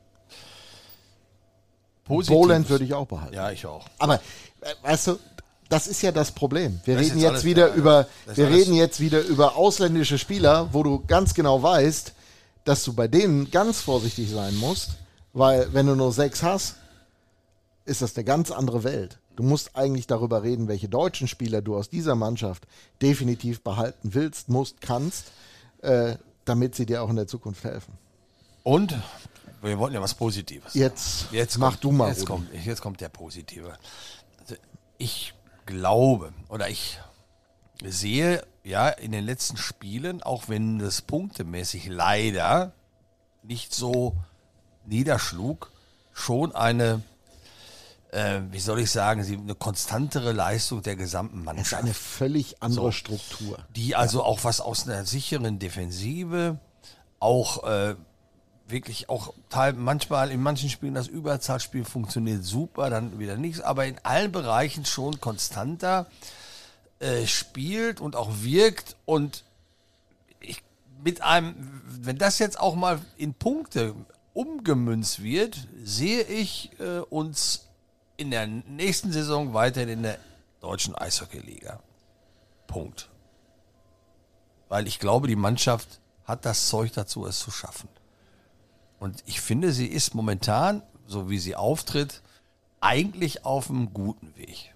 [SPEAKER 3] Positives.
[SPEAKER 1] Boland würde ich auch behalten.
[SPEAKER 3] Ja, ich auch.
[SPEAKER 1] Aber, äh, weißt du, das ist ja das Problem. Wir
[SPEAKER 3] Das ist
[SPEAKER 1] reden
[SPEAKER 3] jetzt
[SPEAKER 1] jetzt
[SPEAKER 3] alles-
[SPEAKER 1] wieder
[SPEAKER 3] ja,
[SPEAKER 1] über,
[SPEAKER 3] das ist
[SPEAKER 1] wir
[SPEAKER 3] alles-
[SPEAKER 1] reden jetzt wieder über ausländische Spieler, wo du ganz genau weißt, dass du bei denen ganz vorsichtig sein musst, weil wenn du nur sechs hast, ist das eine ganz andere Welt. Du musst eigentlich darüber reden, welche deutschen Spieler du aus dieser Mannschaft definitiv behalten willst, musst, kannst, äh, damit sie dir auch in der Zukunft helfen.
[SPEAKER 3] Und wir wollten ja was Positives.
[SPEAKER 1] Jetzt,
[SPEAKER 3] Jetzt
[SPEAKER 1] mach
[SPEAKER 3] kommt,
[SPEAKER 1] du mal,
[SPEAKER 3] Jetzt
[SPEAKER 1] Rudi.
[SPEAKER 3] kommt, jetzt kommt der Positive. Also ich glaube oder ich sehe ja in den letzten Spielen, auch wenn das punktemäßig leider nicht so niederschlug, schon eine, äh, wie soll ich sagen, sie- eine konstantere Leistung der gesamten
[SPEAKER 1] Das ist
[SPEAKER 3] Mannschaft.
[SPEAKER 1] eine völlig andere
[SPEAKER 3] So.
[SPEAKER 1] Struktur.
[SPEAKER 3] Die also auch was aus einer sicheren Defensive, auch äh, wirklich auch teil, manchmal in manchen Spielen das Überzahlspiel funktioniert super, dann wieder nichts, aber in allen Bereichen schon konstanter äh, spielt und auch wirkt und ich, mit einem, wenn das jetzt auch mal in Punkte umgemünzt wird, sehe ich äh, uns in der nächsten Saison weiterhin in der deutschen Eishockey-Liga. Punkt. Weil ich glaube, die Mannschaft hat das Zeug dazu, es zu schaffen. Und ich finde, sie ist momentan, so wie sie auftritt, eigentlich auf einem guten Weg.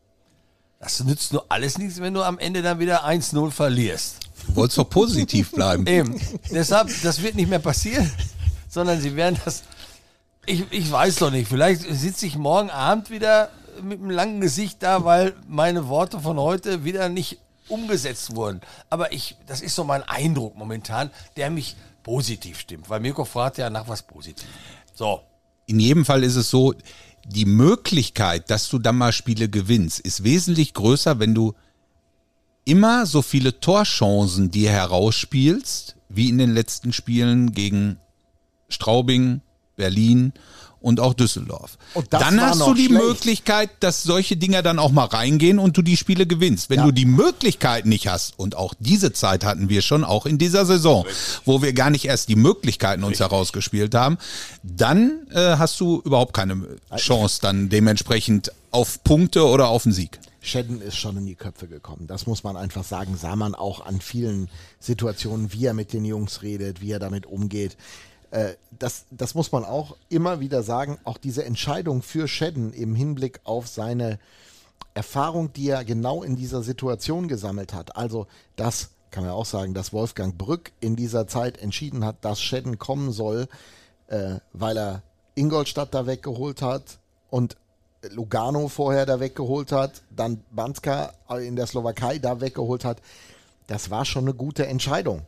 [SPEAKER 3] Das nützt nur alles nichts, wenn du am Ende dann wieder eins null verlierst.
[SPEAKER 2] Du wolltest doch positiv bleiben.
[SPEAKER 3] Eben. Deshalb, das wird nicht mehr passieren, sondern sie werden das. Ich, ich weiß doch nicht. Vielleicht sitze ich morgen Abend wieder mit einem langen Gesicht da, weil meine Worte von heute wieder nicht umgesetzt wurden. Aber ich, das ist so mein Eindruck momentan, der mich positiv stimmt. Weil Mirko fragt ja nach was Positivem. So.
[SPEAKER 2] In jedem Fall ist es so, die Möglichkeit, dass du dann mal Spiele gewinnst, ist wesentlich größer, wenn du immer so viele Torchancen dir herausspielst, wie in den letzten Spielen gegen Straubing, Berlin und auch Düsseldorf.
[SPEAKER 1] Und das
[SPEAKER 2] Dann
[SPEAKER 1] war
[SPEAKER 2] hast
[SPEAKER 1] noch
[SPEAKER 2] du die
[SPEAKER 1] schlecht.
[SPEAKER 2] Möglichkeit, dass solche Dinger dann auch mal reingehen und du die Spiele gewinnst. Wenn
[SPEAKER 1] Ja.
[SPEAKER 2] du die Möglichkeit nicht hast, und auch diese Zeit hatten wir schon, auch in dieser Saison, wo wir gar nicht erst die Möglichkeiten uns herausgespielt haben, dann äh, hast du überhaupt keine Chance dann dementsprechend auf Punkte oder auf einen Sieg.
[SPEAKER 1] Shedden ist schon in die Köpfe gekommen. Das muss man einfach sagen. Sah man auch an vielen Situationen, wie er mit den Jungs redet, wie er damit umgeht. Äh, das, das muss man auch immer wieder sagen. Auch diese Entscheidung für Shedden im Hinblick auf seine Erfahrung, die er genau in dieser Situation gesammelt hat. Also das kann man auch sagen, dass Wolfgang Brück in dieser Zeit entschieden hat, dass Shedden kommen soll, äh, weil er Ingolstadt da weggeholt hat und Lugano vorher da weggeholt hat, dann Banska in der Slowakei da weggeholt hat. Das war schon eine gute Entscheidung.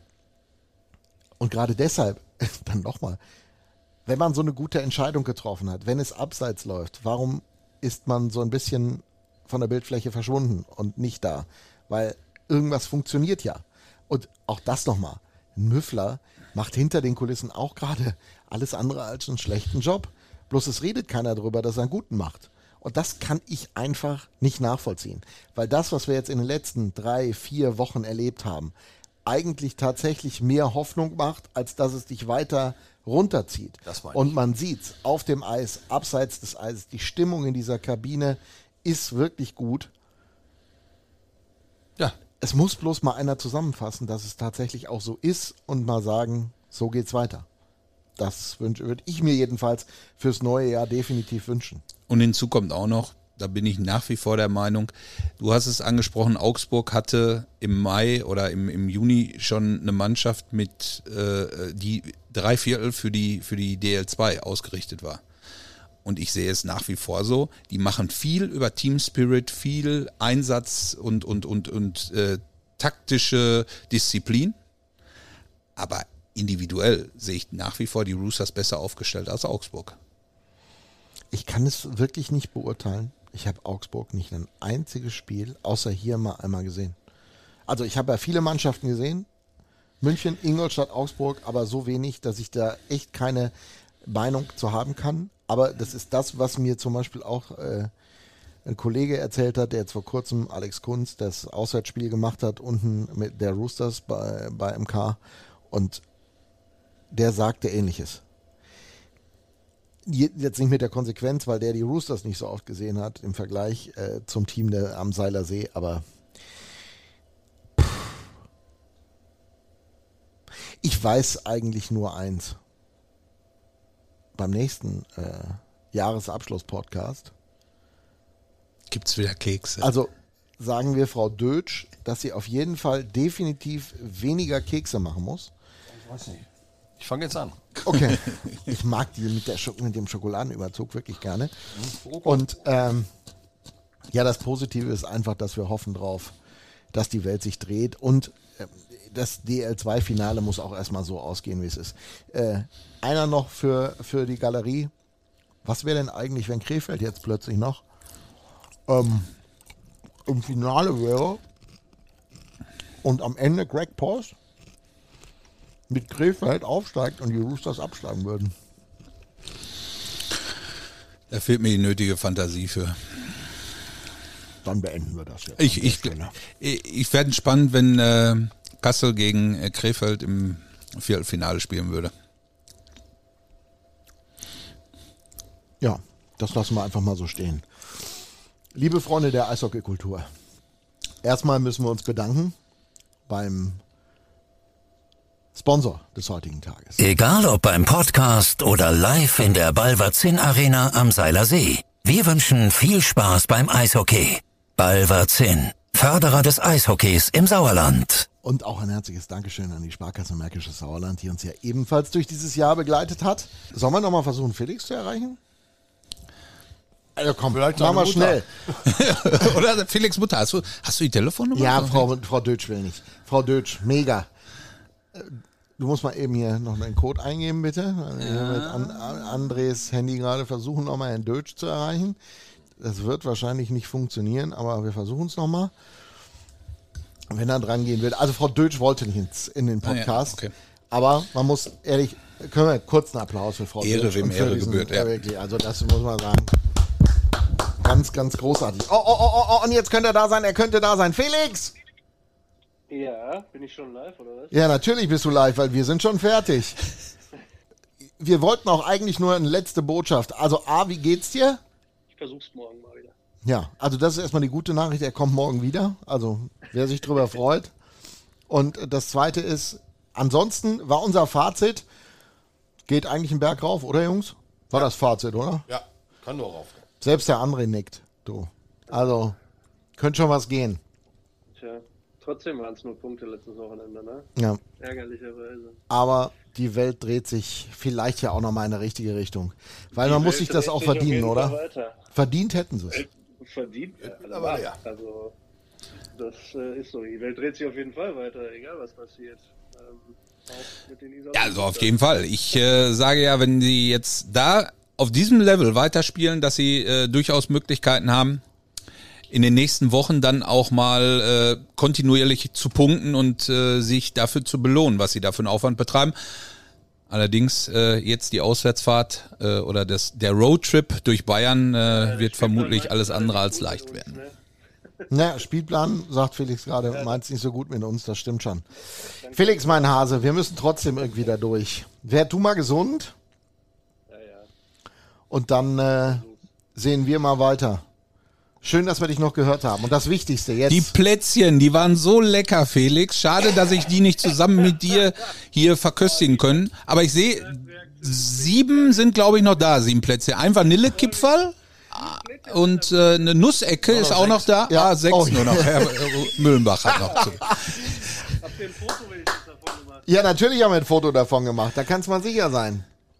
[SPEAKER 1] Und gerade deshalb, dann nochmal, wenn man so eine gute Entscheidung getroffen hat, wenn es abseits läuft, warum ist man so ein bisschen von der Bildfläche verschwunden und nicht da? Weil irgendwas funktioniert ja. Und auch das nochmal, Müffler macht hinter den Kulissen auch gerade alles andere als einen schlechten Job. Bloß es redet keiner darüber, dass er einen guten macht. Und das kann ich einfach nicht nachvollziehen. Weil das, was wir jetzt in den letzten drei, vier Wochen erlebt haben, eigentlich tatsächlich mehr Hoffnung macht, als dass es dich weiter runterzieht.
[SPEAKER 3] Das meine ich.
[SPEAKER 1] Und man sieht's auf dem Eis, abseits des Eises, die Stimmung in dieser Kabine ist wirklich gut.
[SPEAKER 3] Ja.
[SPEAKER 1] Es muss bloß mal einer zusammenfassen, dass es tatsächlich auch so ist und mal sagen, so geht's weiter. Das würde ich mir jedenfalls fürs neue Jahr definitiv wünschen.
[SPEAKER 2] Und hinzu kommt auch noch, da bin ich nach wie vor der Meinung, du hast es angesprochen, Augsburg hatte im Mai oder im, im Juni schon eine Mannschaft mit, äh, die drei Viertel für die, für die D L zwei ausgerichtet war. Und ich sehe es nach wie vor so, die machen viel über Team Spirit, viel Einsatz und, und, und, und äh, taktische Disziplin. Aber individuell sehe ich nach wie vor die Roosters besser aufgestellt als Augsburg.
[SPEAKER 1] Ich kann es wirklich nicht beurteilen. Ich habe Augsburg nicht ein einziges Spiel, außer hier mal einmal gesehen. Also ich habe ja viele Mannschaften gesehen. München, Ingolstadt, Augsburg, aber so wenig, dass ich da echt keine Meinung zu haben kann. Aber das ist das, was mir zum Beispiel auch äh, ein Kollege erzählt hat, der jetzt vor kurzem, Alex Kunz, das Auswärtsspiel gemacht hat, unten mit der Roosters bei, bei M K. Und der sagte Ähnliches. Jetzt nicht mit der Konsequenz, weil der die Roosters nicht so oft gesehen hat im Vergleich äh, zum Team der, am Seiler See, aber pff. Ich weiß eigentlich nur eins. Beim nächsten äh, Jahresabschluss-Podcast
[SPEAKER 2] gibt's wieder Kekse.
[SPEAKER 1] Also sagen wir Frau Dötsch, dass sie auf jeden Fall definitiv weniger Kekse machen muss.
[SPEAKER 3] Ich weiß nicht. Ich fange jetzt an.
[SPEAKER 1] Okay. Ich mag die mit, der Schok- mit dem Schokoladenüberzug wirklich gerne. Und ähm, ja, das Positive ist einfach, dass wir hoffen drauf, dass die Welt sich dreht und äh, das D L zwei Finale muss auch erstmal so ausgehen, wie es ist. Äh, einer noch für, für die Galerie. Was wäre denn eigentlich, wenn Krefeld jetzt plötzlich noch ähm, im Finale wäre und am Ende Greg Post mit Krefeld aufsteigt und die Roosters absteigen würden?
[SPEAKER 2] Da fehlt mir die nötige Fantasie für.
[SPEAKER 1] Dann beenden wir das jetzt.
[SPEAKER 2] Ich, ich, ich, ich fände es spannend, wenn äh, Kassel gegen äh, Krefeld im Viertelfinale spielen würde.
[SPEAKER 1] Ja, das lassen wir einfach mal so stehen. Liebe Freunde der Eishockeykultur, erstmal müssen wir uns bedanken beim Sponsor des heutigen Tages.
[SPEAKER 5] Egal ob beim Podcast oder live in der Balverzin Arena am Seiler See. Wir wünschen viel Spaß beim Eishockey. Balverzin, Förderer des Eishockeys im Sauerland.
[SPEAKER 1] Und auch ein herzliches Dankeschön an die Sparkasse Märkisches Sauerland, die uns ja ebenfalls durch dieses Jahr begleitet hat. Sollen wir nochmal versuchen, Felix zu erreichen? Also komm,
[SPEAKER 3] Vielleicht
[SPEAKER 1] mach mal schnell.
[SPEAKER 2] Oder Felix Mutter, hast du, hast du die Telefonnummer?
[SPEAKER 1] Ja, Frau, Frau Dötsch will nicht. Frau Dötsch, mega. Du musst mal eben hier noch einen Code eingeben, bitte. Ja. Wir mit An- An- Andres Handy gerade versuchen, nochmal Herrn Dötsch zu erreichen. Das wird wahrscheinlich nicht funktionieren, aber wir versuchen es nochmal. Wenn er dran gehen will. Also Frau Dötsch wollte nicht ins, in den Podcast.
[SPEAKER 2] Ah, ja, okay.
[SPEAKER 1] Aber man muss ehrlich, können wir kurz einen Applaus für Frau
[SPEAKER 2] Ehre,
[SPEAKER 1] Dötsch.
[SPEAKER 2] wem
[SPEAKER 1] und für
[SPEAKER 2] Ehre
[SPEAKER 1] diesen,
[SPEAKER 2] gebührt, ja.
[SPEAKER 1] wirklich, also das muss man sagen. Ganz, ganz großartig. Oh, oh, oh, oh, und jetzt könnte er da sein, er könnte da sein. Felix!
[SPEAKER 6] Ja, bin ich schon live, oder was?
[SPEAKER 1] Ja, natürlich bist du live, weil wir sind schon fertig. Wir wollten auch eigentlich nur eine letzte Botschaft. Also A, wie geht's dir?
[SPEAKER 6] Ich versuch's morgen mal wieder.
[SPEAKER 1] Ja, also das ist erstmal die gute Nachricht, er kommt morgen wieder. Also wer sich drüber freut. Und das zweite ist, ansonsten war unser Fazit, geht eigentlich einen Berg rauf, oder Jungs? War das Fazit, oder?
[SPEAKER 3] Ja, kann nur rauf.
[SPEAKER 1] Selbst der André nickt, du. Also, könnte schon was gehen.
[SPEAKER 6] Tja, trotzdem waren es nur Punkte letztes Wochenende, ne?
[SPEAKER 1] Ja,
[SPEAKER 6] Ärgerlicherweise.
[SPEAKER 1] aber die Welt dreht sich vielleicht ja auch nochmal in eine richtige Richtung. Weil man
[SPEAKER 6] Die
[SPEAKER 1] muss
[SPEAKER 6] Welt
[SPEAKER 1] sich das
[SPEAKER 6] dreht
[SPEAKER 1] auch
[SPEAKER 6] sich auf
[SPEAKER 1] verdienen,
[SPEAKER 6] jeden Fall
[SPEAKER 1] oder?
[SPEAKER 6] weiter.
[SPEAKER 1] Verdient hätten sie es.
[SPEAKER 6] Verdient? Ja,
[SPEAKER 3] aber
[SPEAKER 6] aber
[SPEAKER 3] ja.
[SPEAKER 6] Also, das äh, ist so. Die Welt dreht sich auf jeden Fall weiter, egal was passiert. Ähm, auch mit den Iserlohn-
[SPEAKER 2] Ja, also auf jeden Fall. Ich äh, sage ja, wenn die jetzt da auf diesem Level weiterspielen, dass sie äh, durchaus Möglichkeiten haben, in den nächsten Wochen dann auch mal äh, kontinuierlich zu punkten und äh, sich dafür zu belohnen, was sie da für einen Aufwand betreiben. Allerdings äh, jetzt die Auswärtsfahrt äh, oder das, der Roadtrip durch Bayern äh, wird vermutlich alles andere als leicht werden.
[SPEAKER 1] Na, Spielplan, sagt Felix gerade, meint es nicht so gut mit uns, das stimmt schon. Felix, mein Hase, wir müssen trotzdem irgendwie da durch. Werd du mal gesund
[SPEAKER 6] Ja, ja.
[SPEAKER 1] und dann äh, sehen wir mal weiter. Schön, dass wir dich noch gehört haben. Und das Wichtigste jetzt.
[SPEAKER 2] Die Plätzchen, die waren so lecker, Felix. Schade, dass ich die nicht zusammen mit dir hier verköstigen können. Aber ich sehe, sieben sind, glaube ich, noch da, sieben Plätzchen. Ein Vanillekipferl und äh, eine Nussecke ist auch noch da.
[SPEAKER 1] Ja.
[SPEAKER 2] Ah, sechs
[SPEAKER 1] Oh,
[SPEAKER 2] nur noch. Herr Mühlenbach hat noch zu.
[SPEAKER 6] Habt ihr ein Foto wenigstens davon gemacht?
[SPEAKER 1] Ja, natürlich haben wir ein Foto davon gemacht. Da kannst man sicher sein.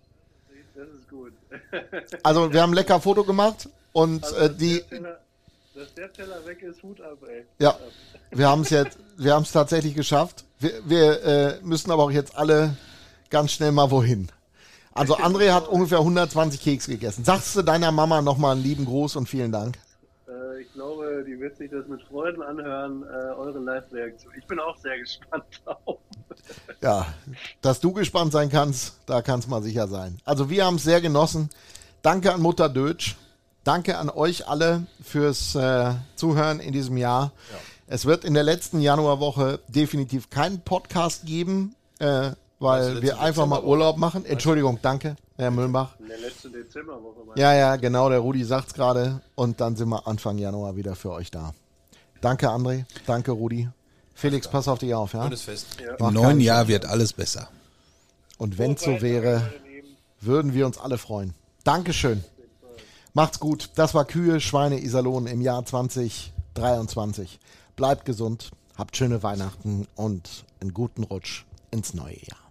[SPEAKER 6] Das ist gut.
[SPEAKER 1] Also, wir haben ein lecker Foto gemacht und
[SPEAKER 6] Also,
[SPEAKER 1] äh,
[SPEAKER 6] dass
[SPEAKER 1] die,
[SPEAKER 6] der Teller, dass der Teller weg ist, Hut ab, ey.
[SPEAKER 1] ja, wir haben es jetzt, wir haben es tatsächlich geschafft. Wir, wir äh, müssen aber auch jetzt alle ganz schnell mal wohin. Also André hat ungefähr hundertzwanzig Kekse gegessen. Sagst du deiner Mama nochmal einen lieben Gruß und vielen Dank?
[SPEAKER 6] Äh, ich glaube, die wird sich das mit Freuden anhören, äh, eure Live-Reaktion. Ich bin auch sehr gespannt drauf.
[SPEAKER 1] Ja, dass du gespannt sein kannst, da kannst mal sicher sein. Also wir haben es sehr genossen. Danke an Mutter Dötsch. Danke an euch alle fürs äh, Zuhören in diesem Jahr. Ja. Es wird in der letzten Januarwoche definitiv keinen Podcast geben, äh, weil wir einfach mal Urlaub machen. Entschuldigung, danke, Herr Müllenbach.
[SPEAKER 6] In der letzten Dezemberwoche.
[SPEAKER 1] Ja, ja, genau, der Rudi sagt es gerade. Und dann sind wir Anfang Januar wieder für euch da. Danke, André. Danke, Rudi. Felix, pass auf dich auf. Ja?
[SPEAKER 3] Schönes Fest.
[SPEAKER 2] Ja. Im neuen Jahr wird alles besser.
[SPEAKER 1] Und wenn es so wäre, würden wir uns alle freuen. Dankeschön. Macht's gut. Das war Kühe, Schweine, Iserlohn im Jahr zwanzig dreiundzwanzig. Bleibt gesund, habt schöne Weihnachten und einen guten Rutsch ins neue Jahr.